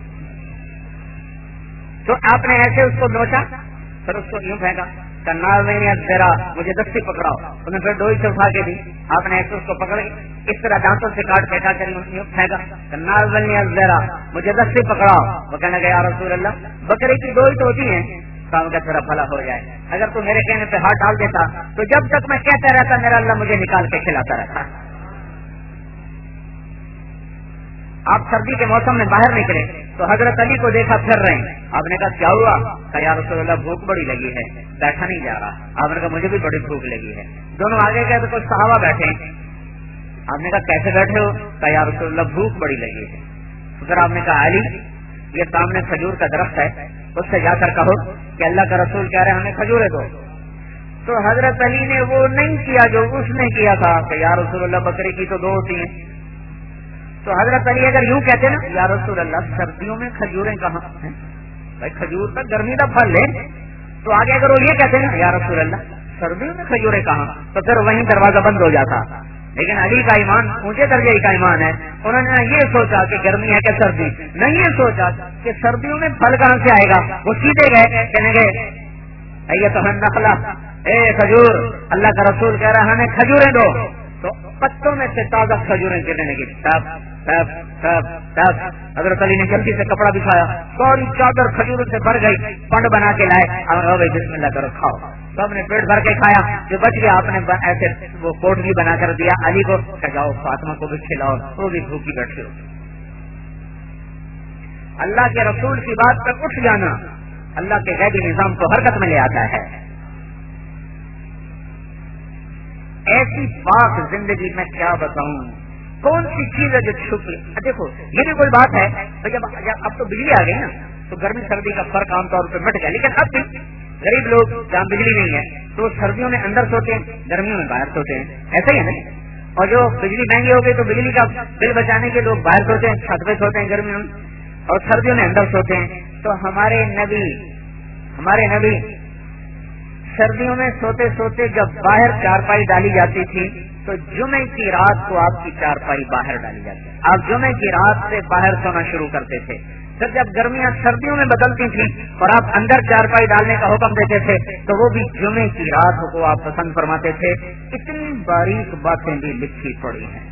Speaker 4: تو آپ نے ایسے اس کو نوچا، پھر اس کو یوں پھینکا. کنال میں ذرا مجھے دستی پکڑاؤ. انہیں پھر ڈوئی سے اٹھا کے دی. آپ نے ایسے اس کو پکڑ اس طرح دانتوں سے کاٹ پھینکا کر یوں پھینکا. کنال میں ذرا مجھے دستی پکڑاؤ. وہ کہنے گیا یا رسول اللہ، بکرے کی ڈوئی تو ہوتی ہے، کام کا تھوڑا بھلا ہو جائے. اگر تو میرے کہنے پہ ہاتھ ڈال دیتا تو جب تک میں کہتا رہتا میرا اللہ مجھے نکال کے کھلاتا رہتا. آپ سردی کے موسم میں باہر نکلے تو حضرت علی کو دیکھا پھر رہے ہیں. آپ نے کہا کیا ہوا؟ کہ یا رسول اللہ بھوک بڑی لگی ہے، بیٹھا نہیں جا رہا. آپ نے کہا مجھے بھی بڑی بھوک لگی ہے. دونوں آگے گئے تو کچھ صحابہ بیٹھے. آپ نے کہا کیسے بیٹھے ہو؟ کہ یا رسول اللہ بھوک بڑی لگی ہے. تو پھر آپ نے کہا علی یہ سامنے کھجور کا درخت ہے، اس سے جا کر کہو کہ اللہ کا رسول کہہ رہے ہمیں کھجورے دو. تو حضرت علی نے وہ نہیں کیا جو اس نے کیا تھا کہ یا رسول اللہ بکری کی تو دو ہوتی ہیں. تو حضرت علی اگر یوں کہتے نا یا رسول اللہ سردیوں میں کھجوریں کہاں ہیں، بھائی کھجور کا گرمی کا پھل ہے. تو آگے اگر وہ یہ کہتے نا یا رسول اللہ سردیوں میں کھجوریں کہاں، تو پھر وہیں دروازہ بند ہو جاتا. لیکن علی کا ایمان اونچے درجے کا ایمان ہے. انہوں نے یہ سوچا کہ گرمی ہے کہ سردی، نہ یہ سوچا کہ سردیوں میں پھل کہاں سے آئے گا. وہ سیدھے گئے کہنے گئے اے تو نخلا، اے کھجور، اللہ کا رسول کہہ رہا ہمیں کھجوریں دو. تو پتوں میں سے تازہ کھجوریں گرنے لگی. تب تب تب تب حضرت علی نے جلدی سے کپڑا بچھایا، ساری چادر کھجوروں سے بھر گئی، پنڈ بنا کے لائے اور بھائی بسم اللہ کرو کھاؤ. سب نے پیٹ بھر کے کھایا. جو بچ گیا آپ نے ایسے وہ کوٹ بھی بنا کر دیا علی کو کہ جاؤ فاطمہ کو بھی کھلاؤ، وہ بھی بھوکی بیٹھے ہو. اللہ کے رسول کی بات پر اٹھ جانا اللہ کے غیبی نظام کو حرکت میں لے آتا ہے. ایسی پاک زندگی میں کیا بتاؤں، کون سی چیز ہے جو چھپی. دیکھو یہ بھی کوئی بات ہے، تو جب اب تو بجلی آ گئی نا تو گرمی سردی کا فرق عام طور پہ مٹ گیا، لیکن اب بھی غریب لوگ جہاں بجلی نہیں ہے تو سردیوں میں اندر سوتے ہیں، گرمیوں میں باہر سوتے ہیں، ایسا ہی ہے نا. اور جو بجلی مہنگی ہو گئی تو بجلی کا بل بچانے کے لوگ باہر سوتے ہیں، چھت پہ سوتے ہیں گرمیوں میں، اور سردیوں میں اندر سوتے ہیں. تو ہمارے نبی ہمارے نبی سردیوں میں سوتے سوتے جب باہر چارپائی ڈالی جاتی تھی تو جمعے کی رات کو آپ کی چارپائی باہر ڈالی جاتی، آپ جمعے کی رات سے باہر سونا شروع کرتے تھے. پھر جب گرمیاں سردیوں میں بدلتی تھیں اور آپ اندر چارپائی ڈالنے کا حکم دیتے تھے تو وہ بھی جمعے کی رات کو آپ پسند فرماتے تھے. اتنی باریک باتیں بھی لکھی پڑی ہیں.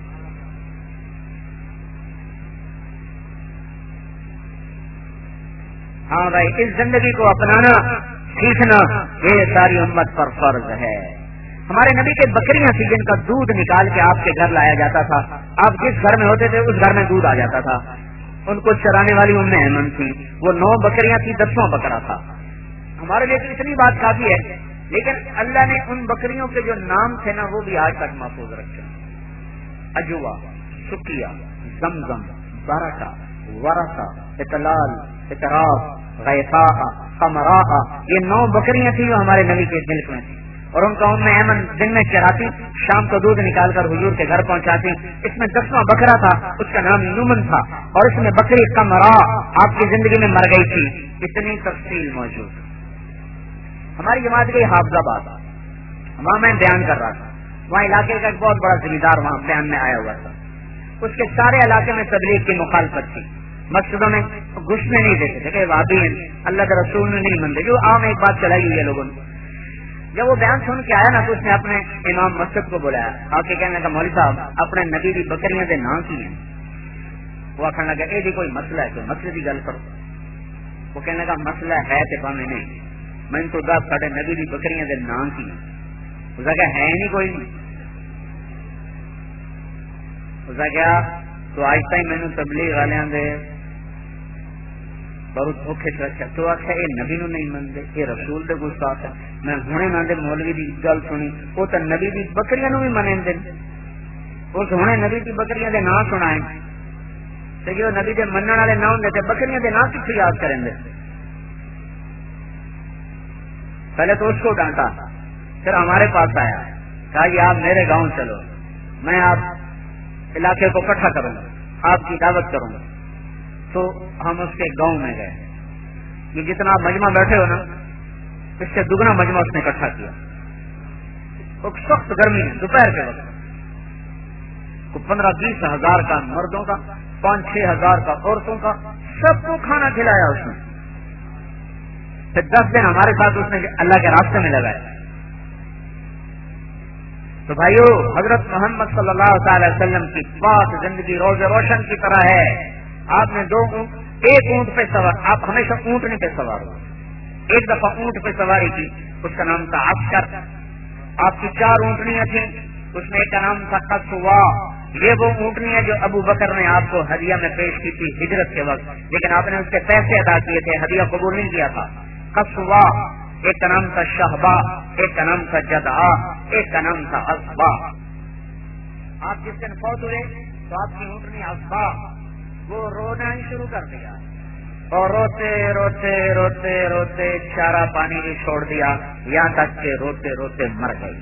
Speaker 4: ہاں بھائی، اس زندگی کو اپنانا سیکھنا یہ ساری امت پر فرض ہے. ہمارے نبی کے بکریاں تھی جن کا دودھ نکال کے آپ کے گھر لایا جاتا تھا. آپ جس گھر میں ہوتے تھے اس گھر میں دودھ آ جاتا تھا. ان کو چرانے والی ام ایمن تھی، وہ نو بکریاں تھی، دسواں بکرا تھا. ہمارے لیے تو اتنی بات کافی ہے، لیکن اللہ نے ان بکریوں کے جو نام تھے نا وہ بھی آج تک محفوظ رکھے. اجوا، سکیا، زمزم، برکا، ورثہ، اطلال، اطراف، غیثا، قمرا، یہ نو بکریاں تھیں جو ہمارے نبی کے ملک میں تھی. اور ان کا ام ایمن دن میں چراتی، شام کو دودھ نکال کر حضور کے گھر پہنچاتی. اس میں دسواں بکرا تھا، اس کا نام نومن تھا، اور اس میں بکری قمرا آپ کی زندگی میں مر گئی تھی. اتنی تفصیل موجود. ہماری جماعت گئی حافظ آباد، وہاں میں بیان کر رہا تھا. وہاں علاقے کا ایک بہت بڑا ذمہ دار وہاں بیان میں آیا ہوا تھا. اس کے سارے علاقے میں تبلیغ کی مخالفت تھی. مسجدوں میں گھسنے نہیں دیتے تھے کہ وہابی ہیں، اللہ کے رسول نے نہیں مانتے، جو عام ایک بات چلائی ہوئی ہے لوگوں نے. جب وہ بیان سن کے آیا نا تو اس نے اپنے امام مسجد کو بلایا. آ کے کہنے لگا مولوی صاحب اپنے نبی کی بکریاں دے نام کی ہیں. وہ آخر لگا یہ کوئی مسئلہ ہے، کوئی مسئلے کی گل کرو. وہ کہنے لگا مسئلہ ہے کہ پاویں نہیں، میں تو دس ساڈے نبی کی بکریاں دے نام کی ہیں. اس کا ہے نہیں کوئی نہیں. اس کا کیا تو آج تک مینو تبلیغ والوں دے بہت دھوکھے چ رکھا. تو آخر یہ نبی نو نہیں منتے، یہ رسول دے گستاخ ہے. میں ہنے نہ دے مولوی دی گل سنی، وہ تو نبی دی بکریاں نو بھی منیں دے. اس ہنے نبی دی بکریاں دے نام سنائے تے جو نبی دے منن والے نہ ہوندے تے بکریاں دے نام کتھے یاد کریں دے. پہلے تو اس کو ڈانٹا، پھر ہمارے پاس آیا، کہا یہ آپ میرے گاؤں چلو، میں آپ علاقے کو اکٹھا کروں گا، آپ کی دعوت کروں گا. تو ہم اس کے گاؤں میں گئے. یہ جتنا آپ مجمع بیٹھے ہو نا اس سے دگنا مجمع اس نے اکٹھا کیا. ایک سخت گرمی ہے دوپہر کے وقت، کو پندرہ بیس ہزار کا مردوں کا، پانچ چھ ہزار کا عورتوں کا، سب کو کھانا کھلایا اس نے. پھر دس دن ہمارے ساتھ اس نے اللہ کے راستے میں لگایا. تو بھائیو حضرت محمد صلی اللہ تعالی وسلم کی پاک زندگی روز روشن کی طرح ہے. آپ نے دو اونٹ، ایک اونٹ پہ سوار، آپ ہمیشہ اونٹنی پہ سوار ہو. ایک دفعہ اونٹ پہ سواری کی، اس کا نام تھا عسکر. آپ کی چار اونٹنیاں تھیں، اس میں ایک کا نام تھا قصوا. یہ وہ اونٹنی ہے جو ابو بکر نے آپ کو ہدیہ میں پیش کی تھی ہجرت کے وقت، لیکن آپ نے اس کے پیسے ادا کیے تھے، ہدیہ قبول نہیں کیا تھا. قصوا. ایک کا نام تھا شہبا، ایک کا نام تھا جدعا، ایک کا نام تھا اسبا. آپ جس دن فوت ہوئے تو آپ کی اونٹنی اسبا وہ رونا ہی شروع کر دیا، اور روتے روتے روتے روتے چارہ پانی بھی چھوڑ دیا، یہاں تک کہ روتے روتے مر گئی.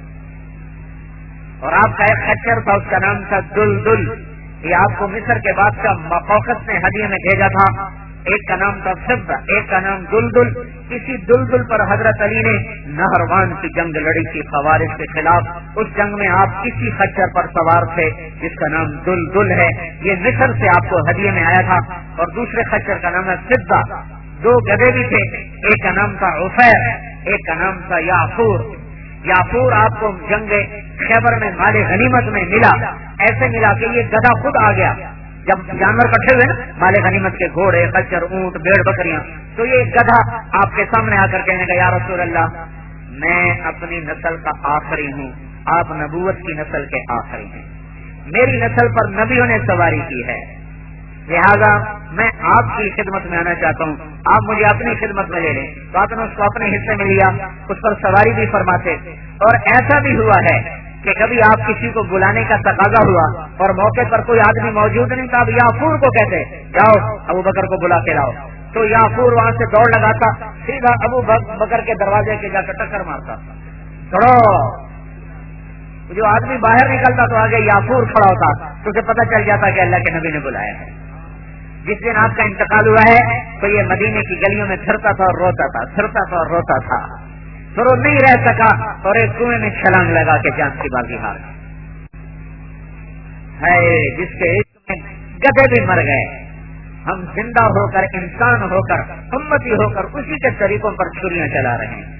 Speaker 4: اور آپ کا ایک خچر تھا، اس کا نام تھا دل دل. یہ آپ کو مصر کے بادشاہ مقوقس نے ہدیے میں بھیجا تھا. ایک کا نام تھا فضہ، ایک کا نام دل دل. اسی دل دل پر حضرت علی نے نہروان کی جنگ لڑی تھی خوارج کے خلاف. اس جنگ میں آپ کسی خچر پر سوار تھے جس کا نام دل دل ہے. یہ مصر سے آپ کو ہدیے میں آیا تھا. اور دوسرے خچر کا نام ہے فضہ. دو گدھے بھی تھے، ایک کا نام تھا عفیر، ایک کا نام تھا یافور. یافور آپ کو جنگ خیبر میں مال غنیمت میں ملا. ایسے ملا کہ یہ گدھا خود آ گیا. جب جانور کٹھے ہوئے نا مال غنیمت کے، گھوڑے، خچر، اونٹ، بھیڑ، بکریاں، تو یہ گدھا آپ کے سامنے آ کر کہنے کا یا رسول اللہ میں اپنی نسل کا آخری ہوں، آپ نبوت کی نسل کے آخری ہیں، میری نسل پر نبیوں نے سواری کی ہے، لہذا میں آپ کی خدمت میں آنا چاہتا ہوں، آپ مجھے اپنی خدمت میں لے لیں. تو آپ نے اس کو اپنے حصے میں لیا، اس پر سواری بھی فرماتے. اور ایسا بھی ہوا ہے کہ کبھی آپ کسی کو بلانے کا تقاضا ہوا اور موقع پر کوئی آدمی موجود نہیں تھا، اب یافور کو کہتے جاؤ ابو بکر کو بلا کے لاؤ، تو یافور وہاں سے دوڑ لگاتا، سیدھا ابو بکر کے دروازے کے جا کر ٹکر مارتا، چھوڑو، جو آدمی باہر نکلتا تو آگے یافور کھڑا ہوتا، تو اسے پتہ چل جاتا کہ اللہ کے نبی نے بلایا ہے۔ جس دن آپ کا انتقال ہوا ہے تو یہ مدینے کی گلیوں میں پھرتا تھا اور روتا تھا، پھرتا تھا اور روتا تھا، پھر وہ نہیں رہ سکا اور ایک کنویں میں چھلانگ لگا کے جان کی بازی ہار ہے، جس کے عشق میں گدھے بھی مر گئے، ہم زندہ ہو کر، انسان ہو کر، امتی ہو کر اسی کے طریقوں پر چھریاں چلا رہے ہیں۔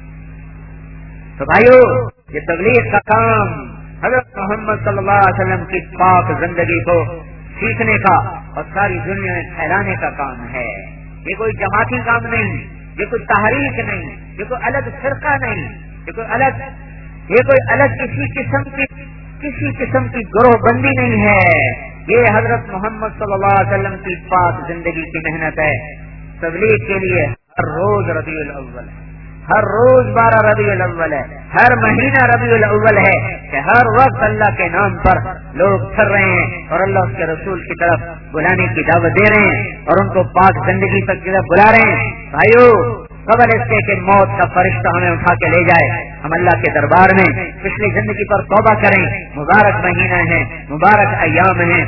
Speaker 4: تو بھائیو، یہ تبلیغ کا کام حضرت محمد صلی اللہ علیہ وسلم کی پاک زندگی کو سیکھنے کا اور ساری دنیا میں پھیلانے کا کام ہے۔ یہ کوئی جماعتی کام نہیں، یہ کوئی تحریک نہیں، یہ کوئی الگ فرقہ نہیں، یہ کوئی الگ یہ کوئی الگ کسی قسم کی کسی قسم کی گروہ بندی نہیں ہے، یہ حضرت محمد صلی اللہ علیہ وسلم کی پاک زندگی کی محنت ہے۔ تبلیغ کے لیے ہر روز ربیع الاول ہے، ہر روز بارہ ربیع الاول ہے، ہر مہینہ ربیع الاول ہے، کہ ہر وقت اللہ کے نام پر لوگ پھر رہے ہیں اور اللہ اس کے رسول کی طرف بلانے کی دعوت دے رہے ہیں اور ان کو پاک زندگی تک کی طرف بلا رہے ہیں۔ بھائیو، قبل اس کے کہ موت کا فرشتہ ہمیں اٹھا کے لے جائے، ہم اللہ کے دربار میں پچھلی زندگی پر توبہ کریں۔ مبارک مہینہ ہے، مبارک ایام ہیں،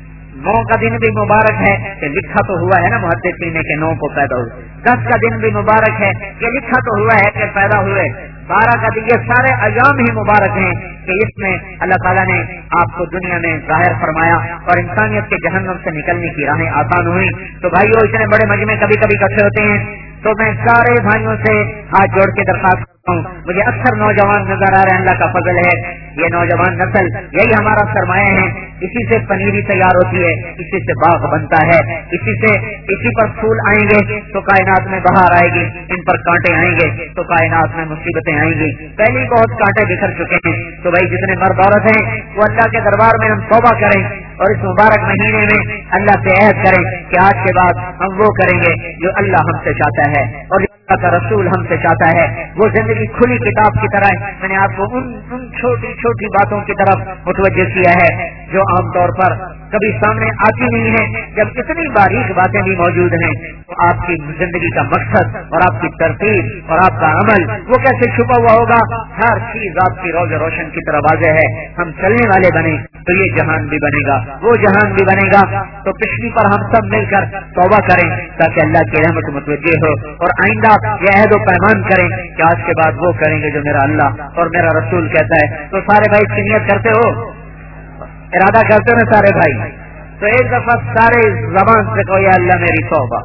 Speaker 4: نو کا دن بھی مبارک ہے کہ لکھا تو ہوا ہے نا محدثین کے نو کو پیدا ہوئے، دس کا دن بھی مبارک ہے کہ لکھا تو ہوا ہے کہ پیدا ہوئے، بارہ کا دن، یہ سارے ایام ہی مبارک ہیں کہ اس میں اللہ تعالیٰ نے آپ کو دنیا میں ظاہر فرمایا اور انسانیت کے جہنم سے نکلنے کی راہیں آسان ہوئی۔ تو بھائیو، اتنے بڑے مجمع کبھی کبھی اکٹھے ہوتے ہیں تو میں سارے بھائیوں سے ہاتھ جوڑ کے درخواست کرتا ہوں، مجھے اکثر نوجوان نظر آ رہے ہیں، اللہ کا فضل ہے، یہ نوجوان نسل یہی ہمارا سرمایہ ہے، اسی سے پنیری تیار ہوتی ہے، اسی سے باغ بنتا ہے، اسی سے اسی پر پھول آئیں گے تو کائنات میں بہار آئے گی، ان پر کانٹے آئیں گے تو کائنات میں مصیبتیں آئیں گی، پہلے بہت کانٹے بکھر چکے ہیں۔ تو بھائی، جتنے مرد عورت ہیں وہ اللہ کے دربار میں ہم توبہ کریں اور اس مبارک مہینے میں اللہ سے عہد کریں کہ آج کے بعد ہم وہ کریں گے جو اللہ ہم سے چاہتا ہے اور اللہ کا رسول ہم سے چاہتا ہے، وہ زندگی کھلی کتاب کی طرح ہے۔ میں نے آپ کو ان ان چھوٹی چھوٹی باتوں کی طرف متوجہ کیا ہے جو عام طور پر کبھی سامنے آتی نہیں ہے، جب اتنی باریک باتیں بھی موجود ہیں تو آپ کی زندگی کا مقصد اور آپ کی ترتیب اور آپ کا عمل وہ کیسے چھپا ہوا ہوگا، ہر چیز آپ کی روز روشن کی طرح واضح ہے۔ ہم چلنے والے بنے تو یہ جہان بھی بنے گا، وہ جہان بھی بنے گا، تو پچھلی پر ہم سب مل کر توبہ کریں تاکہ اللہ کی رحمت متوجہ ہو، اور آئندہ یہ عہد و پیمان کریں کہ آج کے بعد وہ کریں گے جو میرا اللہ اور میرا رسول کہتا ہے۔ تو سارے بھائی اس کی نیت کرتے ہو، ارادہ کرتے ہیں سارے بھائی؟ تو ایک دفعہ سارے زبان سے کہو یا اللہ میری توبہ،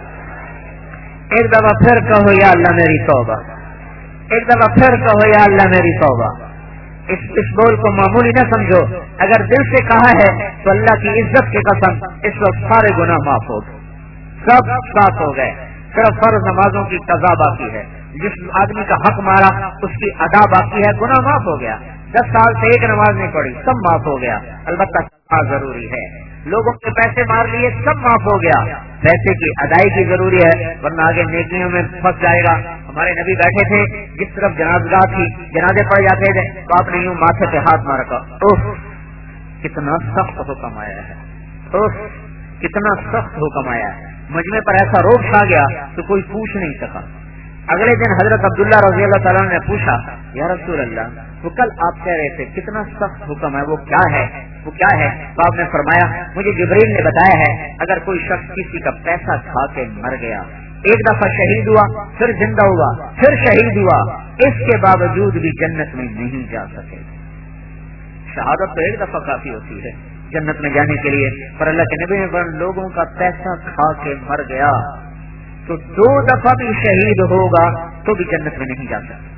Speaker 4: ایک دفعہ پھر کہو یا اللہ میری توبہ، ایک دفعہ پھر کہو یا اللہ میری توبہ۔ اس اس بول کو معمولی نہ سمجھو، اگر دل سے کہا ہے تو اللہ کی عزت کی قسم اس وقت سارے گناہ معاف ہو گئے، سب صاف ہو گئے، صرف فرض نمازوں کی قضا باقی ہے، جس آدمی کا حق مارا اس کی ادا باقی ہے، گناہ معاف ہو گیا، دس سال سے ایک نماز نہیں پڑھی سب معاف ہو گیا، البتہ ضروری ہے، لوگوں کے پیسے مار لیے سب معاف ہو گیا، پیسے کی ادائیگی ضروری ہے ورنہ آگے نیکیوں میں پھنس جائے گا۔ ہمارے نبی بیٹھے تھے، جس طرف جنازگاہ تھی جنازے پڑ جاتے تھے تو آپ نے یوں ماتھے پہ ہاتھ مار رکھا، اوہ کتنا سخت حکم آیا ہے، اوہ کتنا سخت حکم آیا ہے، مجمع پر ایسا روب چھا گیا تو کوئی پوچھ نہیں سکا۔ اگلے دن حضرت عبداللہ رضی اللہ تعالیٰ نے پوچھا، یا رسول اللہ، وہ کل آپ کہہ رہے تھے کتنا سخت حکم ہے، وہ کیا ہے وہ کیا ہے تو آپ نے فرمایا، مجھے جبریل نے بتایا ہے اگر کوئی شخص کسی کا پیسہ کھا کے مر گیا، ایک دفعہ شہید ہوا، پھر زندہ ہوا، پھر شہید ہوا، اس کے باوجود بھی جنت میں نہیں جا سکے۔ شہادت تو ایک دفعہ کافی ہوتی ہے جنت میں جانے کے لیے، پر اللہ کے نبی نے لوگوں کا پیسہ کھا کے مر گیا تو دو دفعہ بھی شہید ہوگا تو بھی جنت میں نہیں جا سکتا۔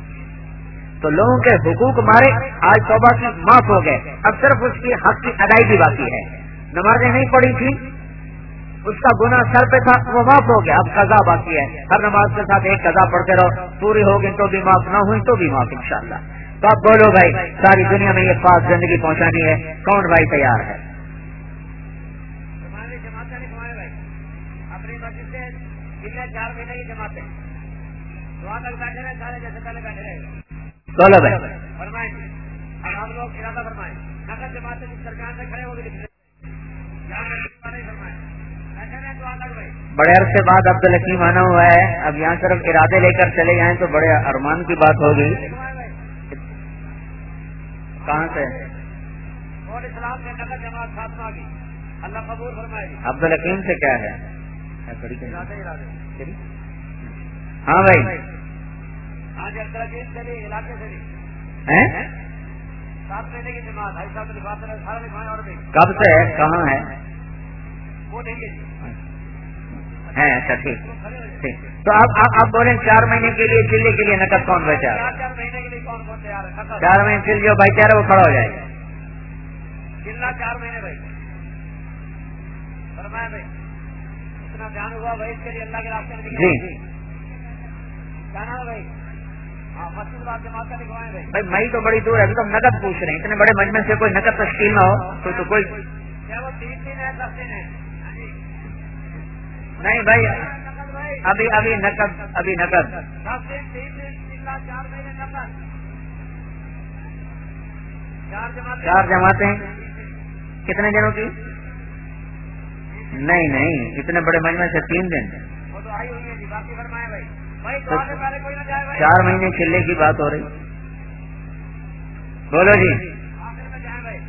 Speaker 4: تو لوگوں کے حقوق مارے، آج توبہ کی معاف ہو گئے، اب صرف اس کی حق کی ادائیگی باقی ہے، نمازیں نہیں پڑھی تھی، اس کا گناہ سر پہ تھا وہ معاف ہو گیا، اب قضا باقی ہے، ہر نماز کے ساتھ ایک قضا پڑھتے رہو، پوری ہوگی تو بھی معاف، نہ ہوئی تو بھی معاف انشاءاللہ۔ تو اب بولو بھائی، ساری دنیا میں یہ پاک زندگی پہنچانی ہے، کون بھائی تیار ہے؟ اپنی مسجد سے چار مہینے کی جماعتیں دعا تک بیٹھے رہے، سارے جیسے پہلے بیٹھے رہے، بولو بھائی
Speaker 1: آپ لوگ ارادہ فرمائیں نقد جماعت جس درمیان میں کھڑے ہو گئے
Speaker 2: بڑے عرصے بعد عبد الحکیم آنا ہوا ہے. اب یہاں صرف ارادے لے کر چلے جائیں تو بڑے ارمان کی بات ہوگی. کہاں سے؟
Speaker 1: اسلام سے نقد جماعت فاطمہ کی اللہ قبول فرمائے.
Speaker 2: عبد الحکیم سے کیا ہے؟ ہاں بھائی
Speaker 1: آج عبد الحکیم سے بھی علاقے سے بھی سات مہینے کی جماعت ہے.
Speaker 2: کب سے ہے؟ کہاں ہے؟
Speaker 1: وہ دیں گے
Speaker 2: ہے. اچھا ٹھیک ٹھیک. تو آپ آپ بولیں چار مہینے کے لیے چلے کے لیے نقد کون بچا؟
Speaker 1: چار مہینے کے لیے کون کون تیار ہے؟
Speaker 2: چار مہینے چل جو بھائی چارہ وہ کھڑا ہو جائے.
Speaker 1: چلنا چار مہینے بھائی فرمائے بھائی اتنا دھیان ہوا بھائی اس کے لیے اللہ کے راستے میں
Speaker 2: جی
Speaker 1: جانا ہے بھائی. ہاں مسجد بات جماعت کا لکھوائیں بھائی.
Speaker 2: بھائی مئی تو بڑی دور ہے ابھی تو نقد پوچھ رہے ہیں. اتنے بڑے مجمع سے کوئی نقد تشکیل نہ ہو تو تو کوئی
Speaker 1: کیا وہ تین دن ہے دس دن ہے؟
Speaker 2: نہیں بھائی ابھی ابھی نقد ابھی نقد
Speaker 1: دس دن تین دن چلنا چار مہینے نقد چار جماعت
Speaker 2: چار جماعتیں کتنے دنوں کی؟ نہیں نہیں اتنے بڑے مجمع سے تین دن
Speaker 1: وہ تو آئی ہوئی ہے جی. باقی فرمائے بھائی بھائی دعا سے پہلے کوئی نہ جائے بھائی.
Speaker 2: چار مہینے چلنے کی بات ہو رہی. بولو جی
Speaker 1: آخر میں جائیں بھائی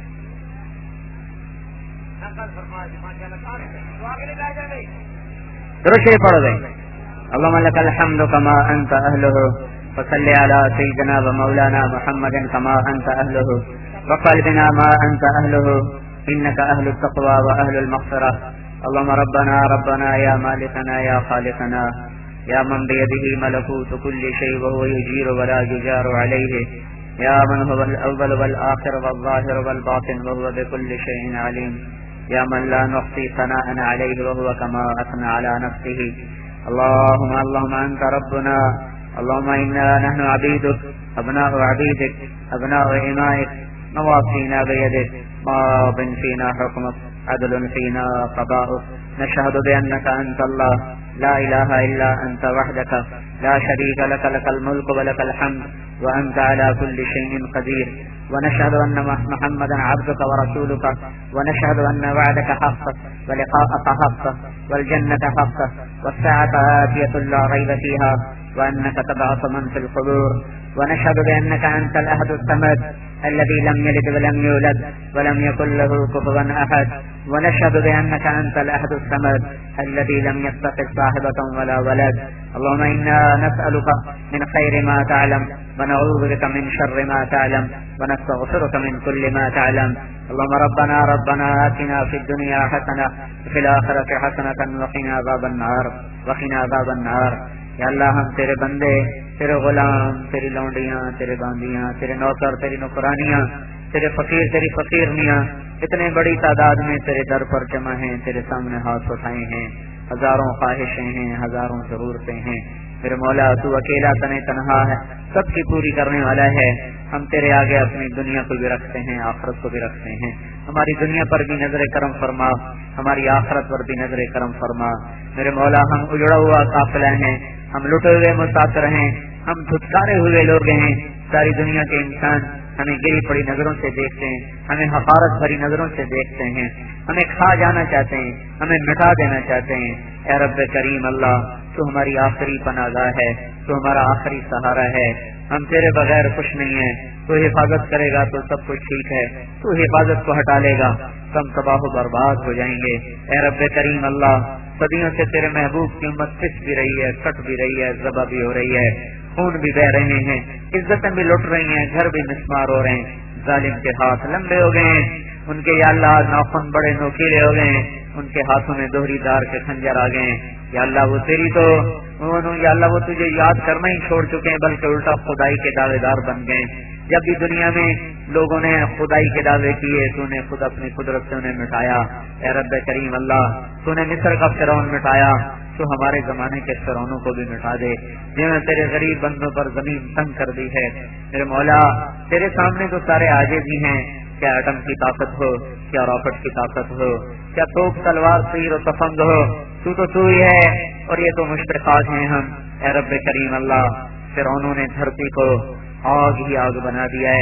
Speaker 1: نقل فرمائے جی ماشاء اللہ. دعا کے لیے جائے جائے بھائی.
Speaker 2: درود شریف پڑھو گے. اللهم لك الحمد كما انت اهله وصل على سيدنا ومولانا محمد كما انت اهله وقلبنا ما انت اهله انك اهل التقوى واهل المغفرة. اللهم ربنا ربنا يا مالكنا يا خالقنا يا من بيده ملكوت كل شيء وهو يجير ولا يجار عليه يا من هو الاول والاخر والظاهر والباطن وهو بكل شيء عليم يا من لا نحصي ثناء عليه وهو كما اثنى على نفسه. اللهم اللهم انت ربنا اللهم انا نحن عبيدك ابناء عبيدك ابناء امائك نواصينا بيدك ماض فينا حكمك عدل فينا قضاؤك. نشهد بانك انت الله لا اله الا انت وحدك لا شريك لك لك الملك ولك الحمد وانت على كل شيء قدير. ونشهد ان محمدا عبدك ورسولك ونشهد ان وعدك حق ولقاءك حق والجنة حق والساعة آتية لا ريب فيها وانك تبعث من في القبور. ونشهد بانك انت الاحد الصمد الذي لم يلد ولم يولد ولم يكن له كفوا احد. ونشهد بانك انت الاحد الصمد الذي لم يتخذ صاحبة ولا ولد. اللهم انا نسألك من خير ما تعلم ونعوذ بك من شر ما تعلم ونستغفرك من كل ما تعلم. اللهم ربنا ربنا آتنا في الدنيا حسنة وفي الآخرة حسنة وقنا عذاب النار وقنا عذاب النار. یا اللہ ہم تیرے بندے تیرے غلام تیری لونڈیاں تیرے باندیاں تیرے نوکر تیری نوکرانیاں تیرے فقیر تیری فقیرنیاں اتنے بڑی تعداد میں تیرے در پر جمع ہیں تیرے سامنے ہاتھ اٹھائے ہیں. ہزاروں خواہشیں ہیں ہزاروں ضرورتیں ہیں. میرے مولا تو اکیلا تنے تنہا ہے سب کی پوری کرنے والا ہے. ہم تیرے آگے اپنی دنیا کو بھی رکھتے ہیں آخرت کو بھی رکھتے ہیں. ہماری دنیا پر بھی نظر کرم فرما ہماری آخرت پر بھی نظر کرم فرما. میرے مولا ہم اجڑا ہوا قافلہ ہیں ہم لٹے ہوئے مسافر ہیں ہم دھتکارے ہوئے لوگ ہیں. ساری دنیا کے انسان ہمیں گری پڑی نظروں سے دیکھتے ہیں ہمیں حقارت بھری نظروں سے دیکھتے ہیں ہمیں کھا جانا چاہتے ہیں ہمیں مٹا دینا چاہتے ہیں. اے رب کریم اللہ تو ہماری آخری پناہ گاہ ہے تو ہمارا آخری سہارا ہے. ہم تیرے بغیر کچھ نہیں ہے. تو حفاظت کرے گا تو سب کچھ ٹھیک ہے تو حفاظت کو ہٹا لے گا تو ہم تباہ و برباد ہو جائیں گے. اے رب کریم اللہ صدیوں سے تیرے محبوب کی امت پس بھی رہی ہے کٹ بھی رہی ہے ذبح بھی ہو رہی ہے خون بھی بہ رہے ہیں عزتیں بھی لٹ رہی ہیں گھر بھی مسمار ہو رہے ہیں. ظالم کے ہاتھ لمبے ہو گئے ہیں ان کے یا اللہ ناخن بڑے نوکیلے ہو گئے ہیں ان کے ہاتھوں میں دوہری دار کے خنجر آ گئے ہیں. یا اللہ وہ تیری تو یا اللہ وہ تجھے یاد کرنا ہی چھوڑ چکے ہیں بلکہ الٹا خدائی کے دعوے دار بن گئے. جب بھی دنیا میں لوگوں نے خدائی کے دعوے کیے تو نے خود اپنی قدرت سے انہیں مٹایا. اے رب کریم اللہ تو نے مصر کا فرعون مٹایا تو ہمارے زمانے کے فرعونوں کو بھی مٹا دے جنہوں نے تیرے غریب بندوں پر زمین تنگ کر دی ہے. میرے مولا تیرے سامنے تو سارے عاجز ہی ہیں. کیا ایٹم کی طاقت ہو کیا راکٹ کی طاقت ہو کیا توپ تلوار تیر و تفنگ ہو تو تو تو ہی ہے اور یہ تو مشترکات ہیں ہم. اے رب کریم اللہ فرعونوں نے دھرتی کو آگ ہی آگ بنا دیا ہے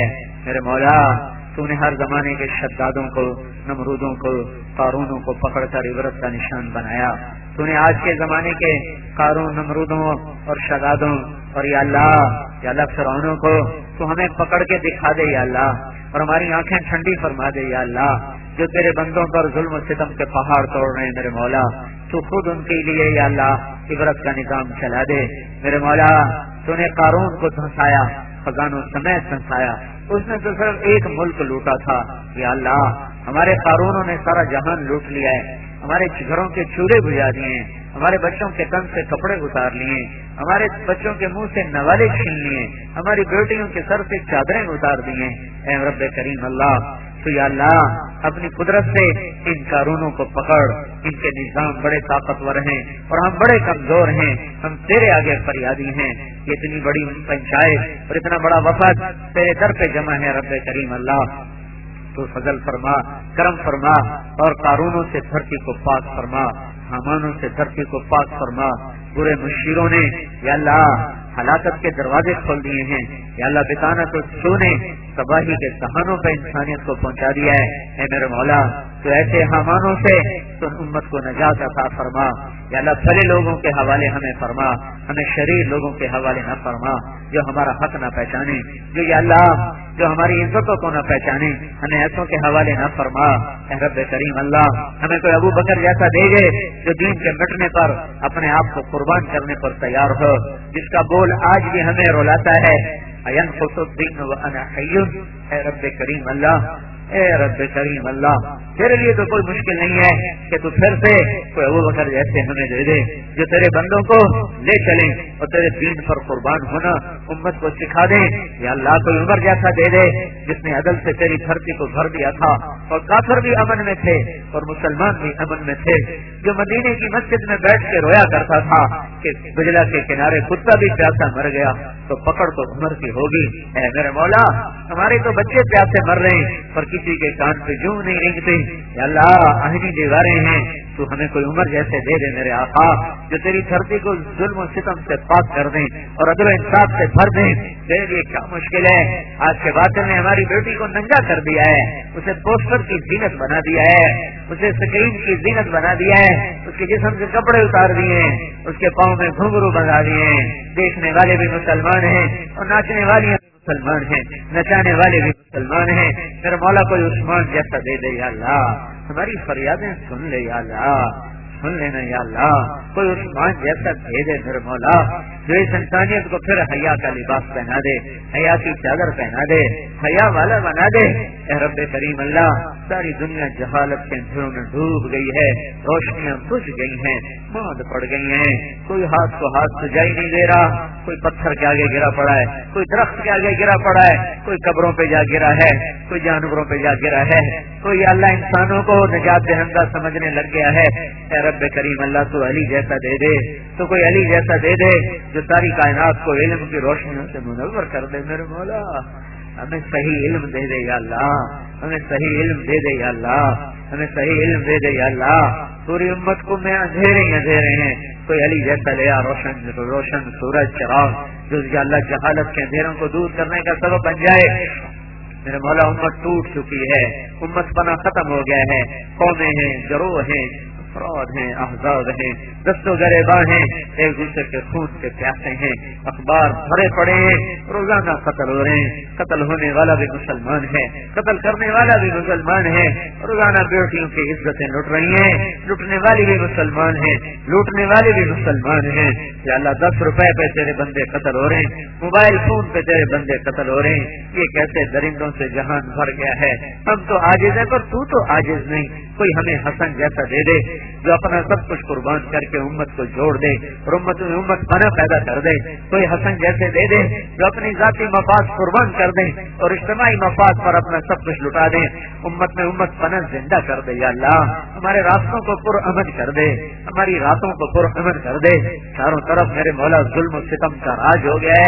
Speaker 2: میرے مولا تو نے ہر زمانے کے شدادوں کو، نمرودوں کو، قارونوں کو پکڑ کر عبرت کا نشان بنایا. تو نے آج کے زمانے کے قارون، نمرودوں اور شدادوں اور یا اللہ یا اللہ فرعونوں کو تو ہمیں پکڑ کے دکھا دے یا اللہ، اور ہماری آنکھیں ٹھنڈی فرما دے یا اللہ. جو تیرے بندوں پر ظلم و ستم کے پہاڑ توڑ رہے ہیں میرے مولا، تو خود ان کے لیے یا اللہ عبرت کا نظام چلا دے میرے مولا. تو نے قارون کو دھنسایا، خزانوں سمیت دھنسایا. اس نے تو صرف ایک ملک لوٹا تھا یا اللہ. ہمارے قارونوں نے سارا جہان لوٹ لیا ہے، ہمارے گھروں کے چولہے بجھا دیے، ہمارے بچوں کے تن سے کپڑے اتار لیے، ہمارے بچوں کے منہ سے نوالے چھین لیے، ہماری بیٹیوں کے سر سے چادریں اتار دیے. اے رب کریم اللہ، تو یا اللہ اپنی قدرت سے ان قارونوں کو پکڑ. ان کے نظام بڑے طاقتور ہیں اور ہم بڑے کمزور ہیں، ہم تیرے آگے فریادی ہیں. یہ اتنی بڑی پنچایت اور اتنا بڑا وفد تیرے در پہ جمع ہے رب کریم اللہ. تو فضل فرما، کرم فرما اور قارونوں سے دھرتی کو پاک فرما، حامانوں سے دھرتی کو پاک فرما. برے مشیروں نے یا اللہ ہلاکت کے دروازے کھول دیے ہیں یا اللہ، بتانا تو سو نے تباہی کے دہانوں پہ انسانیت کو پہنچا دیا ہے. اے میرے مولا تو ایسے حامانوں سے تو امت کو نجات عطا فرما یا اللہ. بھلے لوگوں کے حوالے ہمیں فرما، ہمیں شریر لوگوں کے حوالے نہ فرما جو ہمارا حق نہ پہچانے، جو یا اللہ جو ہماری عزتوں کو نہ پہچانے، ہمیں ایسوں کے حوالے نہ فرما. اے رب کریم اللہ، ہمیں کوئی ابو بکر جیسا دے گے جو دین کے مٹنے پر اپنے آپ کو قربان کرنے پر تیار ہو، جس کا بول آج بھی ہمیں رلاتا ہے. اَيَنْقُصُ الدِّينُ وَأَنَا حَيٌّ. اے رب کریم اللہ، اے رب کریم اللہ، تیرے لیے تو کوئی مشکل نہیں ہے کہ تو پھر سے کوئی ابو بکر جیسے ہمیں دے دے جو تیرے بندوں کو لے چلیں اور تیرے دین پر قربان ہونا امت کو سکھا دیں یا اللہ. کوئی عمر جیسا دے دے جس نے عدل سے تیری دھرتی کو بھر دیا تھا اور کافر بھی امن میں تھے اور مسلمان بھی امن میں تھے، جو مدینے کی مسجد میں بیٹھ کے رویا کرتا تھا کہ بجلا کے کنارے کتا بھی پیاسا مر گیا تو پکڑ تو عمر کی ہوگی. اے میرے مولا، ہمارے تو بچے پیاسے مر رہے ہیں پر کسی کے کان پہ جوں نہیں رینگتے یا اللہ. آہنی دیواریں ہیں، تو ہمیں کوئی عمر جیسے دے دے میرے آقا، جو تیری دھرتی کو ظلم و ستم سے پاک کر دیں اور عدل و انصاف سے بھر دیں. تیرے لیے کیا مشکل ہے؟ آج کے باطل نے ہماری بیٹی کو ننگا کر دیا ہے، اسے پوسٹر کی زینت بنا دیا ہے، اسے اسکرین کی زینت بنا دیا ہے، اس کے جسم سے کپڑے اتار دیے ہیں، اس کے پاؤں میں گھنگرو بنا دیے ہیں. دیکھنے والے بھی مسلمان ہیں اور ناچنے والی مسلمان ہیں، نچانے والے بھی مسلمان ہیں. میرا مولا کوئی عثمان جیسا دے دے یا اللہ، ہماری فریادیں سن لے یا اللہ، سن لینا یا اللہ. کوئی عثمان جیسا دے دے میرے مولا، جو اس انسانیت کو پھر حیا کا لباس پہنا دے، حیا کی چادر پہنا دے، حیا والا بنا دے. اے رب کریم اللہ، ساری دنیا جہالت کے اندھیروں میں ڈوب گئی ہے، روشنیاں بجھ گئی ہیں، ماند پڑ گئی ہیں. کوئی ہاتھ کو ہاتھ سجائی نہیں دے رہا، کوئی پتھر کے آگے گرا پڑا ہے، کوئی درخت کے آگے گرا پڑا ہے، کوئی قبروں پہ جا گرا ہے، کوئی جانوروں پہ جا گرا ہے، کوئی اللہ انسانوں کو نجات دہندہ سمجھنے لگ گیا ہے. اے رب کریم اللہ، تو علی جیسا دے دے، تو کوئی علی جیسا دے دے جو ساری کائنات کو علم کی روشنیوں سے منور کر دے. میرے مولا ہمیں صحیح علم دے دے یا اللہ، ہمیں صحیح علم دے دے یا اللہ، ہمیں صحیح علم دے دے یا اللہ. پوری امت کو میں اندھیرے ہی اندھیرے ہیں، کوئی علی جیسا لیا روشن روشن سورج چراغ جو یا اللہ جہالت کے اندھیروں کو دور کرنے کا سبب بن جائے. میرے مولا امت ٹوٹ چکی ہے، امت پنا ختم ہو گیا ہے، قومیں ہیں، گروہ ہیں، افراد ہیں، احزاب ہیں، دستوں گریباں ہیں، ایک دوسرے کے خون کے پیاسے ہیں، اخبار بھرے پڑے ہیں، روزانہ قتل ہو رہے ہیں. قتل ہونے والا بھی مسلمان ہے، قتل کرنے والا بھی مسلمان ہے. روزانہ بیٹیوں کی عزتیں لٹ رہی ہیں، لٹنے والی بھی مسلمان ہیں، لوٹنے والے بھی مسلمان ہیں. یا اللہ دس روپے پہ تیرے بندے قتل ہو رہے ہیں، موبائل فون پہ تیرے بندے قتل ہو رہے ہیں. یہ کیسے درندوں سے جہان بھر گیا ہے. ہم تو عاجز ہیں پر تو تو عاجز نہیں. کوئی ہمیں حسن جیسا دے دے جو اپنا سب کچھ قربان کر کے امت کو جوڑ دے اور امت میں امت پناہ پیدا کر دے. کوئی حسن جیسے دے دے جو اپنی ذاتی مفاد قربان کر دے اور اجتماعی مفاد پر اپنا سب کچھ لٹا دے. امت میں امت پناہ زندہ کر دے یا اللہ. ہمارے راستوں کو پر امن کر دے، ہماری راتوں کو پر امن کر دے. چاروں طرف میرے مولا ظلم و ستم کا راج ہو گیا ہے،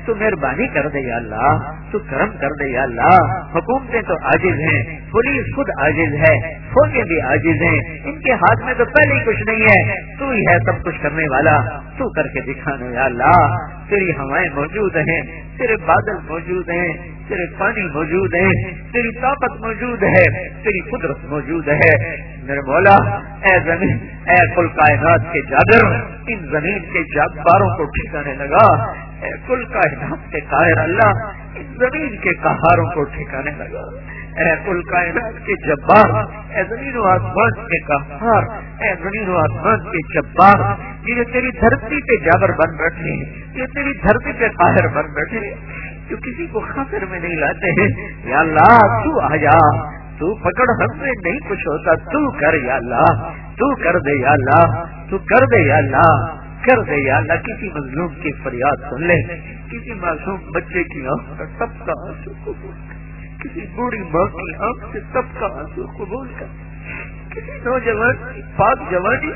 Speaker 2: تو مہربانی کر دے یا اللہ، تو کرم کر دے یا اللہ۔ حکومتیں تو عاجز ہیں، پولیس خود عاجز ہے، فوجیں بھی عاجز ہیں، ان کے ہاتھ میں تو پہلے ہی کچھ نہیں ہے، تو ہی ہے سب کچھ کرنے والا، تو کر کے دکھانا یا اللہ۔ تیری ہوائیں موجود ہیں، تیرے بادل موجود ہیں، تیرے پانی موجود ہیں، تیری طاقت موجود ہے، تیری قدرت موجود ہے میرے مولا۔ اے زمین، اے کل کائنات کے جابر، ان زمین کے جاباروں کو ٹھکانے لگا۔ اے کل کائنات کے قاہر اللہ، ان زمین کے قہاروں کو ٹھکانے لگا۔ اے کل کائنات کے جبار، اے زمین و آسمان کے قہار، اے زمین و آسمان کے جبار، یہ تیری دھرتی پہ جابر بن بیٹھے ہیں، یہ تیری دھرتی پہ قاہر بن بیٹھے ہیں، جو کسی کو خاطر میں نہیں لاتے ہیں یا اللہ۔ تو آیا، تو پکڑ، ہم سے نہیں کچھ ہوتا، تو کر یا اللہ، تو کر دے یا اللہ، تو کر دے یا اللہ، کر دے یا اللہ۔ کسی مظلوم کی فریاد سن لے، کسی معصوم بچے کی آنکھ کا سب کا آنسو قبول کر، کسی بوڑھی ماں کی آنکھ سے سب کا آنسو قبول کر، کسی نوجوان کی پاک جوانی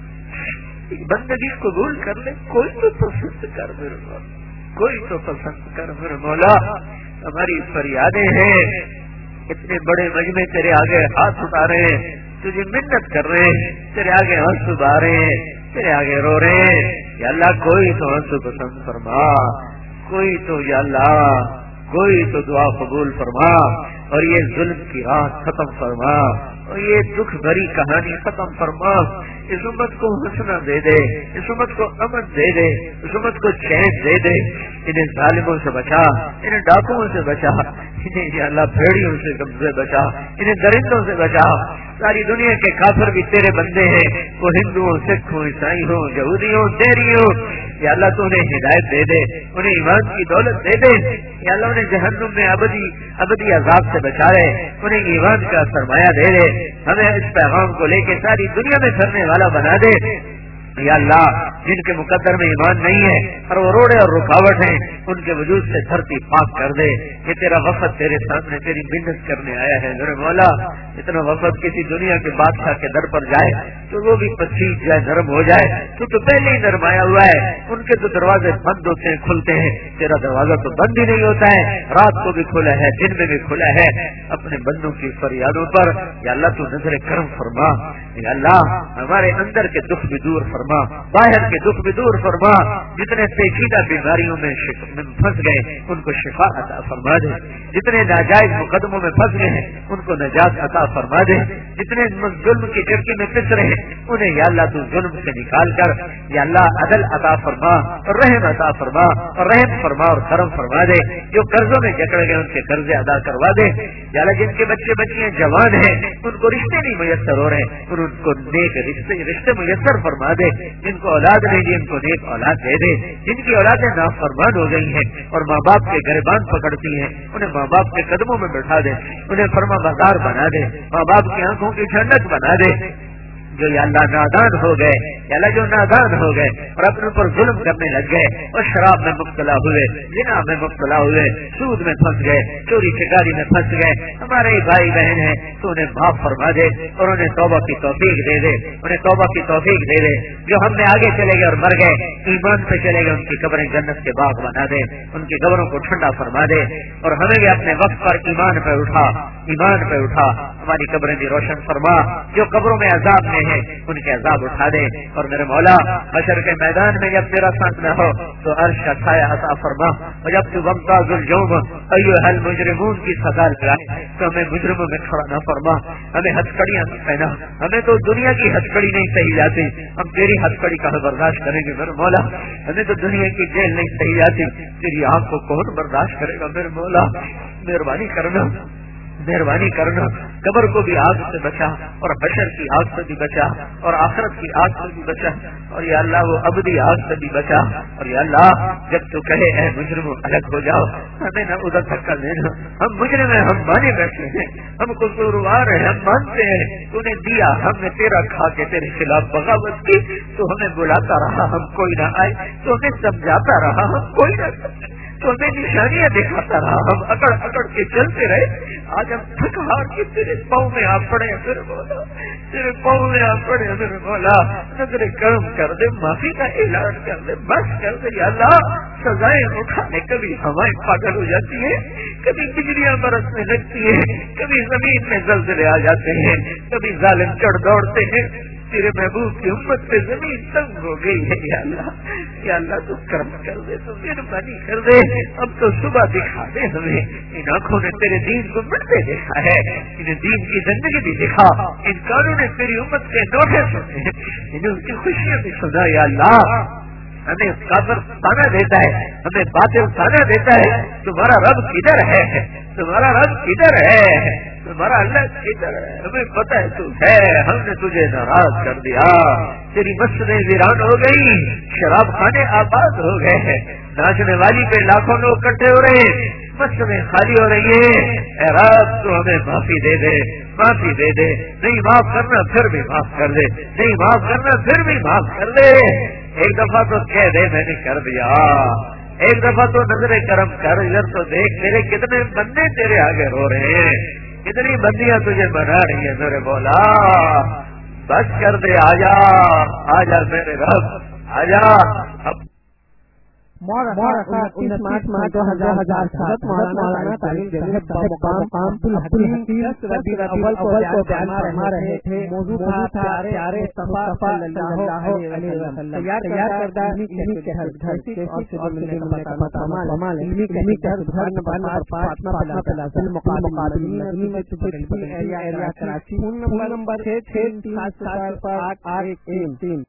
Speaker 2: بندگی قبول کر لے۔ کوئی تو پسند کر میرے مولا، کوئی تو پسند کر میرے مولا۔ ہماری فریادیں ہیں، اتنے بڑے مجمع تیرے آگے ہاتھ اٹھا رہے ہیں، تجھے منت کر رہے ہیں، تیرے آگے آنسو بہا رہے ہیں، تیرے آگے رو رہے ہیں یا اللہ۔ کوئی تو آنسو پسند فرما، کوئی تو یا اللہ، کوئی تو دعا قبول فرما، اور یہ ظلم کی رات ختم فرما، اور یہ دکھ بھری کہانی ختم فرما۔ اس امت کو حوصلہ دے دے، اس امت کو امن دے دے، اس امت کو چین دے دے۔ انہیں ظالموں سے بچا، انہیں ڈاکوؤں سے بچا، انہیں یا اللہ بھیڑیوں سے قبضے بچا، انہیں درندوں سے بچا۔ ساری دنیا کے کافر بھی تیرے بندے ہیں، وہ ہندو ہوں، سکھ ہوں، عیسائی ہوں، یہودی ہوں، تیری ہوں یا اللہ۔ تو انہیں ہدایت دے دے، انہیں ایمان کی دولت دے دے یا اللہ۔ انہیں جہنم میں ابدی ابدی عذاب سے بچا لے، انہیں ایمان کا سرمایہ دے دے۔ ہمیں اس پیغام کو لے کے ساری دنیا میں پھرنے والا بنا دے یا اللہ۔ جن کے مقدر میں ایمان نہیں ہے اور وہ روڑے اور رکاوٹ ہیں، ان کے وجود سے دھرتی پاک کر دے۔ یہ تیرا وفد تیرے سامنے تیری منت کرنے آیا ہے میرے مولا۔ اتنا وفد کسی دنیا کے بادشاہ کے در پر جائے تو وہ بھی پسیج جائے، نرم ہو جائے۔ تو تو پہلے ہی نرمایا ہوا ہے، ان کے تو دروازے بند ہوتے ہیں، کھلتے ہیں، تیرا دروازہ تو بند ہی نہیں ہوتا ہے، رات کو بھی کھلا ہے، دن میں بھی کھلا ہے۔ اپنے بندوں کی فریادوں پر یا اللہ تو نظر کرم فرما یا اللہ۔ ہمارے اندر کے دکھ بھی دور فرما، باہر کے دکھ بھی دور فرما۔ جتنے پیچیدہ بیماریوں میں پھنس گئے ان کو شفا عطا فرما دے، جتنے ناجائز مقدموں میں پھنس گئے ہیں ان کو نجات عطا فرما دے، جتنے ظلم کی چرکی میں پس رہے ہیں انہیں یا اللہ تو ظلم سے نکال کر یا اللہ عدل عطا فرما اور رحم عطا فرما اور رحم فرما اور کرم فرما دے۔ جو قرضوں میں جکڑ گئے ان کے قرضے ادا کروا دے یا اللہ۔ جن کے بچے بچیاں جوان ہیں ان کو رشتے نہیں میسر ہو رہے ہیں، ان کو نیک رشتے رشتے میسر فرما دے۔ جن کو اولاد نہیں دی ان کو نیک اولاد دے دے، جن کی اولادیں نافرمان ہو گئی ہیں اور ماں باپ کے گریبان پکڑتی ہیں انہیں ماں باپ کے قدموں میں بٹھا دے، انہیں فرما بردار بنا دے، ماں باپ کی آنکھوں کی ٹھنڈک بنا دے۔ جو یا اللہ نادان ہو گئے یا اللہ، جو نادان ہو گئے اور اپنے اوپر ظلم کرنے لگ گئے اور شراب میں مبتلا ہوئے، زنا میں مبتلا ہوئے، سود میں پھنس گئے، چوری چکاری میں پھنس گئے، ہمارے بھائی بہن ہیں تو انہیں معاف فرما دے اور انہیں توبہ کی توفیق دے دے، انہیں توبہ کی توفیق دے دے۔ جو ہم نے آگے چلے گئے اور مر گئے ایمان پہ چلے گئے ان کی قبریں جنت کے باغ بنا دے، ان کی قبروں کو ٹھنڈا فرما دے اور ہمیں بھی اپنے وقت پر ایمان پہ اٹھا ایمان پہ اٹھا ہماری قبریں بھی روشن فرما۔ جو قبروں میں عذاب میں ہیں ان کے عذاب اٹھا دے اور میرے مولا حشر کے میدان میں جب تیرا سامنا ہو تو عرش کا سایہ عطا فرما، اور جب تو ومتاز الجوم ایھا المجرمون کی صدا لگائے تو ہمیں مجرموں میں کھڑا نہ فرما، ہمیں ہتھکڑیاں نہ پہنا۔ ہمیں تو دنیا کی ہتھکڑی نہیں صحیح جاتی، ہم تیری ہتھکڑی کا برداشت کریں گے میرے مولا۔ ہمیں تو دنیا کی جیل نہیں صحیح جاتی، تیری آنکھ کو کون برداشت کرے گا میرے مولا۔ مہربانی کرنا مہربانی کرنا قبر کو بھی آگ سے بچا اور حشر کی آگ سے بھی بچا اور آخرت کی آگ سے بھی بچا اور یا اللہ وہ ابدی آگ سے بھی بچا اور یا اللہ جب تو کہے اے مجرم الگ ہو جاؤ ہمیں نہ ادھر دھکا دینا، ہم مجرم ہیں، ہم مانے بیٹھے ہیں، ہم قصوروار ہیں، ہم مانتے ہیں تو نے دیا، ہم نے تیرا کھا کے تیرے خلاف بغاوت کی تو ہمیں بلاتا رہا ہم کوئی نہ آئے، تو ہمیں سمجھاتا رہا ہم کوئی نہ سمجھے،
Speaker 3: تو ہمیں نشانیاں دکھاتا رہا، ہم اکڑ اکڑ کے چلتے رہے، آج ہم تھک ہار کے تیرے پاؤں میں آ پڑے پھر بولا، تیرے پاؤں میں آ پڑے پھر بولا نظر کرم کر دے، معافی کا اعلان کر دے، بس کر دے یا اللہ۔ سزائیں اٹھانے کبھی ہوائیں پاگل ہو جاتی ہیں، کبھی بجلیاں برسنے لگتی ہیں، کبھی زمین میں زلزلے آ جاتے ہیں، کبھی ظالم چڑھ دوڑتے ہیں، تیرے محبوب کی امت پہ زمین تنگ ہو گئی ہے یا اللہ، یا اللہ تو کرم کر دے، تو مہربانی کر دے، اب تو صبح دکھا دے ہمیں، ان آنکھوں نے تیرے دین کو مٹتے دیکھا ہے، انہیں دین کی زندگی بھی دکھا، ان کانوں نے تیری امت کے نوٹے سنے، انہیں ان کی خوشیاں بھی سنا یا اللہ۔ ہمیں کافر تانا دیتا ہے، ہمیں باطل تانا دیتا ہے، تمہارا رب کدھر ہے، تمہارا رب کدھر ہے، تمہارا اللہ کدھر ہے، ہمیں پتہ ہے تو ہے، ہم نے تجھے ناراض کر دیا، تیری مسجدیں ویران ہو گئی، شراب خانے آباد ہو گئے، ناچنے والی پہ لاکھوں لوگ اکٹھے ہو رہے ہیں، مسجدیں خالی ہو رہی ہیں، اے رب تو ہمیں معافی دے دے، معافی دے دے، نہیں معاف کرنا پھر بھی معاف کر دے، نہیں معاف کرنا پھر بھی معاف کر دے، ایک دفعہ تو کہہ دے میں نے کر دیا، ایک دفعہ تو نظر کرم کر، ادھر تو دیکھ تیرے کتنے بندے تیرے آگے رو رہے ہیں، کتنی بندیاں تجھے بنا رہی ہیں میرے مولا، بس کر دے، آجا آجا میرے رب آجا۔
Speaker 1: انیس مارچ دو ہزار سات مولانا طالب صاحب بمقام عبدالحکیم ربیع الاول کو بیان فرما رہے تھے، موضوع تھا پیارے مصطفیٰ صلی اللہ علیہ وسلم، تیار کردہ علمی کیسٹ اور کمال علمی کیسٹ گھر نمبر پانچ فاطمہ مقابلین کراچی، فون نمبر چھ چھ تین سات آٹھ ایک تین تین۔